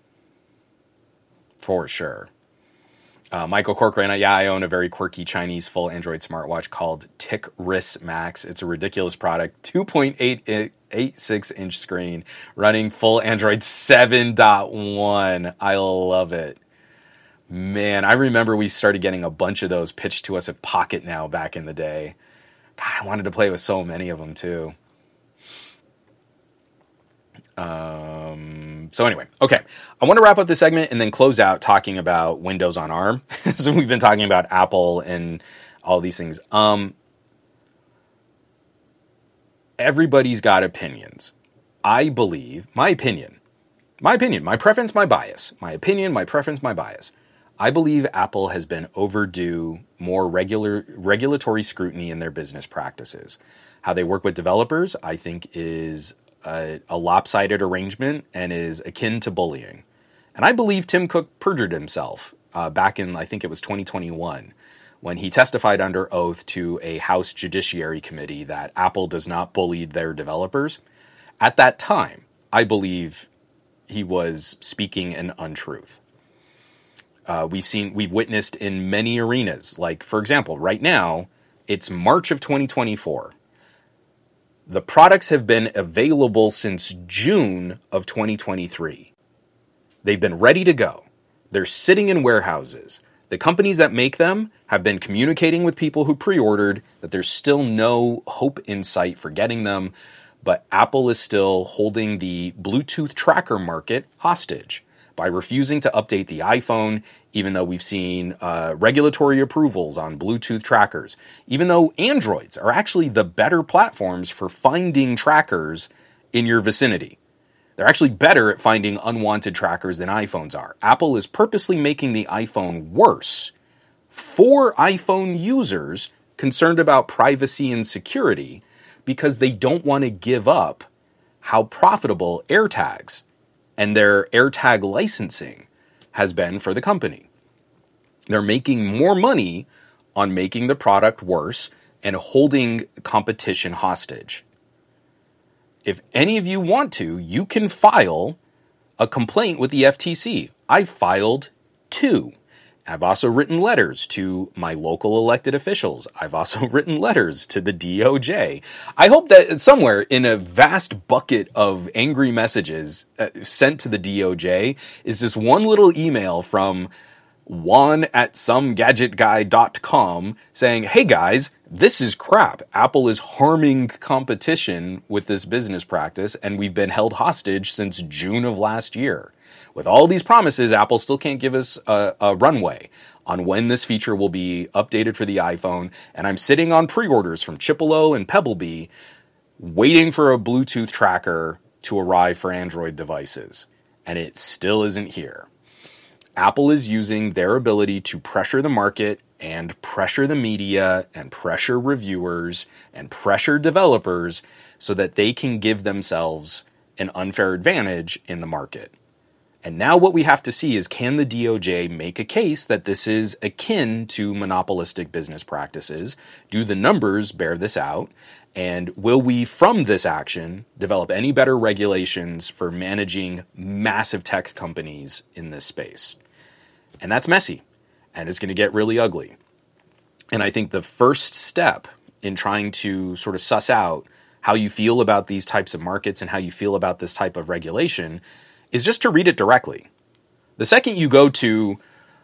for sure. Uh, Michael Corcoran, yeah, I own a very quirky Chinese full Android smartwatch called Ticris Max. It's a ridiculous product, two point eight six inch screen, running full Android seven point one. I love it. Man, I remember we started getting a bunch of those pitched to us at Pocket Now back in the day. God, I wanted to play with so many of them too. Um, so anyway, okay. I want to wrap up this segment and then close out talking about Windows on ARM. So we've been talking about Apple and all these things. Um, everybody's got opinions. I believe, my opinion, my opinion, my preference, my bias, my opinion, my preference, my bias. I believe Apple has been overdue more regular regulatory scrutiny in their business practices. How they work with developers, I think, is A, a lopsided arrangement and is akin to bullying. And I believe Tim Cook perjured himself uh, back in, I think it was twenty twenty-one, when he testified under oath to a House Judiciary Committee that Apple does not bully their developers. At that time, I believe he was speaking an untruth. Uh, we've seen, we've witnessed in many arenas, like, for example, right now, it's March of twenty twenty-four. The products have been available since June of twenty twenty-three. They've been ready to go. They're sitting in warehouses. The companies that make them have been communicating with people who pre-ordered that there's still no hope in sight for getting them. but Apple is still holding the Bluetooth tracker market hostage by refusing to update the iPhone, even though we've seen uh, regulatory approvals on Bluetooth trackers, even though Androids are actually the better platforms for finding trackers in your vicinity. They're actually better at finding unwanted trackers than iPhones are. Apple is purposely making the iPhone worse for iPhone users concerned about privacy and security because they don't want to give up how profitable AirTags and their AirTag licensing has been for the company. They're making more money on making the product worse and holding competition hostage. If any of you want to, you can file a complaint with the F T C. I filed two. I've also written letters to my local elected officials. I've also written letters to the D O J. I hope that somewhere in a vast bucket of angry messages uh, sent to the D O J is this one little email from Juan at some gadget guy dot com saying, hey guys, this is crap. Apple is harming competition with this business practice, and we've been held hostage since June of last year. With all these promises, Apple still can't give us a, a runway on when this feature will be updated for the iPhone, and I'm sitting on pre-orders from Chipolo and Pebblebee waiting for a Bluetooth tracker to arrive for Android devices, and it still isn't here. Apple is using their ability to pressure the market and pressure the media and pressure reviewers and pressure developers so that they can give themselves an unfair advantage in the market. And now what we have to see is, can the D O J make a case that this is akin to monopolistic business practices? Do the numbers bear this out? And will we, from this action, develop any better regulations for managing massive tech companies in this space? And that's messy, and it's going to get really ugly. And I think the first step in trying to sort of suss out how you feel about these types of markets and how you feel about this type of regulation is just to read it directly. The second you go to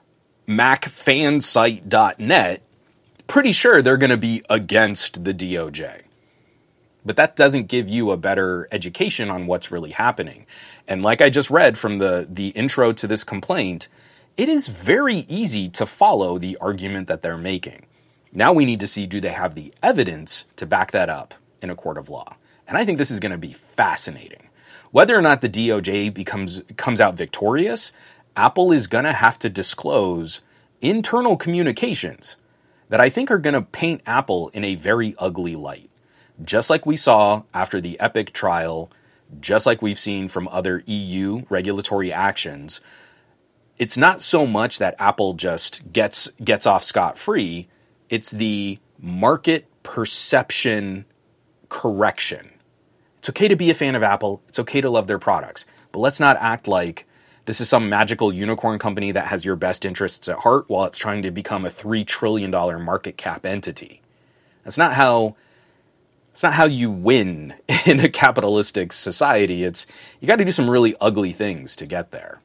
mac fan site dot net, pretty sure they're going to be against the D O J. But that doesn't give you a better education on what's really happening. And like I just read from the, the intro to this complaint, it is very easy to follow the argument that they're making. Now we need to see, do they have the evidence to back that up in a court of law? And I think this is going to be fascinating. Whether or not the D O J becomes comes out victorious, Apple is going to have to disclose internal communications that I think are going to paint Apple in a very ugly light. Just like we saw after the Epic trial, just like we've seen from other E U regulatory actions, it's not so much that Apple just gets gets off scot-free, it's the market perception correction. It's okay to be a fan of Apple. It's okay to love their products. But let's not act like this is some magical unicorn company that has your best interests at heart while it's trying to become a three trillion dollars market cap entity. That's not how, that's not how you win in a capitalistic society. It's, you got to do some really ugly things to get there.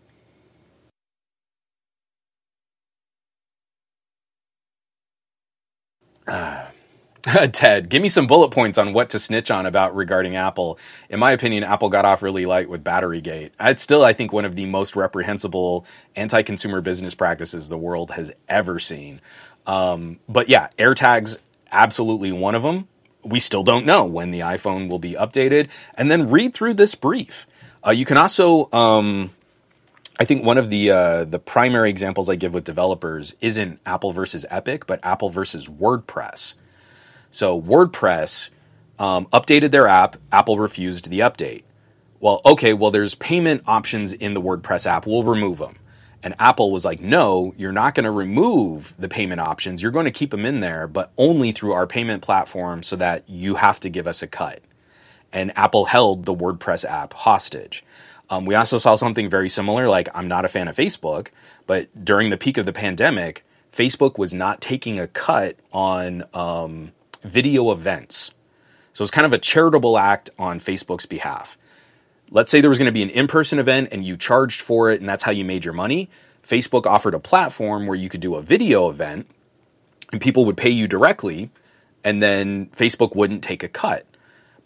Uh, Ted, give me some bullet points on what to snitch on about regarding Apple. In my opinion, Apple got off really light with Batterygate. It's still, I think, one of the most reprehensible anti-consumer business practices the world has ever seen. Um, but yeah, AirTags, absolutely one of them. We still don't know when the iPhone will be updated. And then read through this brief. Uh, you can also, um, I think one of the uh, the primary examples I give with developers isn't Apple versus Epic, but Apple versus WordPress. So WordPress um, updated their app. Apple refused the update. Well, okay, well, there's payment options in the WordPress app. We'll remove them. And Apple was like, no, you're not going to remove the payment options. You're going to keep them in there, but only through our payment platform so that you have to give us a cut. And Apple held the WordPress app hostage. Um, we also saw something very similar. Like, I'm not a fan of Facebook, but during the peak of the pandemic, Facebook was not taking a cut on um, video events. So it's kind of a charitable act on Facebook's behalf. Let's say there was going to be an in-person event and you charged for it and that's how you made your money. Facebook offered a platform where you could do a video event and people would pay you directly and then Facebook wouldn't take a cut.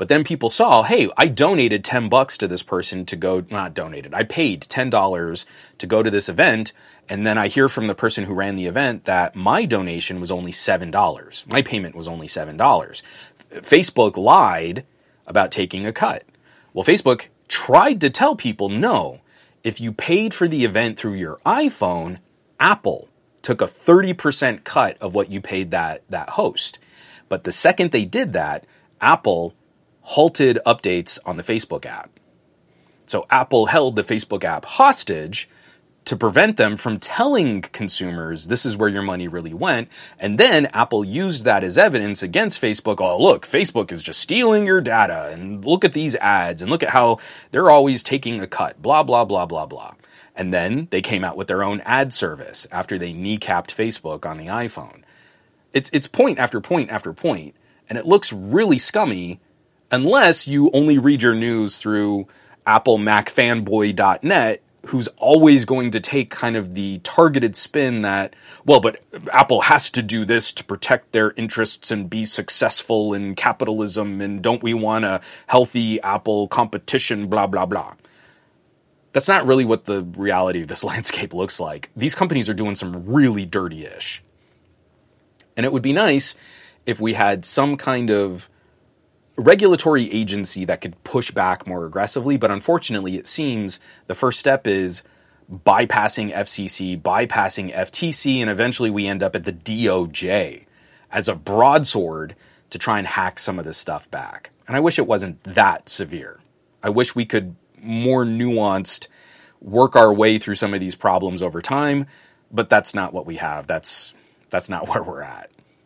But then people saw, hey, I donated ten bucks to this person to go, not donated, I paid ten dollars to go to this event. And then I hear from the person who ran the event that my donation was only seven dollars. My payment was only seven dollars. Facebook lied about taking a cut. Well, Facebook tried to tell people, no, if you paid for the event through your iPhone, Apple took a thirty percent cut of what you paid that, that host. But the second they did that, Apple halted updates on the Facebook app. So Apple held the Facebook app hostage to prevent them from telling consumers this is where your money really went. And then Apple used that as evidence against Facebook. Oh, look, Facebook is just stealing your data, and look at these ads, and look at how they're always taking a cut, blah, blah, blah, blah, blah. And then they came out with their own ad service after they kneecapped Facebook on the iPhone. It's, it's point after point after point, and it looks really scummy unless you only read your news through Apple Mac Fanboy dot net, who's always going to take kind of the targeted spin that, well, but Apple has to do this to protect their interests and be successful in capitalism, and don't we want a healthy Apple competition, blah, blah, blah. That's not really what the reality of this landscape looks like. These companies are doing some really dirty-ish. And it would be nice if we had some kind of regulatory agency that could push back more aggressively, but unfortunately it seems the first step is bypassing F C C, bypassing F T C, and eventually we end up at the D O J as a broadsword to try and hack some of this stuff back. And I wish it wasn't that severe. I wish we could more nuanced work our way through some of these problems over time, but that's not what we have. That's that's not where we're at.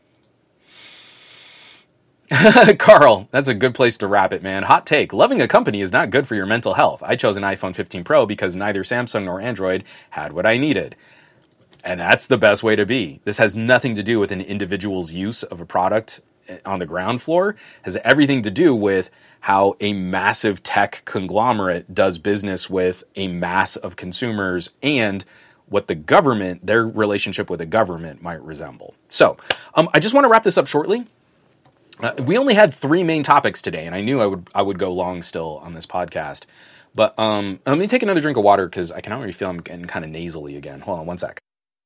Carl, that's a good place to wrap it, man. Hot take. Loving a company is not good for your mental health. I chose an iPhone fifteen Pro because neither Samsung nor Android had what I needed. And that's the best way to be. This has nothing to do with an individual's use of a product on the ground floor. It has everything to do with how a massive tech conglomerate does business with a mass of consumers and what the government, their relationship with the government might resemble. So, um, I just want to wrap this up shortly. Uh, we only had three main topics today, and I knew I would I would go long still on this podcast. But um, let me take another drink of water because I can already feel I'm getting kind of nasally again. Hold on one sec.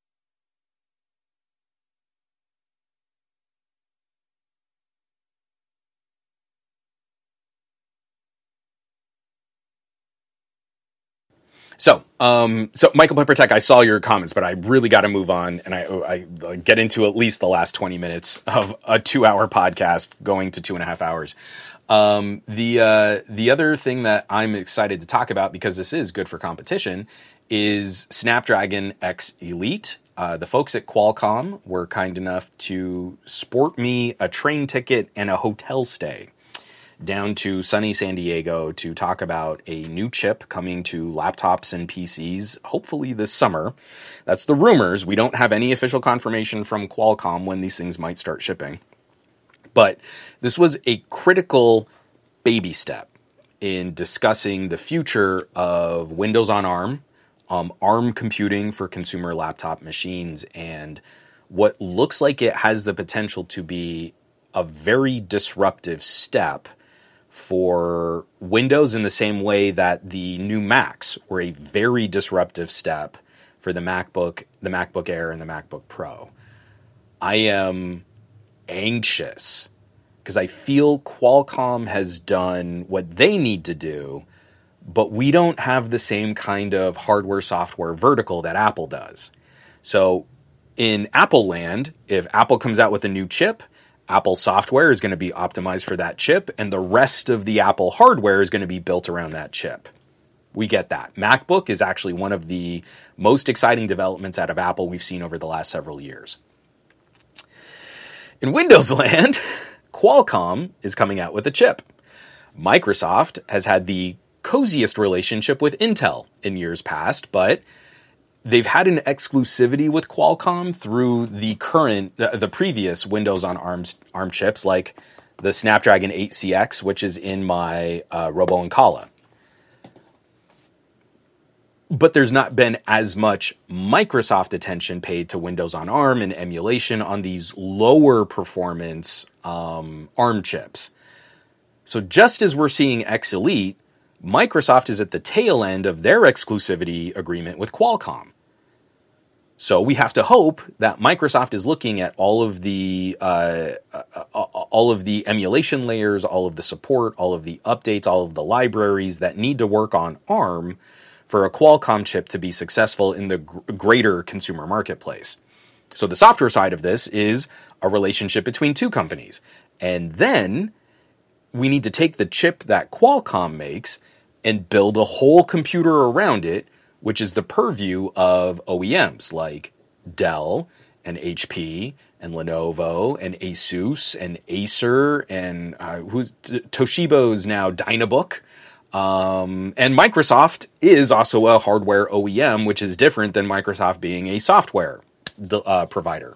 So, um, so Michael Pepper Tech, I saw your comments, but I really got to move on, and I, I get into at least the last twenty minutes of a two-hour podcast going to two and a half hours. Um, the uh, the other thing that I'm excited to talk about, because this is good for competition, is Snapdragon X Elite. Uh, the folks at Qualcomm were kind enough to sport me a train ticket and a hotel stay down to sunny San Diego to talk about a new chip coming to laptops and P Cs, hopefully this summer. That's the rumors. We don't have any official confirmation from Qualcomm when these things might start shipping. But this was a critical baby step in discussing the future of Windows on ARM, um, ARM computing for consumer laptop machines, and what looks like it has the potential to be a very disruptive step for Windows in the same way that the new Macs were a very disruptive step for the MacBook, the MacBook Air, and the MacBook Pro. I am anxious because I feel Qualcomm has done what they need to do, but we don't have the same kind of hardware-software vertical that Apple does. So in Apple land, if Apple comes out with a new chip, Apple software is going to be optimized for that chip, and the rest of the Apple hardware is going to be built around that chip. We get that. MacBook is actually one of the most exciting developments out of Apple we've seen over the last several years. In Windows land, Qualcomm is coming out with a chip. Microsoft has had the coziest relationship with Intel in years past, but they've had an exclusivity with Qualcomm through the current, uh, the previous Windows on ARM, ARM chips, like the Snapdragon eight C X, which is in my uh, Robo Ancala. But there's not been as much Microsoft attention paid to Windows on ARM and emulation on these lower performance um, ARM chips. So just as we're seeing X Elite, Microsoft is at the tail end of their exclusivity agreement with Qualcomm. So we have to hope that Microsoft is looking at all of the uh, uh, all of the emulation layers, all of the support, all of the updates, all of the libraries that need to work on ARM for a Qualcomm chip to be successful in the gr- greater consumer marketplace. So the software side of this is a relationship between two companies. And then we need to take the chip that Qualcomm makes and build a whole computer around it, which is the purview of O E Ms like Dell and H P and Lenovo and Asus and Acer and uh, who's Toshiba's now Dynabook. Um, and Microsoft is also a hardware O E M, which is different than Microsoft being a software uh, provider.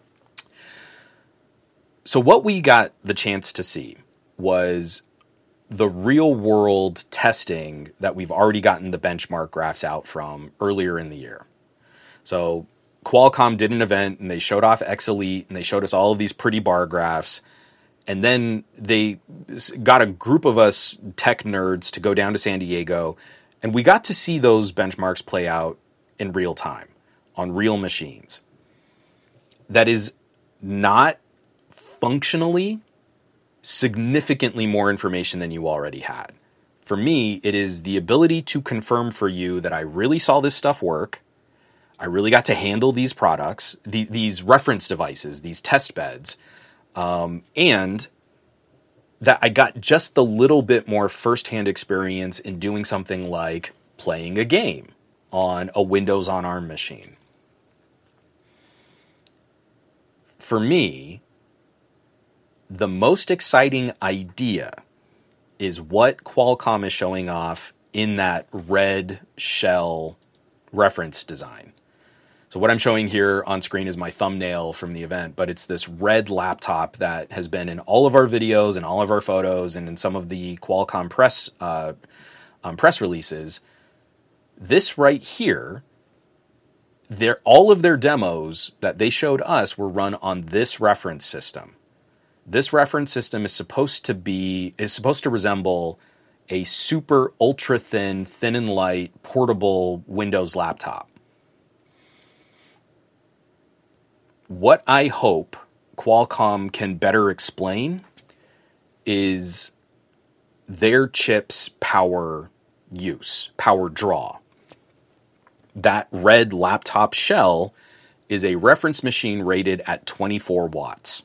So what we got the chance to see was the real world testing that we've already gotten the benchmark graphs out from earlier in the year. So Qualcomm did an event and they showed off X Elite and they showed us all of these pretty bar graphs. And then they got a group of us tech nerds to go down to San Diego, and we got to see those benchmarks play out in real time on real machines. That is not functionally significantly more information than you already had. For me, it is the ability to confirm for you that I really saw this stuff work. I really got to handle these products, the, these reference devices, these test beds, um, and that I got just the little bit more firsthand experience in doing something like playing a game on a Windows on ARM machine. For me, the most exciting idea is what Qualcomm is showing off in that red shell reference design. So what I'm showing here on screen is my thumbnail from the event, but it's this red laptop that has been in all of our videos and all of our photos and in some of the Qualcomm press uh, um, press releases. This right here, their all of their demos that they showed us were run on this reference system. This reference system is supposed to be is supposed to resemble a super ultra thin, thin and light, portable Windows laptop. What I hope Qualcomm can better explain is their chip's power use, power draw. That red laptop shell is a reference machine rated at twenty-four watts.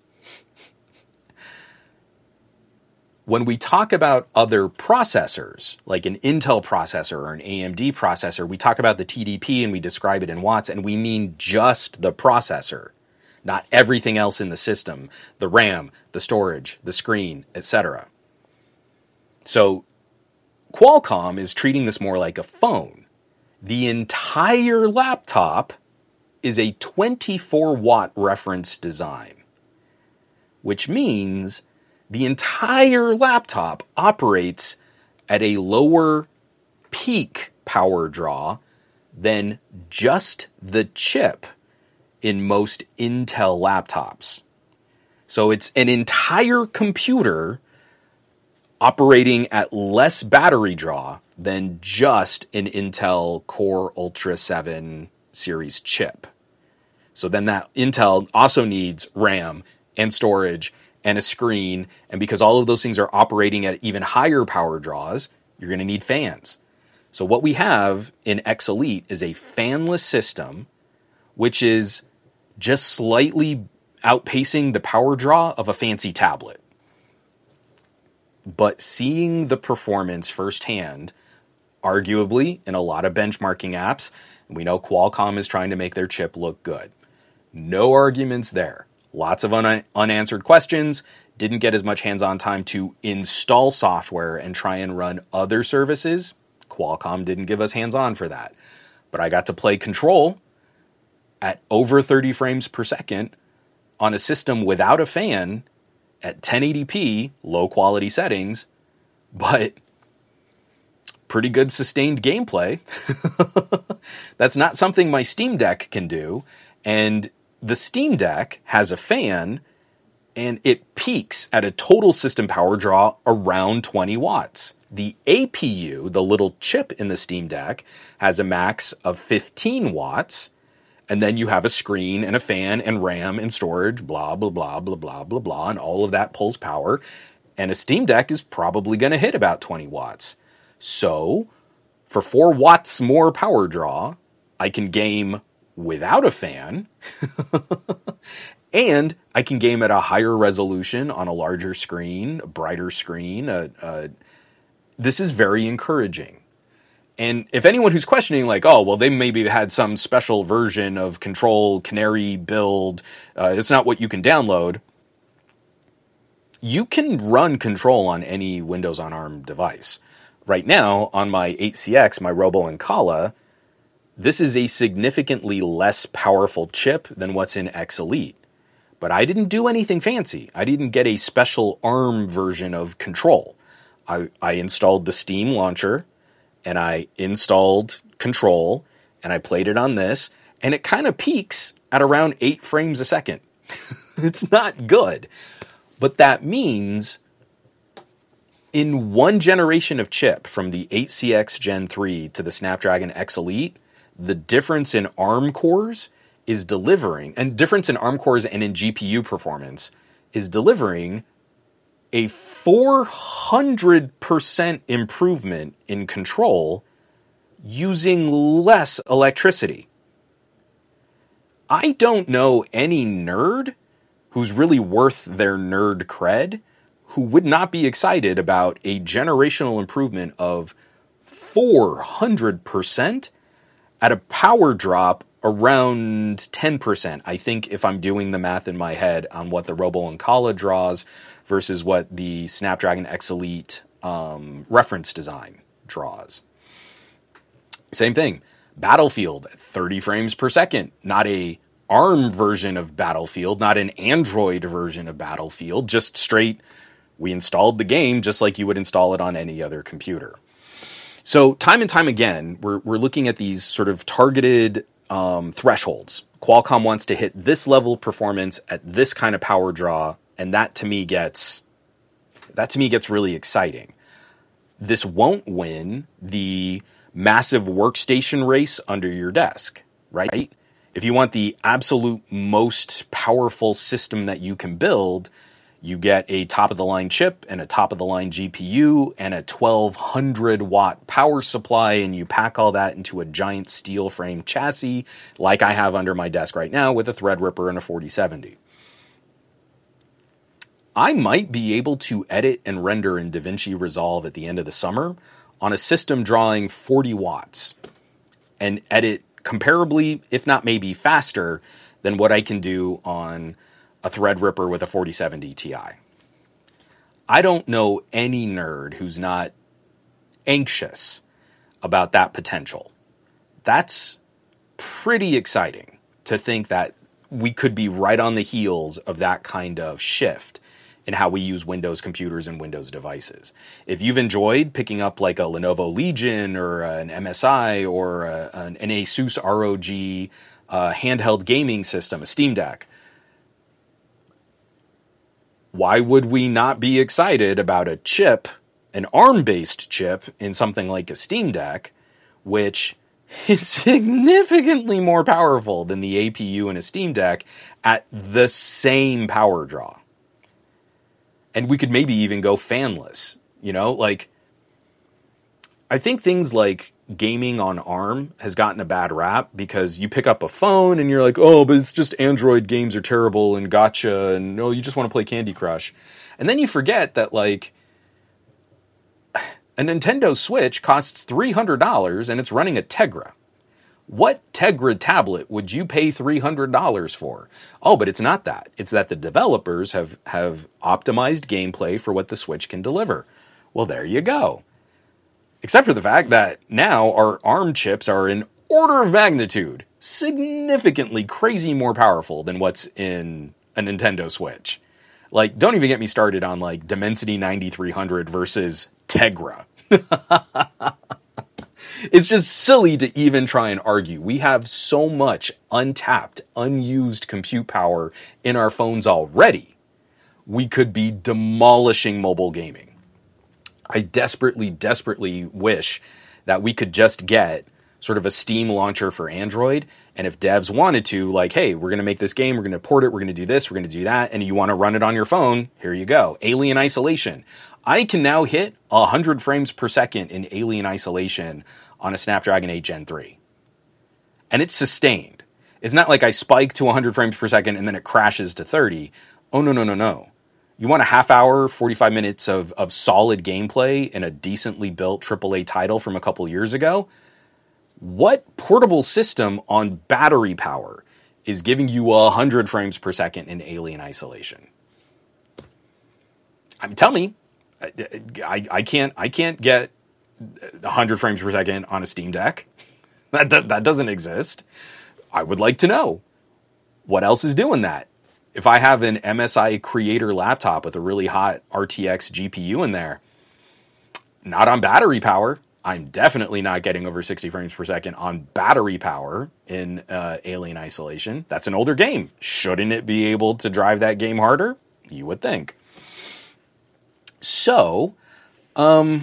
When we talk about other processors, like an Intel processor or an A M D processor, we talk about the T D P and we describe it in watts, and we mean just the processor, not everything else in the system, the RAM, the storage, the screen, et cetera. So Qualcomm is treating this more like a phone. The entire laptop is a twenty-four watt reference design, which means the entire laptop operates at a lower peak power draw than just the chip in most Intel laptops. So it's an entire computer operating at less battery draw than just an Intel Core Ultra seven series chip. So then that Intel also needs RAM and storage and a screen, and because all of those things are operating at even higher power draws, you're going to need fans. So what we have in X Elite is a fanless system, which is just slightly outpacing the power draw of a fancy tablet. But seeing the performance firsthand, arguably in a lot of benchmarking apps, we know Qualcomm is trying to make their chip look good. No arguments there. Lots of un- unanswered questions, didn't get as much hands-on time to install software and try and run other services. Qualcomm didn't give us hands-on for that. But I got to play Control at over thirty frames per second on a system without a fan at ten eighty p, low-quality settings, but pretty good sustained gameplay. That's not something my Steam Deck can do, and the Steam Deck has a fan, and it peaks at a total system power draw around twenty watts. The A P U, the little chip in the Steam Deck, has a max of fifteen watts, and then you have a screen and a fan and RAM and storage, blah, blah, blah, blah, blah, blah, blah, and all of that pulls power, and a Steam Deck is probably going to hit about twenty watts. So, for four watts more power draw, I can game without a fan, and I can game at a higher resolution on a larger screen, a brighter screen. A, a, this is very encouraging. And if anyone who's questioning, like, oh, well, they maybe had some special version of Control Canary build, uh, it's not what you can download, you can run Control on any Windows on ARM device. Right now, on my eight C X, my RoboEncala, this is a significantly less powerful chip than what's in X Elite. But I didn't do anything fancy. I didn't get a special ARM version of Control. I, I installed the Steam launcher, and I installed Control, and I played it on this, and it kind of peaks at around eight frames a second. It's not good. But that means in one generation of chip, from the eight C X Gen three to the Snapdragon X Elite, the difference in ARM cores is delivering, and difference in ARM cores and in G P U performance is delivering a four hundred percent improvement in Control using less electricity. I don't know any nerd who's really worth their nerd cred who would not be excited about a generational improvement of four hundred percent at a power drop around ten percent. I think if I'm doing the math in my head on what the RoboEncala draws versus what the Snapdragon X Elite um, reference design draws. Same thing. Battlefield at thirty frames per second. Not a ARM version of Battlefield, not an Android version of Battlefield, just straight, we installed the game just like you would install it on any other computer. So time and time again, we're we're looking at these sort of targeted um, thresholds. Qualcomm wants to hit this level of performance at this kind of power draw, and that to me gets that to me gets really exciting. This won't win the massive workstation race under your desk, right? If you want the absolute most powerful system that you can build, you get a top-of-the-line chip and a top-of-the-line G P U and a twelve hundred watt power supply, and you pack all that into a giant steel frame chassis like I have under my desk right now with a Threadripper and a forty seventy. I might be able to edit and render in DaVinci Resolve at the end of the summer on a system drawing forty watts and edit comparably, if not maybe faster, than what I can do on a Threadripper with a forty seventy Ti. I don't know any nerd who's not anxious about that potential. That's pretty exciting to think that we could be right on the heels of that kind of shift in how we use Windows computers and Windows devices. If you've enjoyed picking up like a Lenovo Legion or an M S I or a, an, an Asus R O G uh, handheld gaming system, a Steam Deck, why would we not be excited about a chip, an ARM-based chip in something like a Steam Deck, which is significantly more powerful than the A P U in a Steam Deck at the same power draw? And we could maybe even go fanless, you know? Like, I think things like gaming on ARM has gotten a bad rap because you pick up a phone and you're like, oh, but it's just Android games are terrible and gotcha, and no, you just want to play Candy Crush. And then you forget that, like, a Nintendo Switch costs three hundred dollars and it's running a Tegra. What Tegra tablet would you pay three hundred dollars for? Oh, but it's not that. It's that the developers have, have optimized gameplay for what the Switch can deliver. Well, there you go. Except for the fact that now our ARM chips are an order of magnitude significantly crazy more powerful than what's in a Nintendo Switch. Like, don't even get me started on, like, Dimensity ninety-three hundred versus Tegra. It's just silly to even try and argue. We have so much untapped, unused compute power in our phones already. we could be demolishing mobile gaming. I desperately, desperately wish that we could just get sort of a Steam launcher for Android. And if devs wanted to, like, hey, we're going to make this game, we're going to port it, we're going to do this, we're going to do that, and you want to run it on your phone, here you go. Alien Isolation. I can now hit one hundred frames per second in Alien Isolation on a Snapdragon eight Gen three. And it's sustained. It's not like I spike to one hundred frames per second and then it crashes to thirty. Oh, no, no, no, no. You want a half hour, forty-five minutes of, of solid gameplay in a decently built triple A title from a couple years ago? What portable system on battery power is giving you one hundred frames per second in Alien Isolation? I mean, tell me. I, I can't I can't get one hundred frames per second on a Steam Deck. That, that, that doesn't exist. I would like to know what else is doing that. If I have an M S I Creator laptop with a really hot R T X G P U in there, not on battery power. I'm definitely not getting over sixty frames per second on battery power in uh, Alien Isolation. That's an older game. Shouldn't it be able to drive that game harder? You would think. So, um,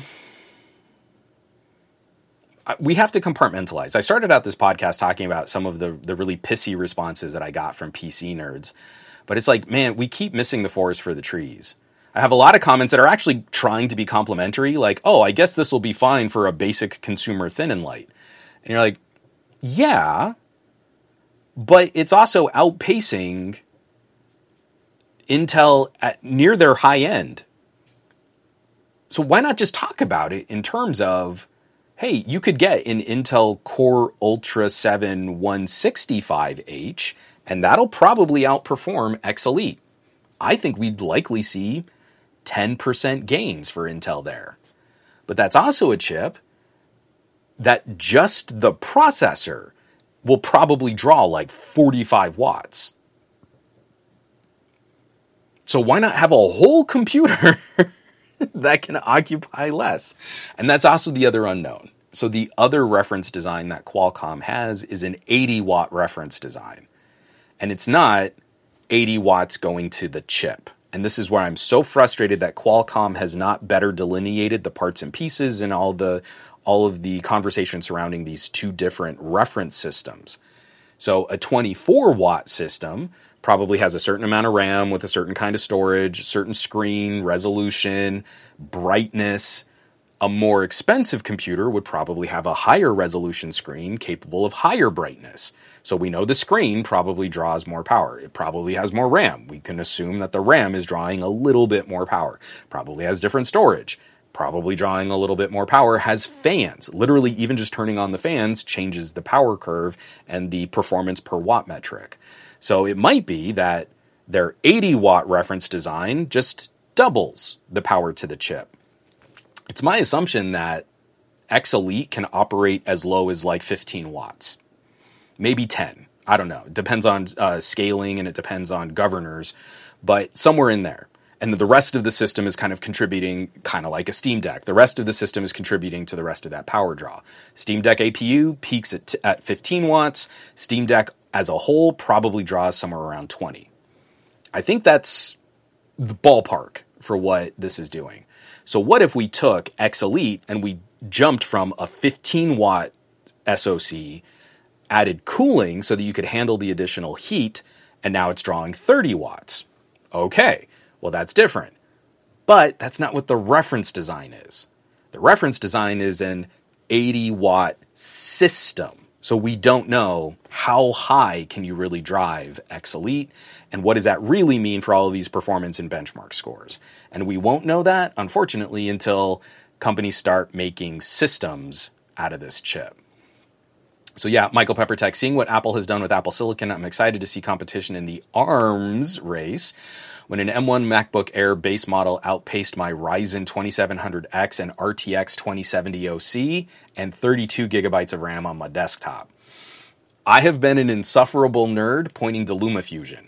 we have to compartmentalize. I started out this podcast talking about some of the, the really pissy responses that I got from P C nerds. But it's like, man, we keep missing the forest for the trees. I have a lot of comments that are actually trying to be complimentary, like, oh, I guess this will be fine for a basic consumer thin and light. And you're like, yeah, but it's also outpacing Intel at near their high end. So why not just talk about it in terms of, hey, you could get an Intel Core Ultra seven one sixty-five H, and that'll probably outperform X Elite. I think we'd likely see ten percent gains for Intel there. But that's also a chip that just the processor will probably draw like forty-five watts. So why not have a whole computer that can occupy less? And that's also the other unknown. So the other reference design that Qualcomm has is an eighty watt reference design. And it's not eighty watts going to the chip. And this is where I'm so frustrated that Qualcomm has not better delineated the parts and pieces and all the all of the conversation surrounding these two different reference systems. So a twenty-four watt system probably has a certain amount of RAM with a certain kind of storage, certain screen resolution, brightness. A more expensive computer would probably have a higher resolution screen capable of higher brightness. So we know the screen probably draws more power. It probably has more RAM. We can assume that the RAM is drawing a little bit more power. Probably has different storage. Probably drawing a little bit more power. Has fans. Literally, even just turning on the fans changes the power curve and the performance per watt metric. So it might be that their eighty watt reference design just doubles the power to the chip. It's my assumption that X Elite can operate as low as like fifteen watts. Maybe ten. I don't know. It depends on uh, scaling and it depends on governors, but somewhere in there. And the rest of the system is kind of contributing, kind of like a Steam Deck. The rest of the system is contributing to the rest of that power draw. Steam Deck A P U peaks at, t- at fifteen watts. Steam Deck as a whole probably draws somewhere around twenty. I think that's the ballpark for what this is doing. So what if we took X Elite and we jumped from a fifteen watt S O C, added cooling so that you could handle the additional heat, and now it's drawing thirty watts. Okay, well that's different. But that's not what the reference design is. The reference design is an eighty watt system. So we don't know how high can you really drive X Elite, and what does that really mean for all of these performance and benchmark scores. And we won't know that, unfortunately, until companies start making systems out of this chip. So yeah, Michael Peppertech, seeing what Apple has done with Apple Silicon, I'm excited to see competition in the ARMS race. When an M one MacBook Air base model outpaced my Ryzen twenty-seven hundred X and R T X twenty seventy O C and thirty-two gigabytes of RAM on my desktop. I have been an insufferable nerd pointing to LumaFusion.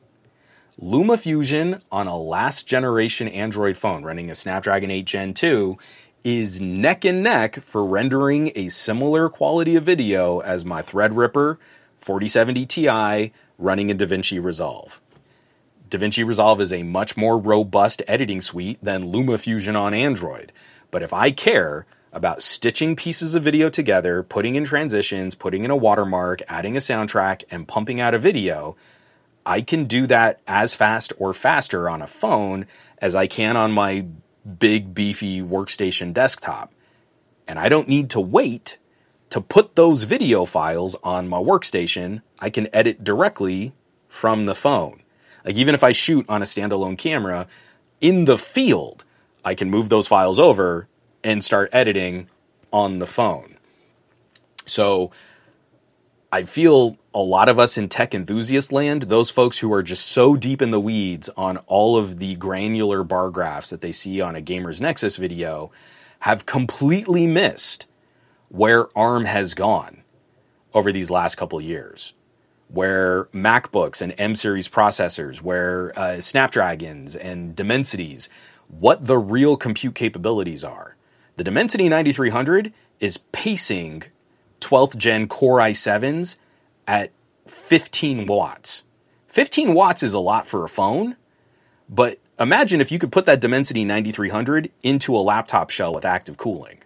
LumaFusion on a last generation Android phone running a Snapdragon eight Gen two is neck and neck for rendering a similar quality of video as my Threadripper forty seventy Ti running in DaVinci Resolve. DaVinci Resolve is a much more robust editing suite than LumaFusion on Android. But if I care about stitching pieces of video together, putting in transitions, putting in a watermark, adding a soundtrack, and pumping out a video, I can do that as fast or faster on a phone as I can on my big, beefy workstation desktop. And I don't need to wait to put those video files on my workstation. I can edit directly from the phone. Like, even if I shoot on a standalone camera, in the field, I can move those files over and start editing on the phone. So I feel a lot of us in tech enthusiast land, those folks who are just so deep in the weeds on all of the granular bar graphs that they see on a Gamer's Nexus video, have completely missed where ARM has gone over these last couple years. Where MacBooks and M-series processors, where uh, Snapdragons and Dimensities, what the real compute capabilities are. The Dimensity ninety-three hundred is pacing twelfth gen Core i sevens at fifteen watts. fifteen watts is a lot for a phone, but imagine if you could put that Dimensity ninety-three hundred into a laptop shell with active cooling.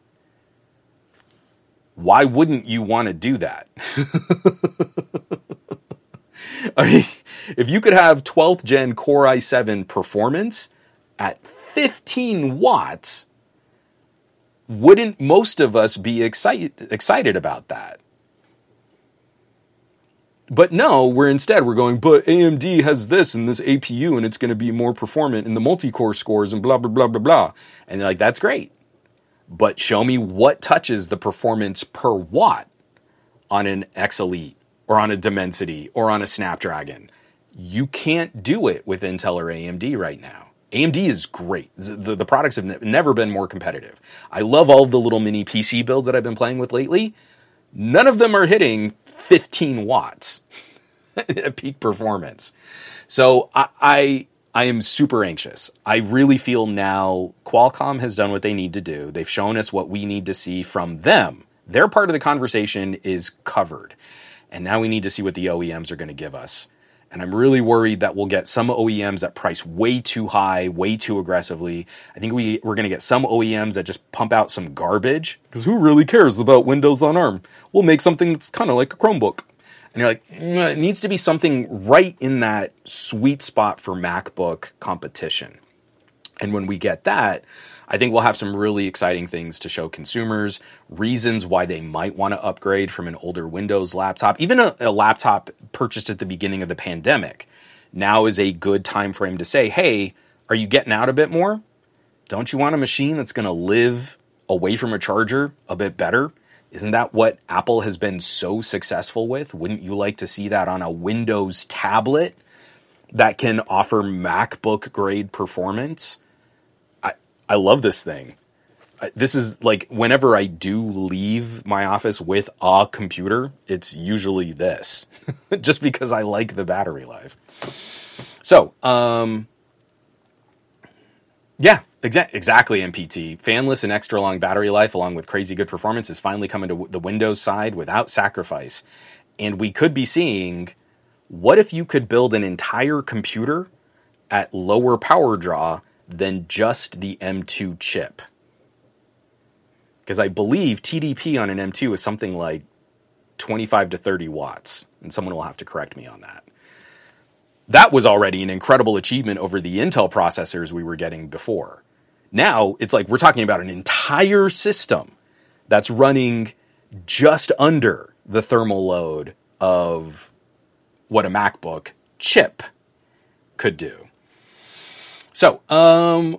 Why wouldn't you want to do that? I mean, if you could have twelfth gen Core i seven performance at fifteen watts, wouldn't most of us be excited excited about that? But no, we're instead, we're going, but A M D has this and this A P U and it's going to be more performant in the multi-core scores and blah, blah, blah, blah, blah. And you're like, that's great. But show me what touches the performance per watt on an X Elite or on a Dimensity or on a Snapdragon. You can't do it with Intel or A M D right now. A M D is great. The, the products have ne- never been more competitive. I love all the little mini P C builds that I've been playing with lately. None of them are hitting fifteen watts at peak performance. So I, I I am super anxious. I really feel now Qualcomm has done what they need to do. They've shown us what we need to see from them. Their part of the conversation is covered. And now we need to see what the O E Ms are going to give us. And I'm really worried that we'll get some O E Ms that price way too high, way too aggressively. I think we, we're going to get some O E Ms that just pump out some garbage. Because who really cares about Windows on ARM? We'll make something that's kind of like a Chromebook. And you're like, mm, it needs to be something right in that sweet spot for MacBook competition. And when we get that, I think we'll have some really exciting things to show consumers, reasons why they might want to upgrade from an older Windows laptop. Even a, a laptop purchased at the beginning of the pandemic now is a good time frame to say, hey, are you getting out a bit more? Don't you want a machine that's going to live away from a charger a bit better? Isn't that what Apple has been so successful with? Wouldn't you like to see that on a Windows tablet that can offer MacBook grade performance? I, I love this thing. This is like whenever I do leave my office with a computer, it's usually this, just because I like the battery life. So, um, yeah, exa- exactly, M P T. Fanless and extra long battery life along with crazy good performance is finally coming to the Windows side without sacrifice. And we could be seeing, what if you could build an entire computer at lower power draw than just the M two chip? Because I believe T D P on an M two is something like twenty-five to thirty watts. And someone will have to correct me on that. That was already an incredible achievement over the Intel processors we were getting before. Now, it's like we're talking about an entire system that's running just under the thermal load of what a MacBook chip could do. So, um...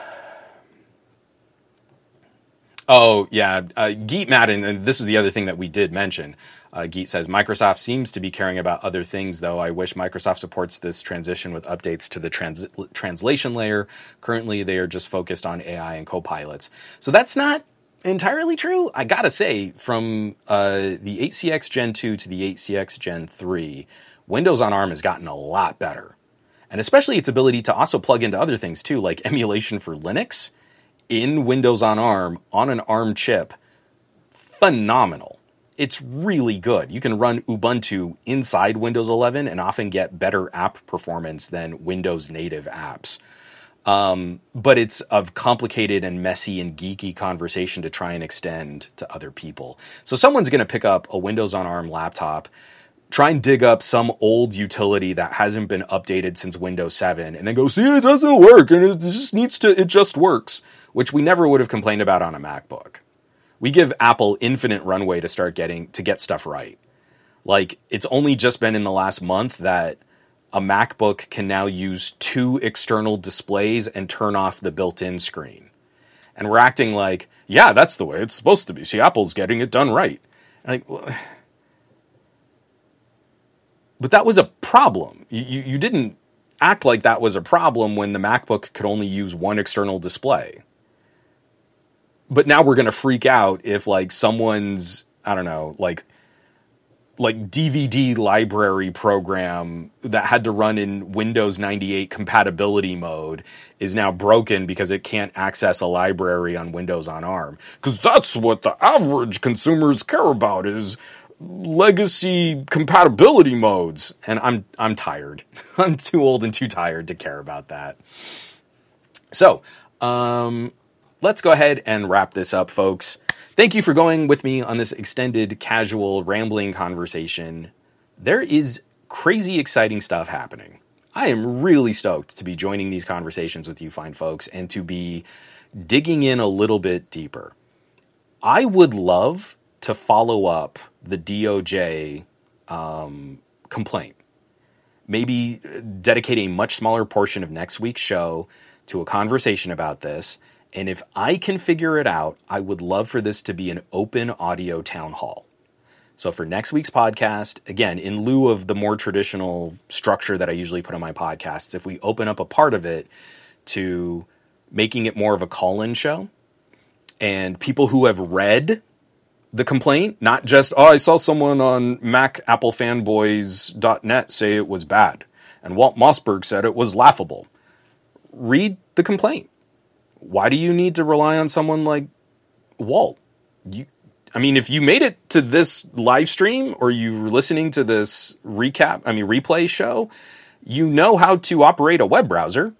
Oh, yeah, uh, Geet Madden, and this is the other thing that we did mention. Uh, Geet says, Microsoft seems to be caring about other things, though. I wish Microsoft supports this transition with updates to the trans- translation layer. Currently, they are just focused on A I and copilots. So that's not entirely true. I gotta say, from uh, the eight C X Gen two to the eight C X Gen three, Windows on ARM has gotten a lot better. And especially its ability to also plug into other things, too, like emulation for Linux in Windows on ARM, on an ARM chip. Phenomenal. it's really good. You can run Ubuntu inside Windows eleven and often get better app performance than Windows native apps. Um, but it's a complicated and messy and geeky conversation to try and extend to other people. So someone's going to pick up a Windows on ARM laptop, try and dig up some old utility that hasn't been updated since Windows seven, and then go, see, it doesn't work, and it just needs to, it just works, which we never would have complained about on a MacBook. We give Apple infinite runway to start getting, to get stuff right. Like, it's only just been in the last month that a MacBook can now use two external displays and turn off the built-in screen. And we're acting like, yeah, that's the way it's supposed to be. See, Apple's getting it done right. And like, well, but that was a problem. You, you, you didn't act like that was a problem when the MacBook could only use one external display. But now we're going to freak out if, like, someone's, I don't know, like, like D V D library program that had to run in Windows ninety-eight compatibility mode is now broken because it can't access a library on Windows on ARM. Because that's what the average consumers care about, is legacy compatibility modes. And I'm I'm tired. I'm too old and too tired to care about that. So, um, let's go ahead and wrap this up, folks. Thank you for going with me on this extended, casual, rambling conversation. There is crazy exciting stuff happening. I am really stoked to be joining these conversations with you fine folks and to be digging in a little bit deeper. I would love to follow up the D O J um, complaint. Maybe dedicate a much smaller portion of next week's show to a conversation about this. And if I can figure it out, I would love for this to be an open audio town hall. So for next week's podcast, again, in lieu of the more traditional structure that I usually put on my podcasts, if we open up a part of it to making it more of a call-in show, and people who have read the complaint, not just, oh, I saw someone on Mac Apple Fanboys dot net say it was bad, and Walt Mossberg said it was laughable. Read the complaint. Why do you need to rely on someone like Walt? You, I mean, if you made it to this live stream or you were listening to this recap, I mean, replay show, you know how to operate a web browser.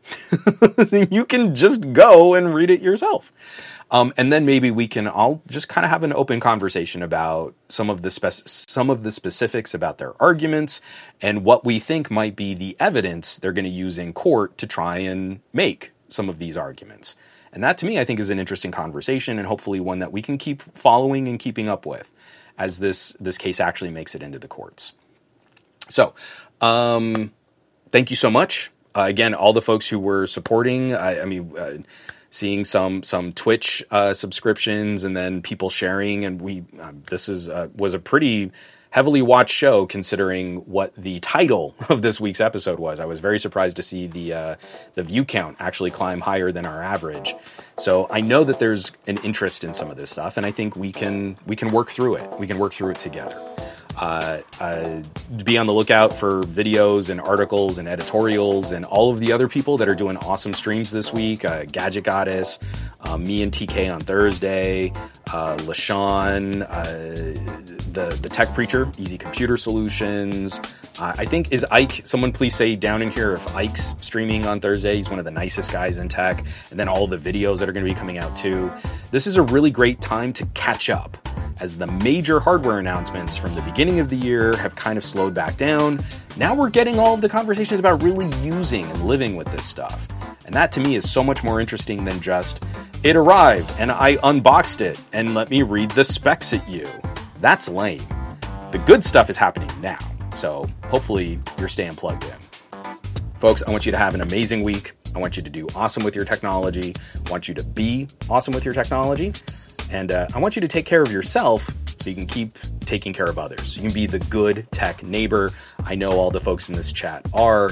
You can just go and read it yourself. Um, and then maybe we can all just kind of have an open conversation about some of the spec- some of the specifics about their arguments and what we think might be the evidence they're going to use in court to try and make some of these arguments. And that, to me, I think is an interesting conversation, and hopefully one that we can keep following and keeping up with as this this case actually makes it into the courts. So, um, thank you so much. Uh, again, all the folks who were supporting, I, I mean, uh, seeing some some Twitch uh, subscriptions and then people sharing, and we uh, this is uh, was a pretty heavily watched show considering what the title of this week's episode was. I was very surprised to see the uh, the view count actually climb higher than our average. So I know that there's an interest in some of this stuff, and I think we can we can work through it. We can work through it together. Uh, uh, be on the lookout for videos and articles and editorials and all of the other people that are doing awesome streams this week. Uh, Gadget Goddess, uh, me and T K on Thursday, uh, LaShawn, uh, the the Tech Preacher, Easy Computer Solutions. Uh, I think, is Ike, someone please say down in here if Ike's streaming on Thursday. He's one of the nicest guys in tech. And then all the videos that are going to be coming out too. This is a really great time to catch up, as the major hardware announcements from the beginning of the year have kind of slowed back down. Now we're getting all of the conversations about really using and living with this stuff. And that to me is so much more interesting than just, it arrived and I unboxed it and let me read the specs at you. That's lame. The good stuff is happening now. So hopefully you're staying plugged in. Folks, I want you to have an amazing week. I want you to do awesome with your technology. I want you to be awesome with your technology. And uh, I want you to take care of yourself so you can keep taking care of others. You can be the good tech neighbor. I know all the folks in this chat are.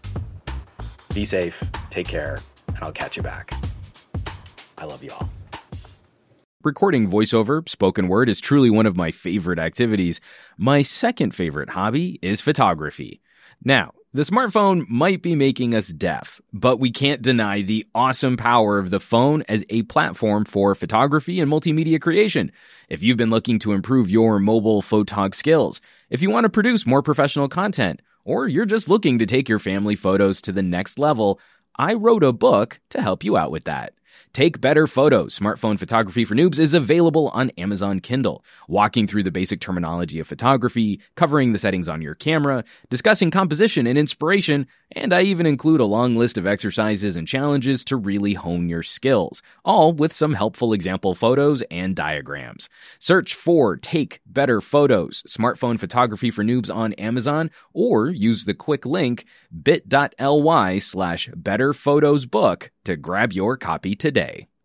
Be safe, take care, and I'll catch you back. I love you all. Recording voiceover, spoken word, is truly one of my favorite activities. My second favorite hobby is photography. Now, The smartphone might be making us deaf, but we can't deny the awesome power of the phone as a platform for photography and multimedia creation. If you've been looking to improve your mobile photog skills, if you want to produce more professional content, or you're just looking to take your family photos to the next level, I wrote a book to help you out with that. Take Better Photos, Smartphone Photography for Noobs is available on Amazon Kindle, walking through the basic terminology of photography, covering the settings on your camera, discussing composition and inspiration, and I even include a long list of exercises and challenges to really hone your skills, all with some helpful example photos and diagrams. Search for Take Better Photos, Smartphone Photography for Noobs on Amazon, or use the quick link bit.ly slash betterphotosbook to grab your copy today.